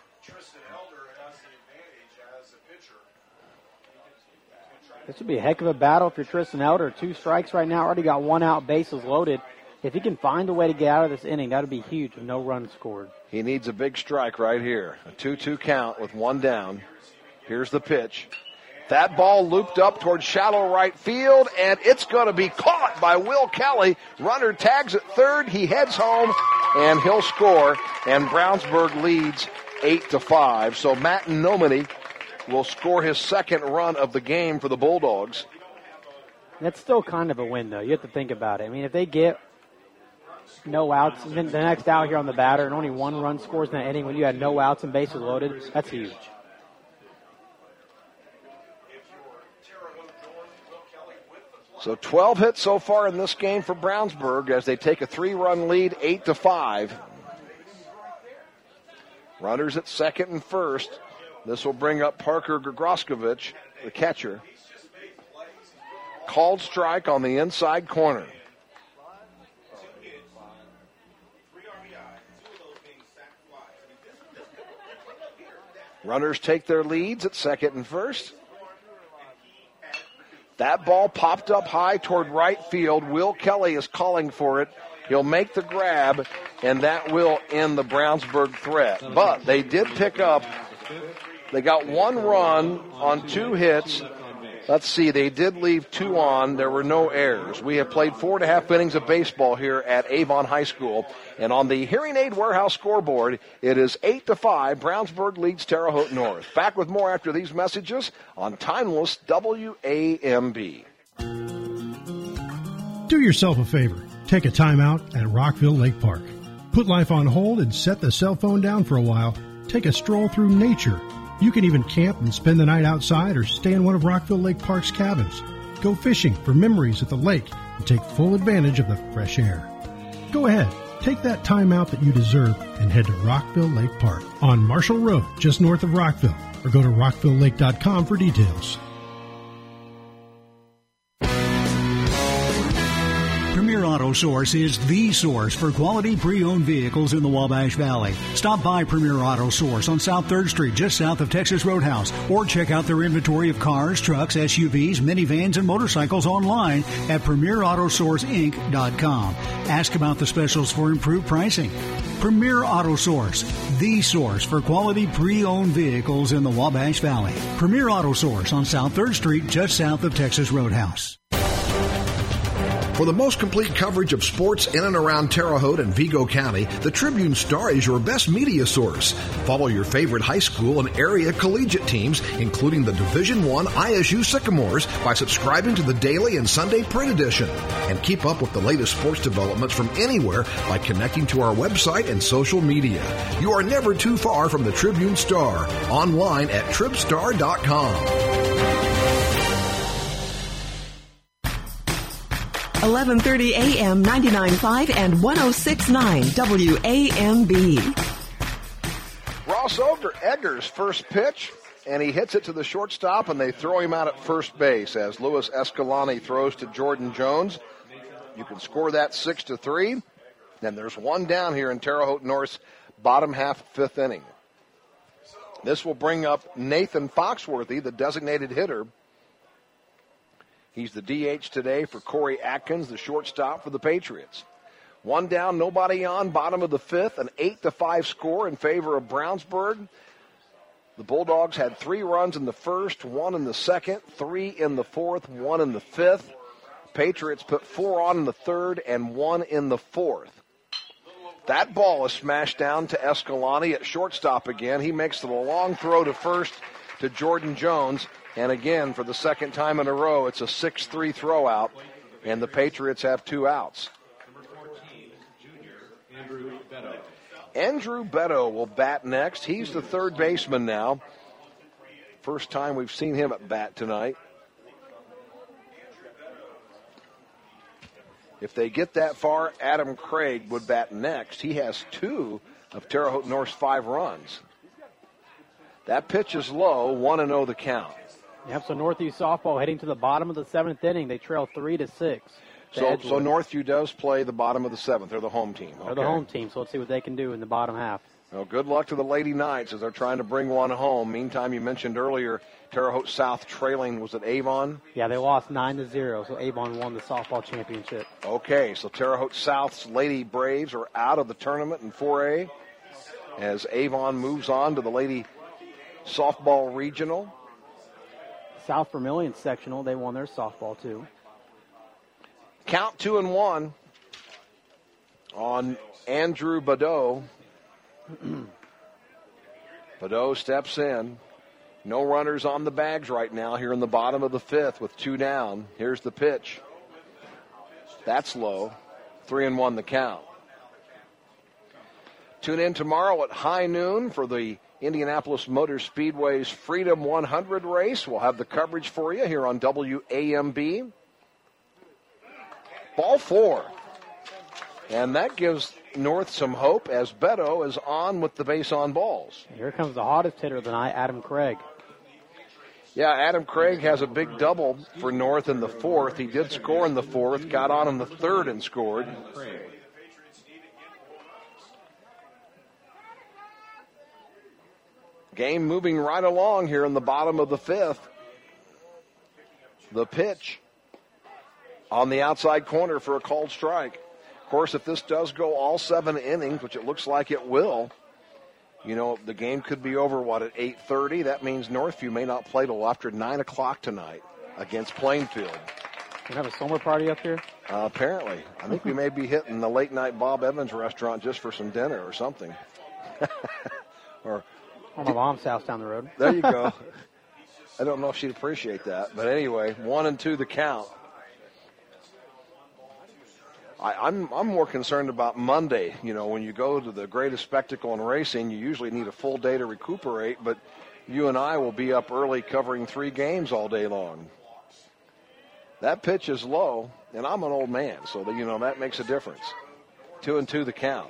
This would be a heck of a battle for Tristan Elder. Two strikes right now. Already got one out, bases loaded. If he can find a way to get out of this inning, that would be huge with no runs scored. He needs a big strike right here. A two two count with one down. Here's the pitch. That ball looped up towards shallow right field, and it's going to be caught by Will Kelly. Runner tags at third. He heads home, and he'll score. And Brownsburg leads eight to five. So Matt Nomany will score his second run of the game for the Bulldogs. That's still kind of a win, though. You have to think about it. I mean, if they get no outs, the next out here on the batter, and only one run scores in that inning when you had no outs and bases loaded, that's huge. So twelve hits so far in this game for Brownsburg as they take a three-run lead, eight to five. Runners at second and first. This will bring up Parker Grgoskovich, the catcher. Called strike on the inside corner. Runners take their leads at second and first. That ball popped up high toward right field. Will Kelly is calling for it. He'll make the grab, and that will end the Brownsburg threat. But they did pick up, they got one run on two hits. Let's see, they did leave two on. There were no errors. We have played four and a half innings of baseball here at Avon High School. And on the Hearing Aid Warehouse scoreboard, it is eight to five. Brownsburg leads Terre Haute North. Back with more after these messages on Timeless W A M B. Do yourself a favor. Take a time out at Rockville Lake Park. Put life on hold and set the cell phone down for a while. Take a stroll through nature. You can even camp and spend the night outside or stay in one of Rockville Lake Park's cabins. Go fishing for memories at the lake and take full advantage of the fresh air. Go ahead, take that time out that you deserve and head to Rockville Lake Park on Marshall Road, just north of Rockville, or go to rockville lake dot com for details. Premier Auto Source is the source for quality pre-owned vehicles in the Wabash Valley. Stop by Premier Auto Source on South third Street, just south of Texas Roadhouse, or check out their inventory of cars, trucks, S U Vs, minivans, and motorcycles online at premier auto source inc dot com. Ask about the specials for improved pricing. Premier Auto Source, the source for quality pre-owned vehicles in the Wabash Valley. Premier Auto Source on South third Street, just south of Texas Roadhouse. For the most complete coverage of sports in and around Terre Haute and Vigo County, the Tribune Star is your best media source. Follow your favorite high school and area collegiate teams, including the Division I I S U Sycamores, by subscribing to the daily and Sunday print edition. And keep up with the latest sports developments from anywhere by connecting to our website and social media. You are never too far from the Tribune Star. Online at trib star dot com. eleven thirty a.m., ninety-nine point five and one oh six point nine W A M B. Ross Eggers' first pitch, and he hits it to the shortstop, and they throw him out at first base as Luis Escalante throws to Jordan Jones. You can score that six to three. Then there's one down here in Terre Haute North's bottom half fifth inning. This will bring up Nathan Foxworthy, the designated hitter. He's the D H today for Corey Atkins, the shortstop for the Patriots. One down, nobody on, bottom of the fifth, an eight to five score in favor of Brownsburg. The Bulldogs had three runs in the first, one in the second, three in the fourth, one in the fifth. Patriots put four on in the third and one in the fourth. That ball is smashed down to Escalante at shortstop again. He makes it a long throw to first to Jordan Jones. And again, for the second time in a row, it's a six three throw out, and the Patriots have two outs. Andrew Beto will bat next. He's the third baseman now. First time we've seen him at bat tonight. If they get that far, Adam Craig would bat next. He has two of Terre Haute North's five runs. That pitch is low, one and oh the count. Yep, so Northview softball heading to the bottom of the seventh inning. They trail three to six. So, so Northview does play the bottom of the seventh. They're the home team. Okay. They're the home team, so let's see what they can do in the bottom half. Well, good luck to the Lady Knights as they're trying to bring one home. Meantime, you mentioned earlier Terre Haute South trailing. Was it Avon? Yeah, they lost nine to zero, so Avon won the softball championship. Okay, so Terre Haute South's Lady Braves are out of the tournament in four A as Avon moves on to the Lady Softball Regional. South Vermilion sectional, they won their softball too. Count two and one on Andrew Badeau. Badeau steps in. No runners on the bags right now here in the bottom of the fifth with two down. Here's the pitch. That's low. Three and one the count. Tune in tomorrow at high noon for the Indianapolis Motor Speedway's Freedom one hundred race. We'll have the coverage for you here on W A M B. Ball four. And that gives North some hope as Beto is on with the base on balls. Here comes the hottest hitter of the night, Adam Craig. Yeah, Adam Craig has a big double for North in the fourth. He did score in the fourth, got on in the third and scored. Game moving right along here in the bottom of the fifth. The pitch on the outside corner for a called strike. Of course, if this does go all seven innings, which it looks like it will, you know, the game could be over, what, at eight thirty? That means Northview may not play till after nine o'clock tonight against Plainfield. You have a slumber party up here? Uh, apparently. I think we may be hitting the late-night Bob Evans restaurant just for some dinner or something. or Or my mom's house down the road. There you go. I don't know if she'd appreciate that. But anyway, one and two the count. I, I'm I'm more concerned about Monday. You know, when you go to the greatest spectacle in racing, you usually need a full day to recuperate. But you and I will be up early covering three games all day long. That pitch is low, and I'm an old man, so that, you know that makes a difference. Two and two the count.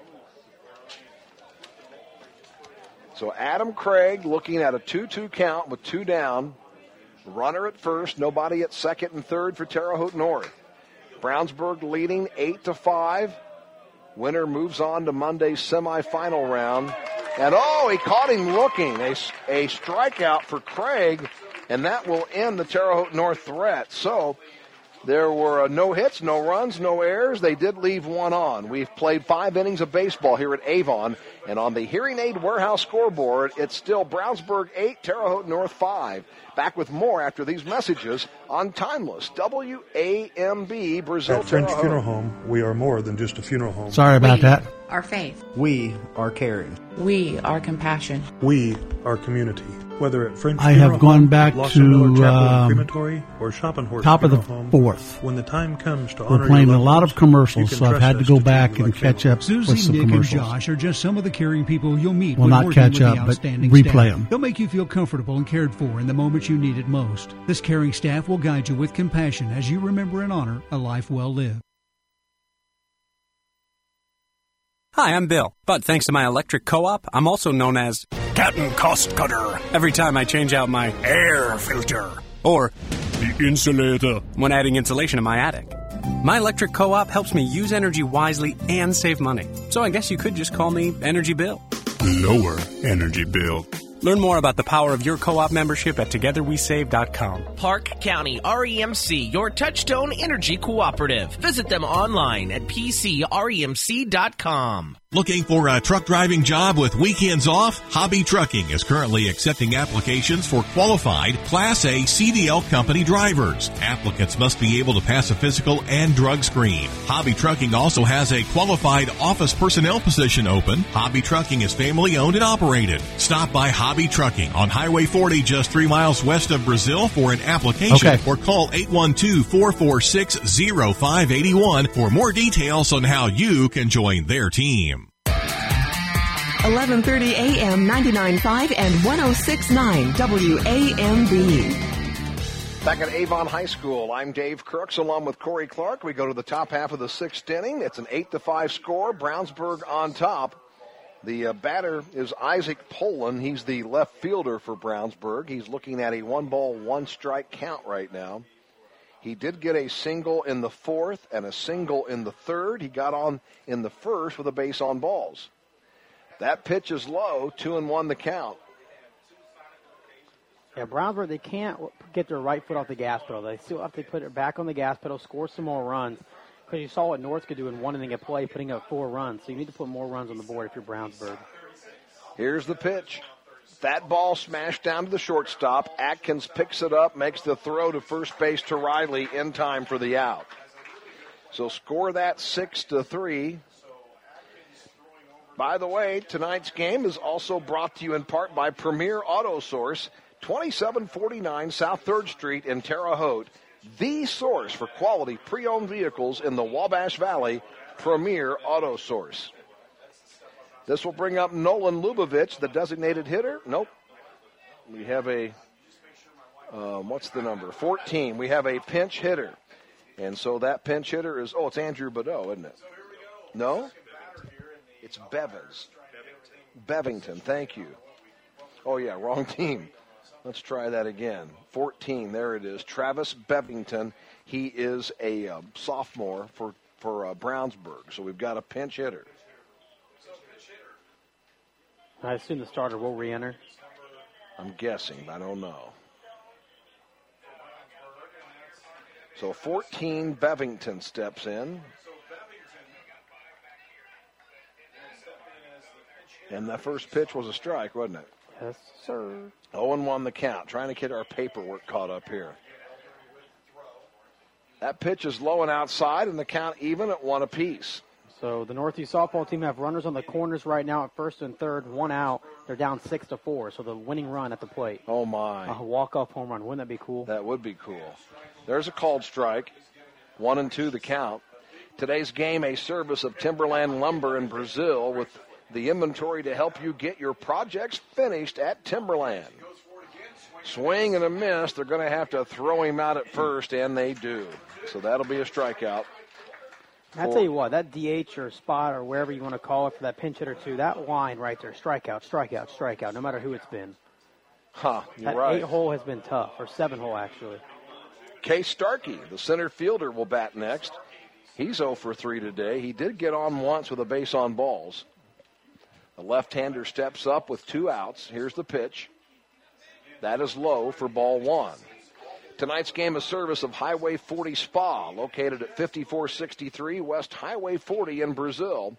So Adam Craig looking at a two two count with two down. Runner at first, nobody at second and third for Terre Haute North. Brownsburg leading eight to five. Winner moves on to Monday's semifinal round. And oh, he caught him looking. A, a strikeout for Craig, and that will end the Terre Haute North threat. So there were uh, no hits, no runs, no errors. They did leave one on. We've played five innings of baseball here at Avon, and on the Hearing Aid Warehouse scoreboard, it's still Brownsburg eight, Terre Haute North five. Back with more after these messages on Timeless W A M B Brazil. At French Funeral Home, we are more than just a funeral home. Sorry about we that. Are faith. We are caring. We are compassion. We are community. Whether at French I Funeral have gone Home, back Los to Angeles Chapel and um, Crematory, or Schopenhauer top of the Funeral Home, fourth. when the time comes to We're honor playing your a loved lot ones, of commercials, you so can I've had trust to us go back treat you and like catch family. up Susie, with some Nick, and commercials. Josh are just some of the caring people you'll meet Well, when not working catch with the up, but outstanding replay staff. them. They'll make you feel comfortable and cared for in the moment you need it most. This caring staff will guide you with compassion as you remember and honor a life well lived. Hi, I'm Bill, but thanks to my electric co-op, I'm also known as Captain Cost Cutter every time I change out my air filter or the insulator when adding insulation in my attic. My electric co-op helps me use energy wisely and save money, so I guess you could just call me Energy Bill. Lower energy bill. Learn more about the power of your co-op membership at together we save dot com. Park County R E M C, your Touchstone Energy Cooperative. Visit them online at p c r e m c dot com. Looking for a truck driving job with weekends off? Hobby Trucking is currently accepting applications for qualified Class A C D L company drivers. Applicants must be able to pass a physical and drug screen. Hobby Trucking also has a qualified office personnel position open. Hobby Trucking is family owned and operated. Stop by Hobby Trucking on Highway forty just three miles west of Brazil for an application Okay. or call eight one two, four four six, zero five eight one for more details on how you can join their team. eleven thirty a.m., ninety-nine point five and one oh six point nine W A M B. Back at Avon High School, I'm Dave Crooks along with Corey Clark. We go to the top half of the sixth inning. It's an eight to five score. Brownsburg on top. The uh, batter is Isaac Poland. He's the left fielder for Brownsburg. He's looking at a one ball, one strike count right now. He did get a single in the fourth and a single in the third. He got on in the first with a base on balls. That pitch is low, two and one the count. Yeah, Brownsburg, they can't get their right foot off the gas pedal. They still have to put it back on the gas pedal, score some more runs. Because you saw what North could do in one inning of play, putting up four runs. So you need to put more runs on the board if you're Brownsburg. Here's the pitch. That ball smashed down to the shortstop. Atkins picks it up, makes the throw to first base to Riley in time for the out. So score that six to three. By the way, tonight's game is also brought to you in part by Premier Auto Source, twenty-seven forty-nine South third Street in Terre Haute. The source for quality pre-owned vehicles in the Wabash Valley, Premier Auto Source. This will bring up Nolan Lubavitch, the designated hitter. Nope. We have a, um, what's the number? fourteen. We have a pinch hitter. And so that pinch hitter is, oh, it's Andrew Badeau, isn't it? No? It's Bevins. Bevington, thank you. Oh, yeah, wrong team. Let's try that again. fourteen, there it is. Travis Bevington. He is a uh, sophomore for, for uh, Brownsburg. So we've got a pinch hitter. I assume the starter will re-enter. I'm guessing, but I don't know. So fourteen, Bevington steps in. And the first pitch was a strike, wasn't it? Yes, sir. oh and one the count. Trying to get our paperwork caught up here. That pitch is low and outside, and the count even at one apiece. So the Northeast softball team have runners on the corners right now at first and third, one out. They're down six to four. So the winning run at the plate. Oh my! A walk-off home run. Wouldn't that be cool? That would be cool. There's a called strike. One and two the count. Today's game, a service of Timberland Lumber in Brazil with the inventory to help you get your projects finished at Timberland. Swing and a miss. They're going to have to throw him out at first, and they do. So that'll be a strikeout. I'll tell you what, that D H or spot or wherever you want to call it for that pinch hitter, too, that line right there, strikeout, strikeout, strikeout, no matter who it's been. Huh, you're that right. eight hole has been tough, or seven hole, actually. Case Starkey, the center fielder, will bat next. He's oh for three today. He did get on once with a base on balls. The left-hander steps up with two outs. Here's the pitch. That is low for ball one. Tonight's game is service of Highway forty Spa, located at fifty-four sixty-three West Highway forty in Brazil.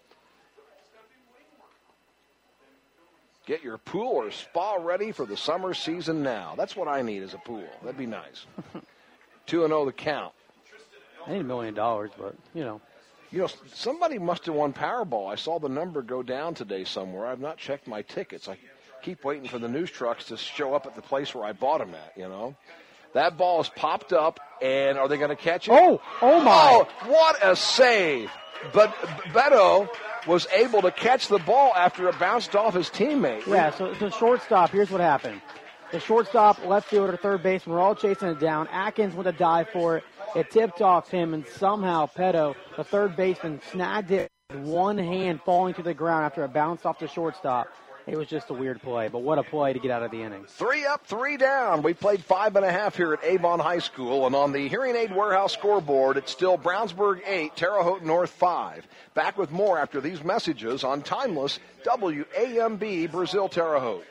Get your pool or spa ready for the summer season now. That's what I need is a pool. That'd be nice. two and oh the count. I need a million dollars, but, you know. You know, somebody must have won Powerball. I saw the number go down today somewhere. I've not checked my tickets. I keep waiting for the news trucks to show up at the place where I bought them at, you know. That ball is popped up, and are they going to catch it? Oh, oh my. Oh, what a save. But Beto was able to catch the ball after it bounced off his teammate. Yeah, so the shortstop, here's what happened. The shortstop, left fielder, third baseman, we're all chasing it down. Atkins went to dive for it. It tipped off him, and somehow Petto, the third baseman, snagged it with one hand falling to the ground after it bounced off the shortstop. It was just a weird play, but what a play to get out of the inning. Three up, three down. We played five and a half here at Avon High School, and on the Hearing Aid Warehouse scoreboard, it's still Brownsburg eight, Terre Haute North five. Back with more after these messages on Timeless W A M B Brazil Terre Haute.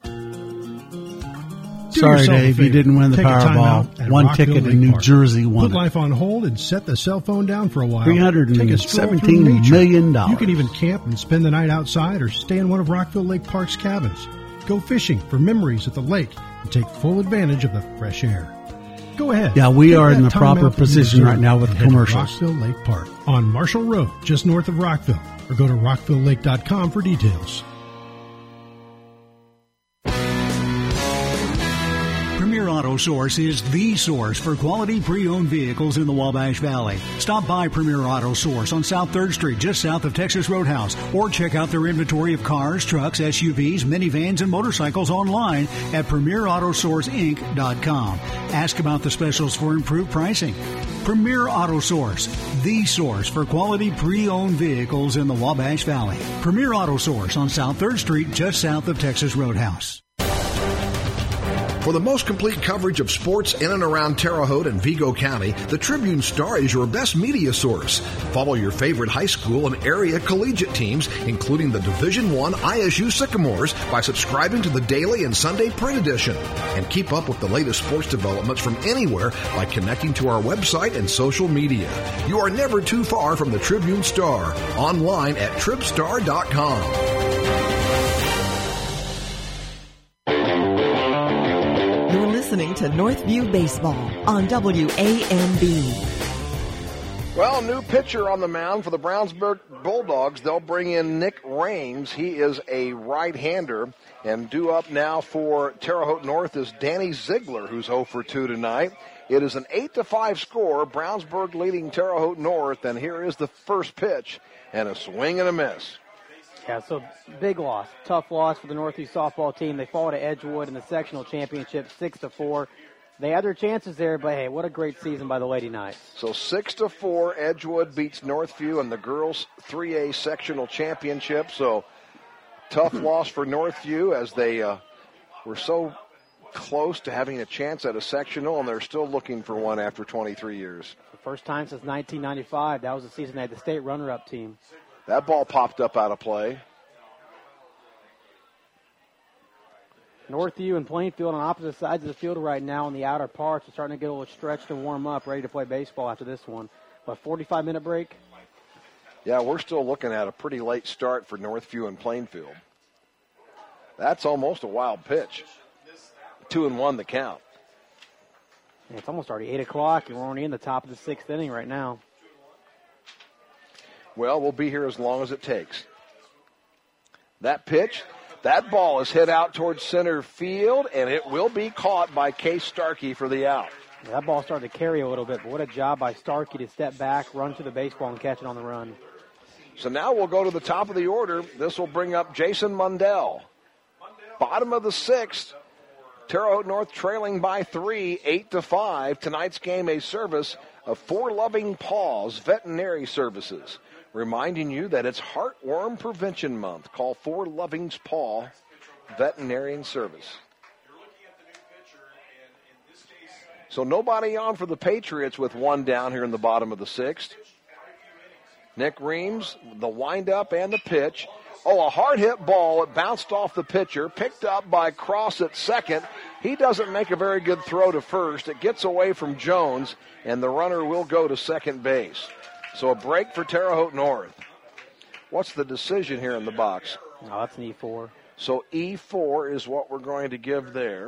Do Sorry, Dave, you didn't win the Powerball. One Rockville ticket Lake in New Park. Jersey won. Put life on hold and set the cell phone down for a while. three hundred seventeen million dollars. You can even camp and spend the night outside or stay in one of Rockville Lake Park's cabins. Go fishing for memories at the lake and take full advantage of the fresh air. Go ahead. Yeah, we are in the proper out position right now with the commercials. Rockville Lake Park on Marshall Road, just north of Rockville, or go to rockville lake dot com for details. Premier Auto Source is the source for quality pre-owned vehicles in the Wabash Valley. Stop by Premier Auto Source on South third Street, just south of Texas Roadhouse, or check out their inventory of cars, trucks, S U Vs, minivans, and motorcycles online at premier auto source inc dot com. Ask about the specials for improved pricing. Premier Auto Source, the source for quality pre-owned vehicles in the Wabash Valley. Premier Auto Source on South third Street, just south of Texas Roadhouse. For the most complete coverage of sports in and around Terre Haute and Vigo County, the Tribune Star is your best media source. Follow your favorite high school and area collegiate teams, including the Division One I S U Sycamores, by subscribing to the daily and Sunday print edition. And keep up with the latest sports developments from anywhere by connecting to our website and social media. You are never too far from the Tribune Star. Online at tribstar dot com. Listening to Northview Baseball on W A M B. Well, new pitcher on the mound for the Brownsburg Bulldogs. They'll bring in Nick Rames. He is a right-hander. And due up now for Terre Haute North is Danny Ziegler, who's oh for two tonight. It is an eight to five score. Brownsburg leading Terre Haute North. And here is the first pitch. And a swing and a miss. Yeah, so big loss, tough loss for the Northeast softball team. They fall to Edgewood in the sectional championship, six to four. They had their chances there, but hey, what a great season by the Lady Knights. So six to four, Edgewood beats Northview in the girls' three A sectional championship. So tough loss for Northview as they uh, were so close to having a chance at a sectional, and they're still looking for one after twenty-three years. The first time since nineteen ninety-five. That was the season they had the state runner-up team. That ball popped up out of play. Northview and Plainfield on opposite sides of the field right now in the outer parts are starting to get a little stretched and warm up, ready to play baseball after this one. But forty-five minute break? Yeah, we're still looking at a pretty late start for Northview and Plainfield. That's almost a wild pitch. Two and one the count. Yeah, it's almost already eight o'clock, and we're only in the top of the sixth inning right now. Well, we'll be here as long as it takes. That pitch, that ball is hit out towards center field, and it will be caught by Case Starkey for the out. Yeah, that ball started to carry a little bit, but what a job by Starkey to step back, run to the baseball, and catch it on the run. So now we'll go to the top of the order. This will bring up Jason Mundell. Bottom of the sixth. Terre Haute North trailing by three, eight to five. Tonight's game a service of For Loving Paws Veterinary Services. Reminding you that it's Heartworm Prevention Month. Call For Loving Paw Veterinarian Service. So nobody on for the Patriots with one down here in the bottom of the sixth. Nick Reams, the windup and the pitch. Oh, a hard hit ball. It bounced off the pitcher, picked up by Cross at second. He doesn't make a very good throw to first. It gets away from Jones, and the runner will go to second base. So a break for Terre Haute North. What's the decision here in the box? No, that's an E four. So E four is what we're going to give there.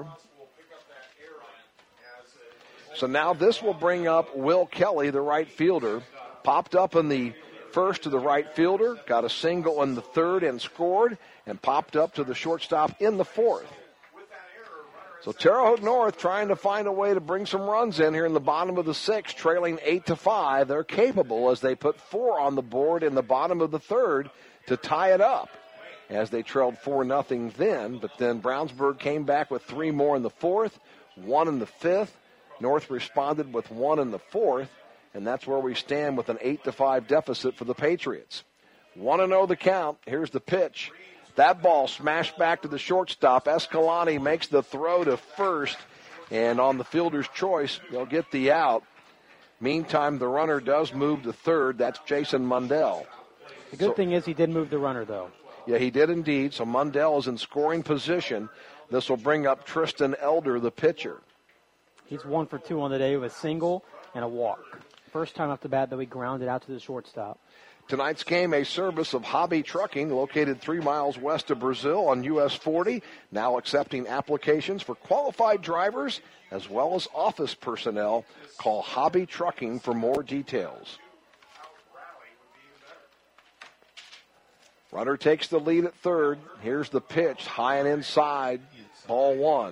So now this will bring up Will Kelly, the right fielder. Popped up in the first to the right fielder, got a single in the third and scored, and popped up to the shortstop in the fourth. So Terre Haute North trying to find a way to bring some runs in here in the bottom of the sixth, trailing eight to five. They're capable as they put four on the board in the bottom of the third to tie it up, as they trailed four nothing then. But then Brownsburg came back with three more in the fourth, one in the fifth. North responded with one in the fourth, and that's where we stand with an eight to five deficit for the Patriots. one and oh the count. Here's the pitch. That ball smashed back to the shortstop. Escalante makes the throw to first, and on the fielder's choice, they'll get the out. Meantime, the runner does move to third. That's Jason Mundell. The good so, thing is he did move the runner, though. Yeah, he did indeed. So Mundell is in scoring position. This will bring up Tristan Elder, the pitcher. He's one for two on the day with a single and a walk. First time off the bat that we grounded out to the shortstop. Tonight's game, a service of Hobby Trucking, located three miles west of Brazil on U S forty, now accepting applications for qualified drivers as well as office personnel. Call Hobby Trucking for more details. Runner takes the lead at third. Here's the pitch, high and inside, ball one.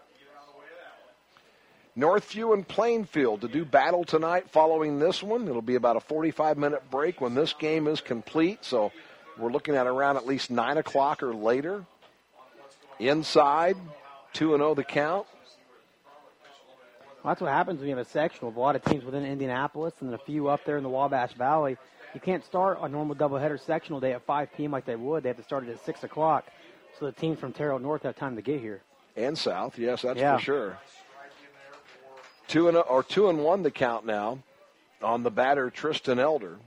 Northview and Plainfield to do battle tonight following this one. It'll be about a forty-five minute break when this game is complete, so we're looking at around at least nine o'clock or later. Inside, two and oh the count. Well, that's what happens when you have a sectional of a lot of teams within Indianapolis and then a few up there in the Wabash Valley. You can't start a normal doubleheader sectional day at five p.m. like they would. They have to start it at six o'clock, so the teams from Terre Haute North have time to get here. And south, yes, that's yeah. for sure. Two and or two and one the count now on the batter Tristan Elder.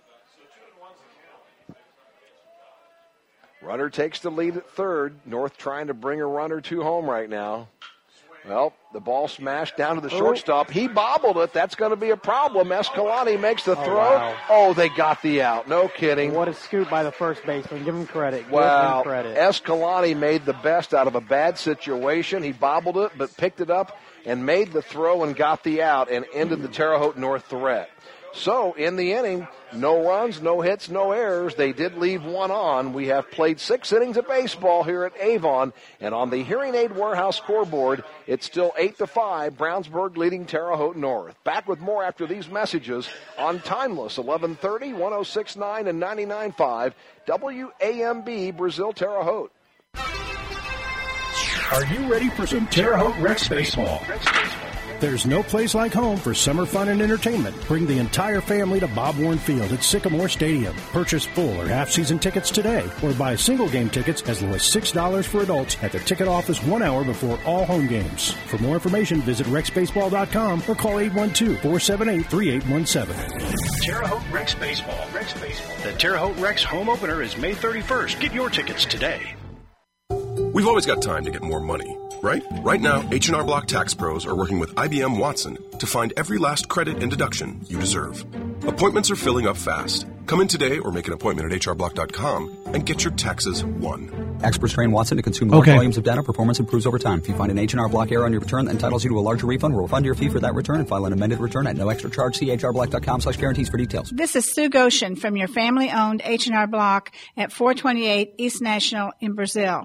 Runner takes the lead at third. North trying to bring a run or two home right now. Well, the ball smashed down to the shortstop. He bobbled it. That's going to be a problem. Escalante makes the throw. Oh, wow. Oh, they got the out. No kidding. What a scoop by the first baseman. Give him credit. Give wow. him credit. Escalante made the best out of a bad situation. He bobbled it, but picked it up and made the throw and got the out and ended the Terre Haute North threat. So, in the inning, no runs, no hits, no errors. They did leave one on. We have played six innings of baseball here at Avon, and on the Hearing Aid Warehouse scoreboard, it's still eight to five, Brownsburg leading Terre Haute North. Back with more after these messages on Timeless, eleven thirty, one oh six point nine and ninety-nine point five, W A M B, Brazil, Terre Haute. Are you ready for some Terre Haute Rex baseball? There's no place like home for summer fun and entertainment. Bring the entire family to Bob Warren Field at Sycamore Stadium. Purchase full or half-season tickets today, or buy single-game tickets as low as six dollars for adults at the ticket office one hour before all home games. For more information, visit rex baseball dot com or call eight one two, four seven eight, three eight one seven. Terre Haute Rex Baseball. Rex Baseball. The Terre Haute Rex home opener is May thirty-first. Get your tickets today. We've always got time to get more money, right? Right now, H and R Block Tax Pros are working with I B M Watson to find every last credit and deduction you deserve. Appointments are filling up fast. Come in today or make an appointment at h r block dot com and get your taxes won. Experts train Watson to consume large okay. volumes of data. Performance improves over time. If you find an H and R Block error on your return that entitles you to a larger refund, we'll refund your fee for that return and file an amended return at no extra charge. See h r block dot com slash guarantees for details. This is Sue Goshen from your family-owned H and R Block at four twenty-eight East National in Brazil.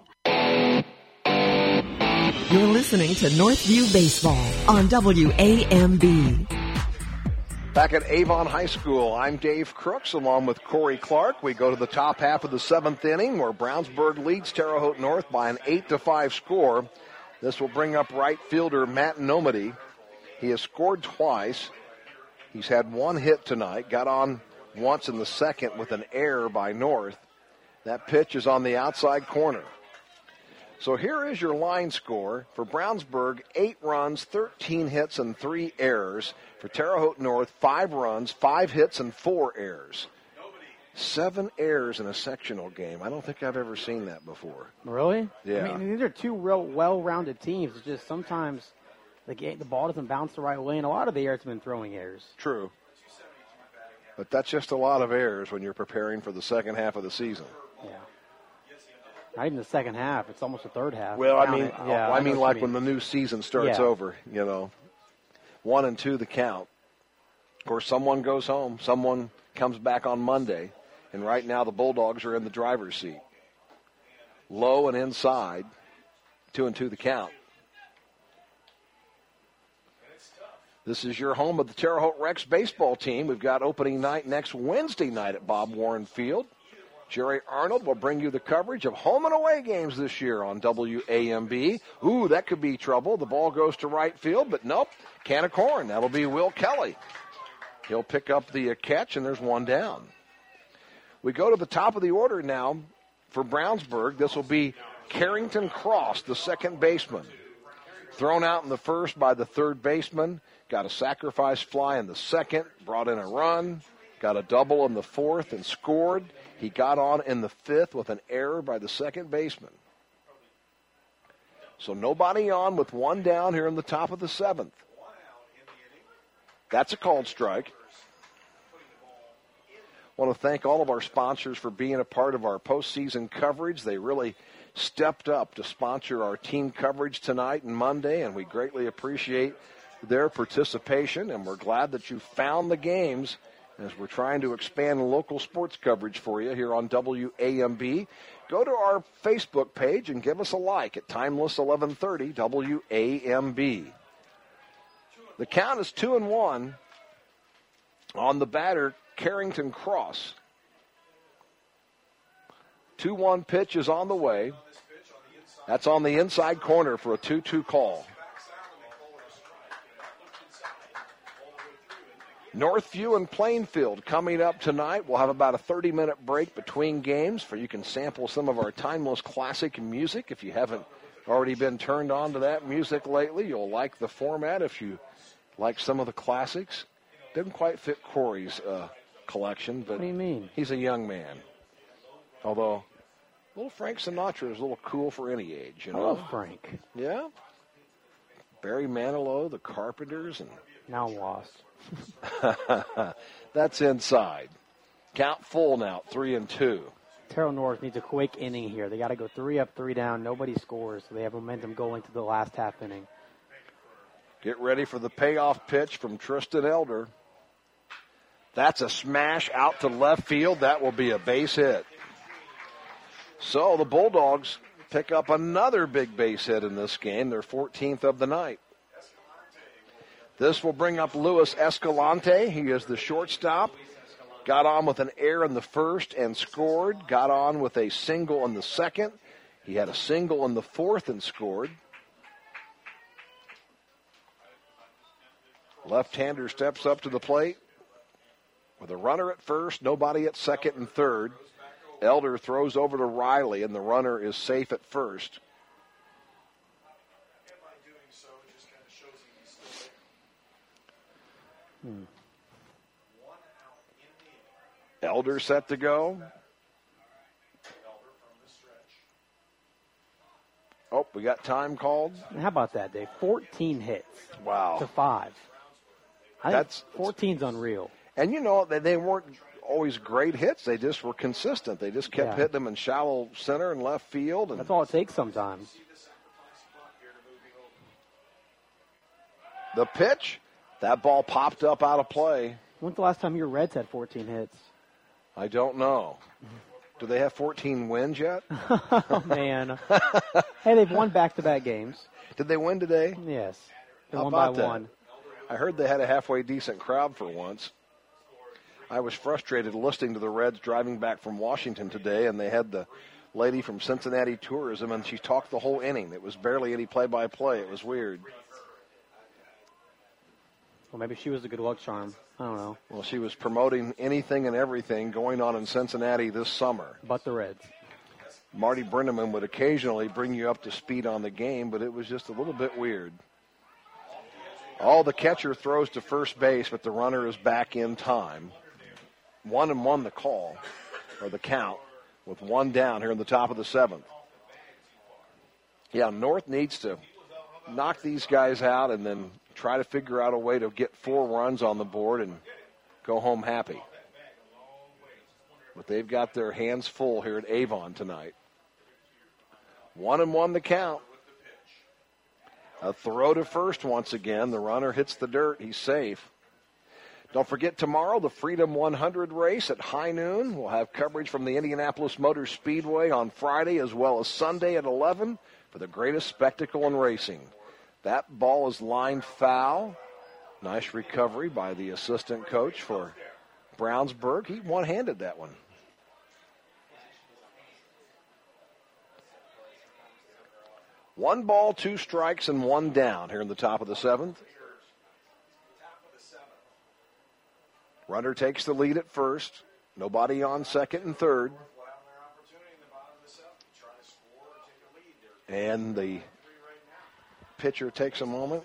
You're listening to Northview Baseball on W A M B. Back at Avon High School, I'm Dave Crooks along with Corey Clark. We go to the top half of the seventh inning where Brownsburg leads Terre Haute North by an eight to five score. This will bring up right fielder Matt Nomady. He has scored twice. He's had one hit tonight, got on once in the second with an error by North. That pitch is on the outside corner. So here is your line score for Brownsburg, eight runs, thirteen hits, and three errors. For Terre Haute North, five runs, five hits, and four errors. Seven errors in a sectional game. I don't think I've ever seen that before. Really? Yeah. I mean, these are two real well-rounded teams. It's just sometimes the game, the ball doesn't bounce the right way, and a lot of the errors have been throwing errors. True. But that's just a lot of errors when you're preparing for the second half of the season. Yeah. Not even the second half. It's almost the third half. Well, I mean, it. yeah, I, I mean, what like you mean. when the new season starts Yeah. over, you know, one and two the count. Of course, someone goes home, someone comes back on Monday, and right now the Bulldogs are in the driver's seat. Low and inside, two and two the count. This is your home of the Terre Haute Rex baseball team. We've got opening night next Wednesday night at Bob Warren Field. Jerry Arnold will bring you the coverage of home and away games this year on W A M B. Ooh, that could be trouble. The ball goes to right field, but nope, can of corn. That'll be Will Kelly. He'll pick up the uh, catch, and there's one down. We go to the top of the order now for Brownsburg. This will be Carrington Cross, the second baseman. Thrown out in the first by the third baseman. Got a sacrifice fly in the second, brought in a run. Got a double in the fourth and scored. He got on in the fifth with an error by the second baseman. So nobody on with one down here in the top of the seventh. That's a called strike. I want to thank all of our sponsors for being a part of our postseason coverage. They really stepped up to sponsor our team coverage tonight and Monday, and we greatly appreciate their participation, and we're glad that you found the games as we're trying to expand local sports coverage for you here on W A M B. Go to our Facebook page and give us a like at Timeless eleven thirty W A M B. The count is two and one on the batter, Carrington Cross. two one pitch is on the way. That's on the inside corner for a two two call. Northview and Plainfield coming up tonight. We'll have about a thirty-minute break between games for you can sample some of our timeless classic music. If you haven't already been turned on to that music lately, you'll like the format if you like some of the classics. Didn't quite fit Corey's uh, collection, but what do you mean? He's a young man. Although, little Frank Sinatra is a little cool for any age, you know. I love Frank. Yeah. Barry Manilow, the Carpenters, and now I'm lost. That's inside. Count full now, three and two. Terrell North needs a quick inning here. They got to go three up, three down. Nobody scores, so they have momentum going to the last half inning. Get ready for the payoff pitch from Tristan Elder. That's a smash out to left field. That will be a base hit. So the Bulldogs pick up another big base hit in this game, their fourteenth of the night. This will bring up Luis Escalante. He is the shortstop. Got on with an error in the first and scored. Got on with a single in the second. He had a single in the fourth and scored. Left-hander steps up to the plate with a runner at first, nobody at second and third. Elder throws over to Riley, and the runner is safe at first. Hmm. Elder set to go. Oh, we got time called. How about that, Dave? fourteen hits. Wow. To five. I That's fourteen's unreal. And, you know, they, they weren't always great hits. They just were consistent. They just kept Yeah. hitting them in shallow center and left field. And That's all it takes sometimes. the pitch, that ball popped up out of play. When's the last time your Reds had fourteen hits? I don't know. Do they have fourteen wins yet? Oh, man. Hey, they've won back-to-back games. Did they win today? Yes. They How won by about that? one. I heard they had a halfway decent crowd for once. I was frustrated listening to the Reds driving back from Washington today, and they had the lady from Cincinnati Tourism, and she talked the whole inning. It was barely any play-by-play. It was weird. Well, maybe she was a good luck charm. I don't know. Well, she was promoting anything and everything going on in Cincinnati this summer. But the Reds. Marty Brenneman would occasionally bring you up to speed on the game, but it was just a little bit weird. All the catcher throws to first base, but the runner is back in time. One and one the call, or the count, with one down here in the top of the seventh. Yeah, North needs to knock these guys out and then try to figure out a way to get four runs on the board and go home happy. But they've got their hands full here at Avon tonight. One and one the count. A throw to first once again. The runner hits the dirt. He's safe. Don't forget tomorrow, the Freedom one hundred race at high noon. We'll have coverage from the Indianapolis Motor Speedway on Friday as well as Sunday at eleven for the greatest spectacle in racing. That ball is lined foul. Nice recovery by the assistant coach for Brownsburg. He one-handed that one. One ball, two strikes, and one down here in the top of the seventh. Runner takes the lead at first. Nobody on second and third. And the pitcher takes a moment.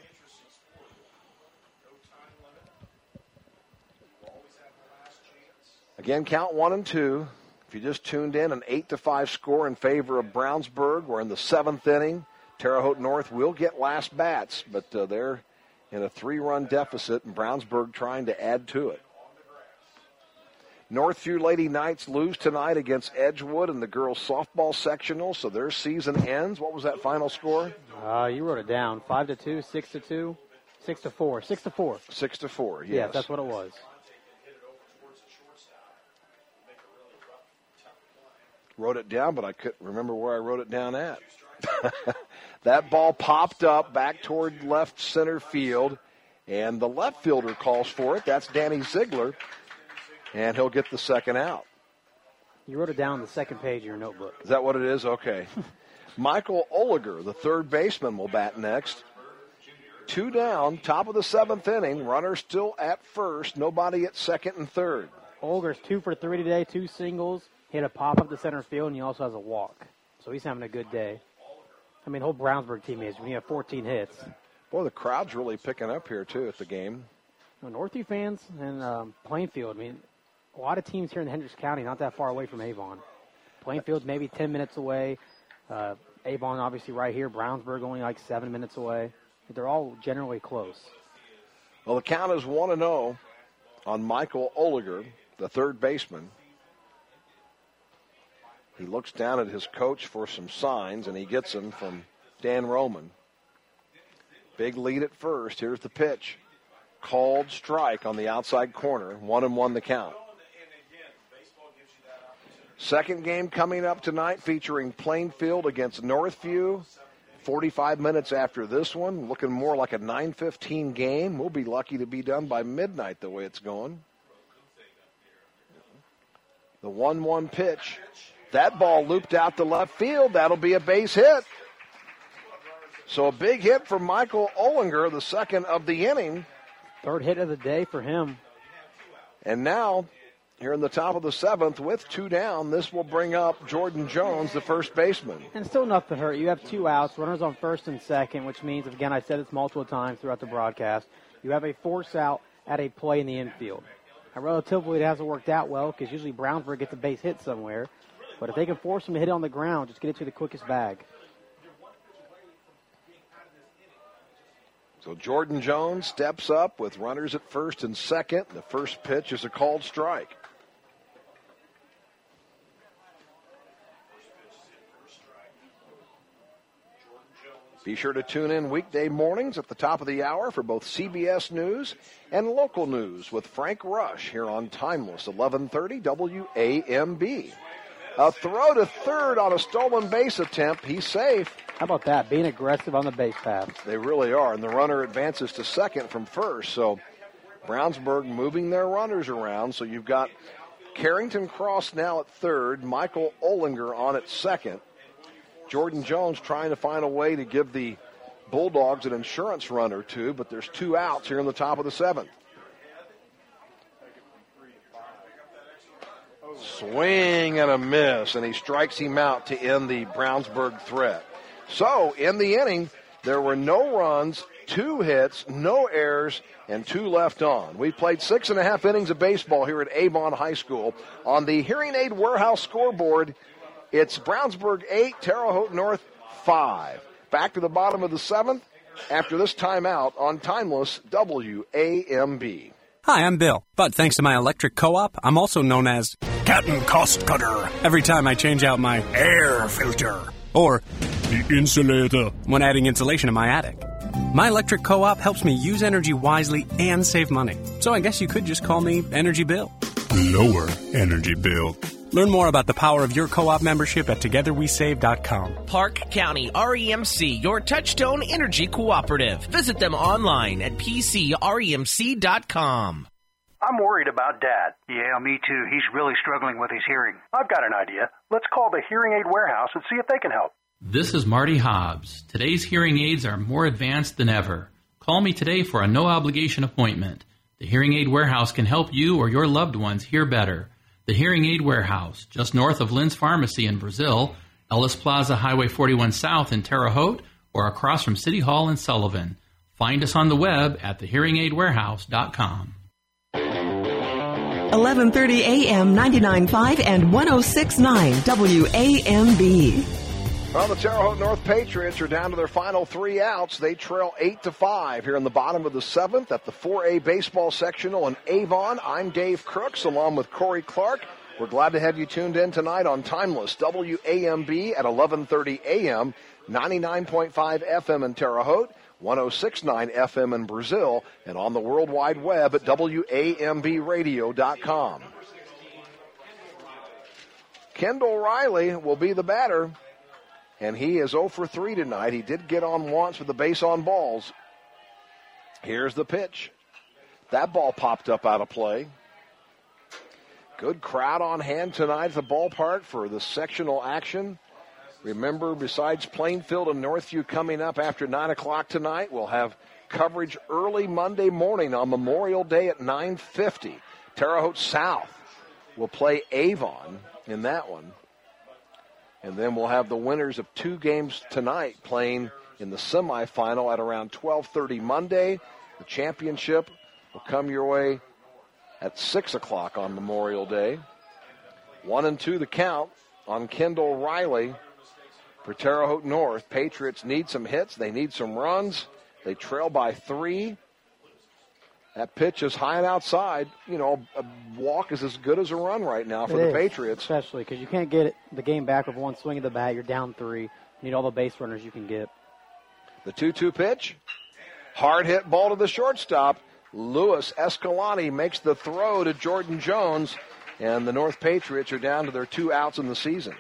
Again, count one and two. If you just tuned in, an eight to five score in favor of Brownsburg. We're in the seventh inning. Terre Haute North will get last bats, but uh, they're in a three-run deficit, and Brownsburg trying to add to it. Northview Lady Knights lose tonight against Edgewood in the girls' softball sectional, so their season ends. What was that final score? Uh, you wrote it down. Five to two, six to two, six to four, six to four. Six to four. Yes, yeah, that's what it was. Wrote it down, but I couldn't remember where I wrote it down at. That ball popped up back toward left center field, and the left fielder calls for it. That's Danny Ziegler, and he'll get the second out. You wrote it down on the second page of your notebook. Is that what it is? Okay. Michael Oliger, the third baseman, will bat next. Two down, top of the seventh inning. Runner still at first, nobody at second and third. Oliger's two for three today, two singles, hit a pop up the center field, and he also has a walk. So he's having a good day. I mean, the whole Brownsburg team is when you have fourteen hits. Boy, the crowd's really picking up here, too, at the game. Well, Northview fans and um, Plainfield, I mean, a lot of teams here in Hendricks County not that far away from Avon. Plainfield's maybe ten minutes away. Uh, Avon, obviously, right here. Brownsburg only like seven minutes away. They're all generally close. Well, the count is one and oh on Michael Oliger, the third baseman. He looks down at his coach for some signs, and he gets them from Dan Roman. Big lead at first. Here's the pitch. Called strike on the outside corner. One and one the count. Second game coming up tonight featuring Plainfield against Northview. forty-five minutes after this one. Looking more like a nine fifteen game. We'll be lucky to be done by midnight the way it's going. The one one pitch. That ball looped out to left field. That'll be a base hit. So a big hit from Michael Olinger, the second of the inning. Third hit of the day for him. And now, here in the top of the seventh, with two down, this will bring up Jordan Jones, the first baseman. And still nothing hurt. You have two outs, runners on first and second, which means, again, I said this multiple times throughout the broadcast, you have a force out at a play in the infield. Now, relatively, it hasn't worked out well because usually Brownsburg gets a base hit somewhere. But if they can force him to hit on the ground, just get it to the quickest bag. So Jordan Jones steps up with runners at first and second. The first pitch is a called strike. Be sure to tune in weekday mornings at the top of the hour for both C B S News and local news with Frank Rush here on Timeless eleven thirty W A M B. A throw to third on a stolen base attempt. He's safe. How about that? Being aggressive on the base path. They really are. And the runner advances to second from first. So Brownsburg moving their runners around. So you've got Carrington Cross now at third. Michael Olinger on at second. Jordan Jones trying to find a way to give the Bulldogs an insurance run or two, but there's two outs here in the top of the seventh. Swing and a miss, and he strikes him out to end the Brownsburg threat. So, in the inning, there were no runs, two hits, no errors, and two left on. We played six and a half innings of baseball here at Avon High School. On the Hearing Aid Warehouse scoreboard, it's Brownsburg eight, Terre Haute North five. Back to the bottom of the seventh after this timeout on Timeless W A M B. Hi, I'm Bill, but thanks to my electric co-op, I'm also known as Captain Cost Cutter every time I change out my air filter or the insulator when adding insulation in my attic. My electric co-op helps me use energy wisely and save money, so I guess you could just call me Energy Bill. Lower energy bill. Learn more about the power of your co-op membership at together we save dot com. Park County R E M C, your Touchstone Energy Cooperative. Visit them online at p c r e m c dot com. I'm worried about Dad. Yeah, me too. He's really struggling with his hearing. I've got an idea. Let's call the Hearing Aid Warehouse and see if they can help. This is Marty Hobbs. Today's hearing aids are more advanced than ever. Call me today for a no-obligation appointment. The Hearing Aid Warehouse can help you or your loved ones hear better. The Hearing Aid Warehouse, just north of Lynn's Pharmacy in Brazil, Ellis Plaza Highway forty-one South in Terre Haute, or across from City Hall in Sullivan. Find us on the web at the hearing aid warehouse dot com. eleven thirty a.m., ninety-nine point five and one oh six point nine W A M B. Well, the Terre Haute North Patriots are down to their final three outs. They trail eight to five here in the bottom of the seventh at the four A baseball sectional in Avon. I'm Dave Crooks along with Corey Clark. We're glad to have you tuned in tonight on Timeless W A M B at eleven thirty a.m., ninety-nine point five F M in Terre Haute, one oh six point nine F M in Brazil, and on the World Wide Web at W A M B radio dot com. Kendall Riley will be the batter. And he is oh for three tonight. He did get on once with the base on balls. Here's the pitch. That ball popped up out of play. Good crowd on hand tonight at the ballpark for the sectional action. Remember, besides Plainfield and Northview coming up after nine o'clock tonight, we'll have coverage early Monday morning on Memorial Day at nine fifty. Terre Haute South will play Avon in that one. And then we'll have the winners of two games tonight playing in the semifinal at around twelve thirty Monday. The championship will come your way at six o'clock on Memorial Day. One and two the count on Kendall Riley for Terre Haute North. Patriots need some hits. They need some runs. They trail by three. That pitch is high and outside. You know, a walk is as good as a run right now for it the is, Patriots. Especially because you can't get it, the game back with one swing of the bat. You're down three. You need all the base runners you can get. The two two pitch. Hard hit ball to the shortstop. Louis Escalante makes the throw to Jordan Jones, and the North Patriots are down to their two outs in the season.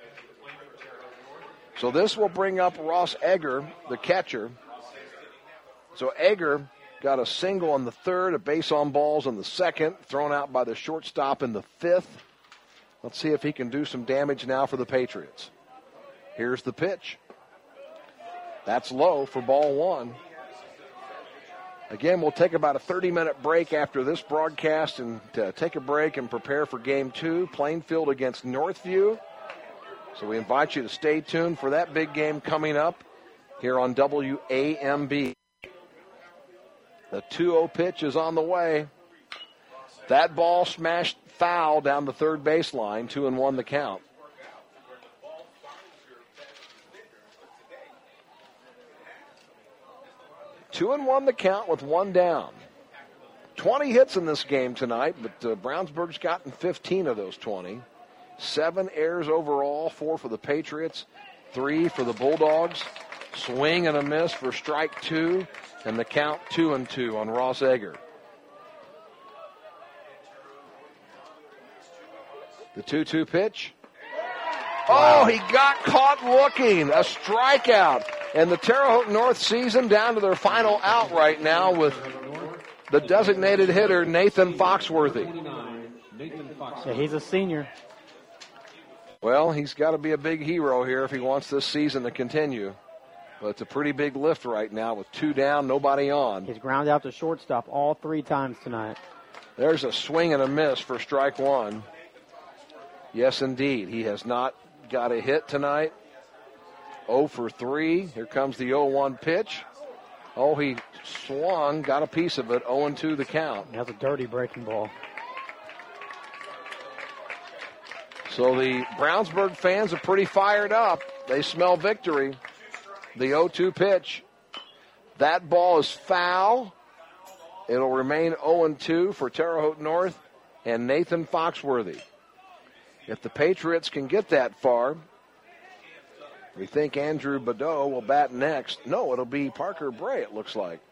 So this will bring up Ross Egger, the catcher. So Egger got a single on the third, a base on balls on the second, thrown out by the shortstop in the fifth. Let's see if he can do some damage now for the Patriots. Here's the pitch. That's low for ball one. Again, we'll take about a thirty-minute break after this broadcast and uh, take a break and prepare for game two, Plainfield against Northview. So we invite you to stay tuned for that big game coming up here on W A M B. The two oh pitch is on the way. That ball smashed foul down the third baseline, two and one the count. Two and one the count with one down. twenty hits in this game tonight, but uh, Brownsburg's gotten fifteen of those twenty. Seven errors overall, four for the Patriots, three for the Bulldogs. Swing and a miss for strike two, and the count two and two on Ross Egger. The two two pitch. Oh, he got caught looking. A strikeout. And the Terre Haute North season down to their final out right now with the designated hitter, Nathan Foxworthy. Yeah, he's a senior. Well, he's got to be a big hero here if he wants this season to continue. But it's a pretty big lift right now with two down, nobody on. He's ground out to shortstop all three times tonight. There's a swing and a miss for strike one. Yes, indeed. He has not got a hit tonight. oh for three. Here comes the oh one pitch. Oh, he swung, got a piece of it. oh and two the count. That's a dirty breaking ball. So the Brownsburg fans are pretty fired up. They smell victory. The oh two pitch. That ball is foul. It'll remain oh and two for Terre Haute North and Nathan Foxworthy. If the Patriots can get that far, we think Andrew Badeau will bat next. No, it'll be Parker Bray, it looks like.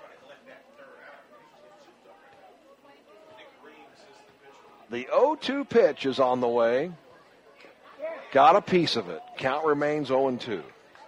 The oh two pitch is on the way. Got a piece of it. Count remains oh and two.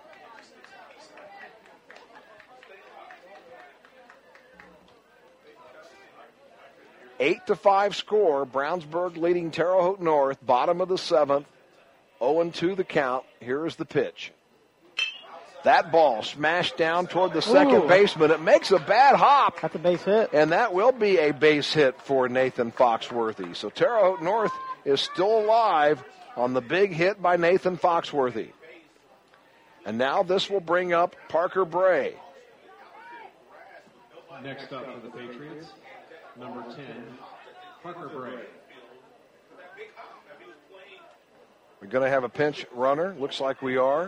Eight to five score. Brownsburg leading Terre Haute North. Bottom of the seventh. oh and two the count. Here is the pitch. That ball smashed down toward the second Ooh. baseman. It makes a bad hop. That's a base hit. And that will be a base hit for Nathan Foxworthy. So Terre Haute North is still alive on the big hit by Nathan Foxworthy. And now this will bring up Parker Bray. Next up for the Patriots, number ten, Parker Bray. We're going to have a pinch runner. Looks like we are.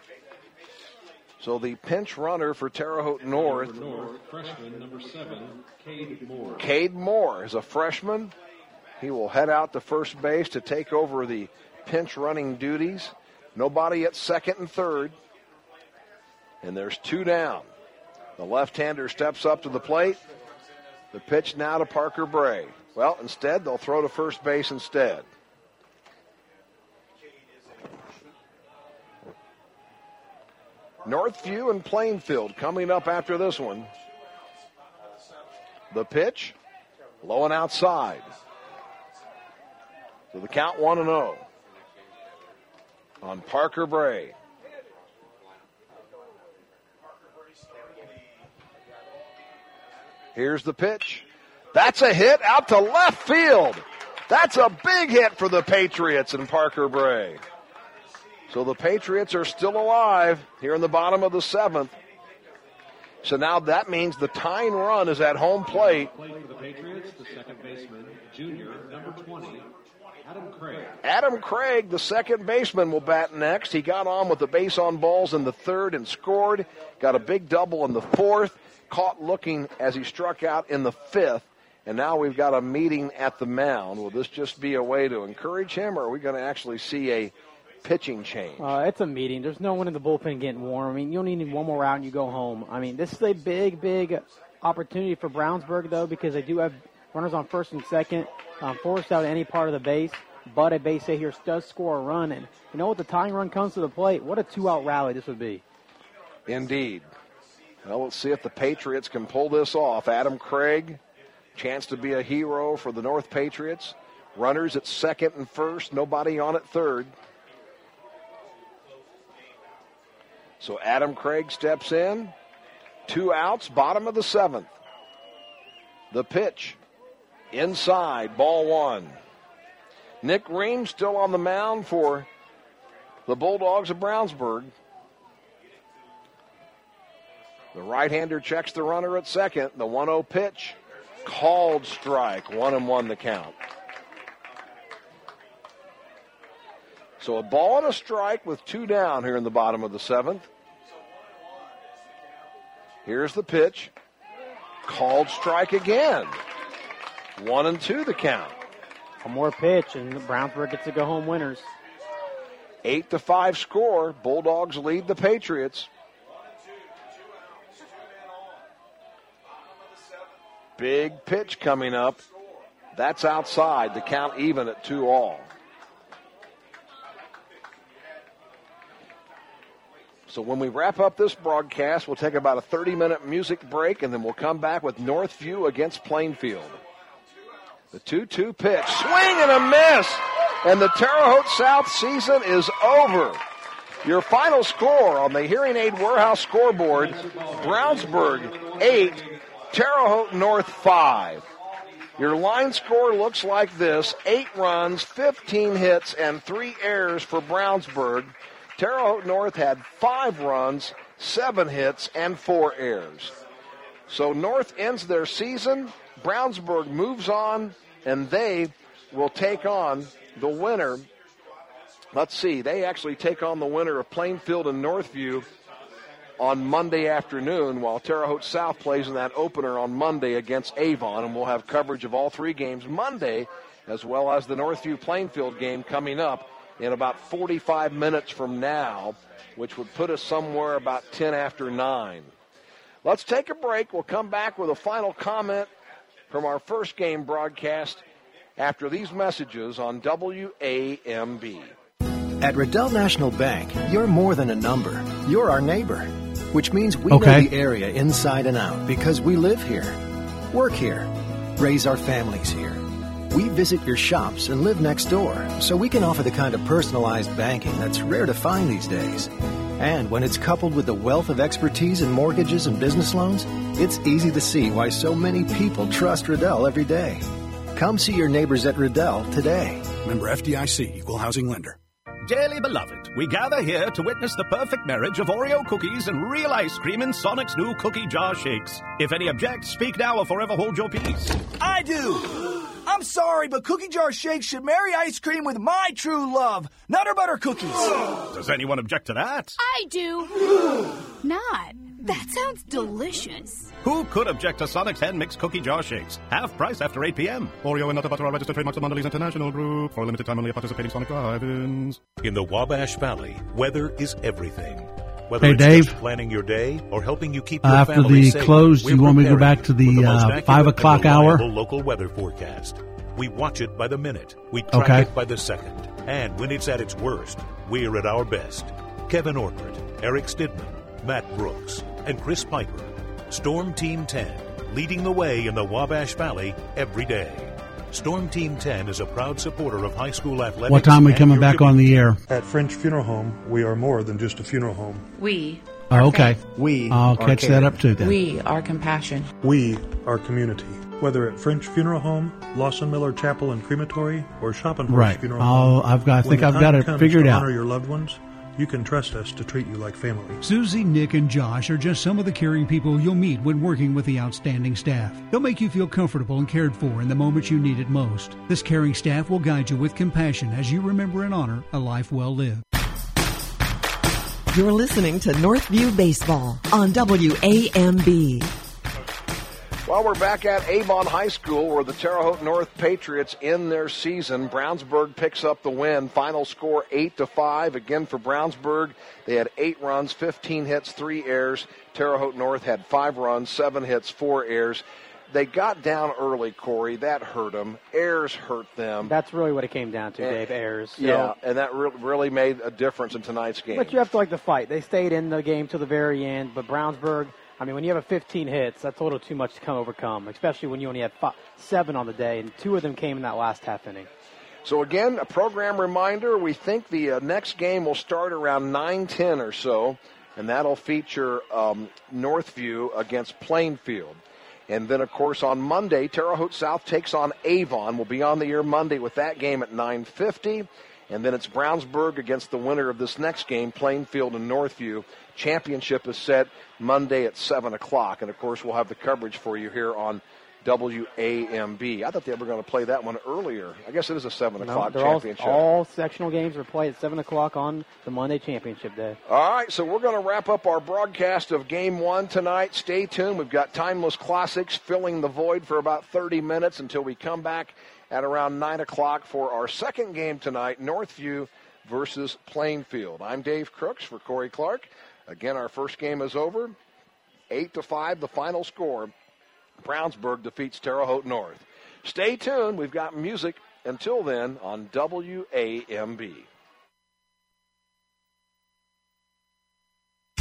So the pinch runner for Terre Haute North. North, freshman number seven, Cade Moore. Cade Moore is a freshman. He will head out to first base to take over the pinch running duties. Nobody at second and third. And there's two down. The left-hander steps up to the plate. The pitch now to Parker Bray. Well, instead, they'll throw to first base instead. Northview and Plainfield coming up after this one. The pitch, low and outside. So the count one and oh on Parker Bray. Here's the pitch. That's a hit out to left field. That's a big hit for the Patriots and Parker Bray. So the Patriots are still alive here in the bottom of the seventh. So now that means the tying run is at home plate. Play for the Patriots, the second baseman, junior, number twenty, Adam Craig. Adam Craig, the second baseman, will bat next. He got on with the base on balls in the third and scored. Got a big double in the fourth. Caught looking as he struck out in the fifth. And now we've got a meeting at the mound. Will this just be a way to encourage him, or are we going to actually see a pitching change? Uh, it's a meeting. There's no one in the bullpen getting warm. I mean, you only need one more out and you go home. I mean, this is a big, big opportunity for Brownsburg, though, because they do have runners on first and second, um, forced out any part of the base. But a base hit here does score a run. And you know what? The tying run comes to the plate. What a two-out rally this would be. Indeed. Well, let's see if the Patriots can pull this off. Adam Craig, chance to be a hero for the North Patriots. Runners at second and first, nobody on at third. So Adam Craig steps in. Two outs, bottom of the seventh. The pitch, inside, ball one. Nick Ream still on the mound for the Bulldogs of Brownsburg. The right-hander checks the runner at second. The one oh pitch, called strike. One and one the count. So a ball and a strike with two down here in the bottom of the seventh. Here's the pitch. Called strike again. One and two the count. One more pitch, and Brownsburg gets to go home winners. Eight to five score. Bulldogs lead the Patriots. Big pitch coming up. That's outside. The count even at two all. So when we wrap up this broadcast, we'll take about a thirty-minute music break, and then we'll come back with Northview against Plainfield. The two two pitch, swing and a miss, and the Terre Haute South season is over. Your final score on the Hearing Aid Warehouse scoreboard, Brownsburg eight, Terre Haute North five. Your line score looks like this: eight runs, fifteen hits, and three errors for Brownsburg. Terre Haute North had five runs, seven hits, and four errors. So North ends their season. Brownsburg moves on, and they will take on the winner. Let's see, they actually take on the winner of Plainfield and Northview on Monday afternoon, while Terre Haute South plays in that opener on Monday against Avon, and we'll have coverage of all three games Monday, as well as the Northview-Plainfield game coming up in about forty-five minutes from now, which would put us somewhere about ten after nine. Let's take a break. We'll come back with a final comment from our first game broadcast after these messages on W A M B. At Riddell National Bank, you're more than a number. You're our neighbor, which means we Okay. know the area inside and out because we live here, work here, raise our families here. We visit your shops and live next door, so we can offer the kind of personalized banking that's rare to find these days. And when it's coupled with the wealth of expertise in mortgages and business loans, it's easy to see why so many people trust Riddell every day. Come see your neighbors at Riddell today. Member F D I C, Equal Housing Lender. Dearly beloved, we gather here to witness the perfect marriage of Oreo cookies and real ice cream in Sonic's new cookie jar shakes. If any object, speak now or forever hold your peace. I do. I'm sorry, but Cookie Jar Shakes should marry ice cream with my true love, Nutter Butter Cookies. Does anyone object to that? I do. Not. That sounds delicious. Who could object to Sonic's hand-mixed cookie jar shakes? Half price after eight p.m. Oreo and Nutter Butter are registered trademarks of Mondelez International Group for a limited time only at participating Sonic drive-ins. In the Wabash Valley, weather is everything. Whether Hey, it's Dave. just planning your day or helping you keep your After family the safe, close, we're you want me to go preparing back to you the, with most uh, accurate five and o'clock hour? reliable local weather forecast. We watch it by the minute. We track Okay. it by the second. And when it's at its worst, we're at our best. Kevin Orkert, Eric Stidman, Matt Brooks, and Chris Piper. Storm Team ten, leading the way in the Wabash Valley every day. Storm Team ten is a proud supporter of high school athletics. What time are we and coming your back on the air? At French Funeral Home, we are more than just a funeral home. We. Oh, okay. We I'll catch that up too then. We are compassion. We are community. Whether at French Funeral Home, Lawson Miller Chapel and Crematory, or Schopenhauer Right. Funeral I'll- Home, I've got- I when think the I've time got it comes figured to out. honor your loved ones, you can trust us to treat you like family. Susie, Nick, and Josh are just some of the caring people you'll meet when working with the outstanding staff. They'll make you feel comfortable and cared for in the moments you need it most. This caring staff will guide you with compassion as you remember and honor a life well lived. You're listening to Northview Baseball on W A M B. Well, we're back at Avon High School where the Terre Haute North Patriots end their season. Brownsburg picks up the win. Final score eight to five. Again for Brownsburg, they had eight runs, fifteen hits, three errors. Terre Haute North had five runs, seven hits, four errors. They got down early, Corey. That hurt them. Errors hurt them. That's really what it came down to, And- Dave, errors. So- Yeah, and that re- really made a difference in tonight's game. But you have to like the fight. They stayed in the game to the very end, but Brownsburg, I mean, when you have a fifteen hits, that's a little too much to come overcome, especially when you only had five, seven on the day, and two of them came in that last half inning. So, again, a program reminder, we think the uh, next game will start around nine ten or so, and that'll feature um, Northview against Plainfield. And then, of course, on Monday, Terre Haute South takes on Avon. We'll be on the air Monday with that game at nine fifty. And then it's Brownsburg against the winner of this next game, Plainfield and Northview. Championship is set Monday at seven o'clock. And, of course, we'll have the coverage for you here on W A M B. I thought they were going to play that one earlier. I guess it is a seven o'clock No, they're all, championship. all sectional games are played at seven o'clock on the Monday championship day. All right, so we're going to wrap up our broadcast of Game one tonight. Stay tuned. We've got Timeless Classics filling the void for about thirty minutes until we come back at around nine o'clock for our second game tonight, Northview versus Plainfield. I'm Dave Crooks for Corey Clark. Again, our first game is over. eight to five, the final score. Brownsburg defeats Terre Haute North. Stay tuned. We've got music until then on W A M B.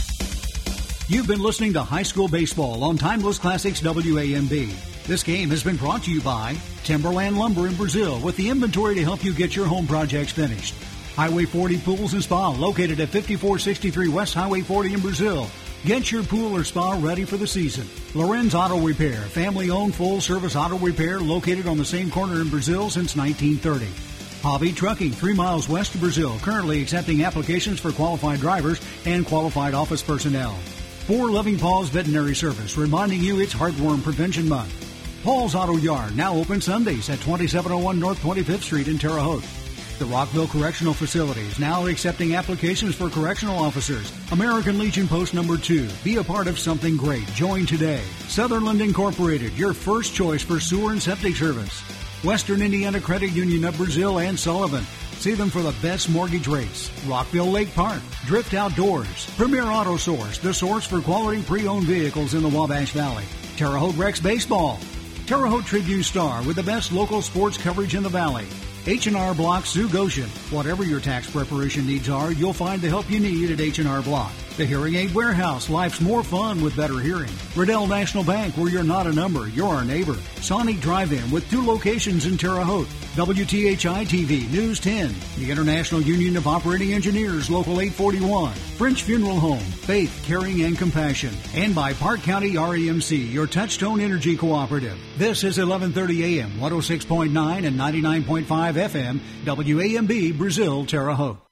You've been listening to High School Baseball on Timeless Classics W A M B. This game has been brought to you by Timberland Lumber in Brazil, with the inventory to help you get your home projects finished. Highway forty Pools and Spa, located at fifty-four sixty-three West Highway forty in Brazil. Get your pool or spa ready for the season. Lorenz Auto Repair, family-owned full-service auto repair located on the same corner in Brazil since nineteen thirty. Hobby Trucking, three miles west of Brazil, currently accepting applications for qualified drivers and qualified office personnel. For Loving Paws Veterinary Service, reminding you it's Heartworm Prevention Month. Paul's Auto Yard, now open Sundays at twenty-seven oh one North twenty-fifth Street in Terre Haute. The Rockville Correctional Facilities, now accepting applications for correctional officers. American Legion Post Number two. Be a part of something great. Join today. Sutherland Incorporated, your first choice for sewer and septic service. Western Indiana Credit Union of Brazil and Sullivan. See them for the best mortgage rates. Rockville Lake Park, Drift Outdoors, Premier Auto Source, the source for quality pre-owned vehicles in the Wabash Valley. Terre Haute Rex Baseball. Terre Haute Tribune Star with the best local sports coverage in the valley. H and R Block, Sioux Goshen. Whatever your tax preparation needs are, you'll find the help you need at H and R Block. The Hearing Aid Warehouse. Life's more fun with better hearing. Riddell National Bank, where you're not a number, you're our neighbor. Sonic Drive-In with two locations in Terre Haute. W T H I T V News ten. The International Union of Operating Engineers, Local eight forty-one. French Funeral Home. Faith, Caring, and Compassion. And by Park County R E M C, your Touchstone Energy Cooperative. This is eleven thirty A M, one oh six point nine and ninety-nine point five F M, W A M B, Brazil, Terre Haute.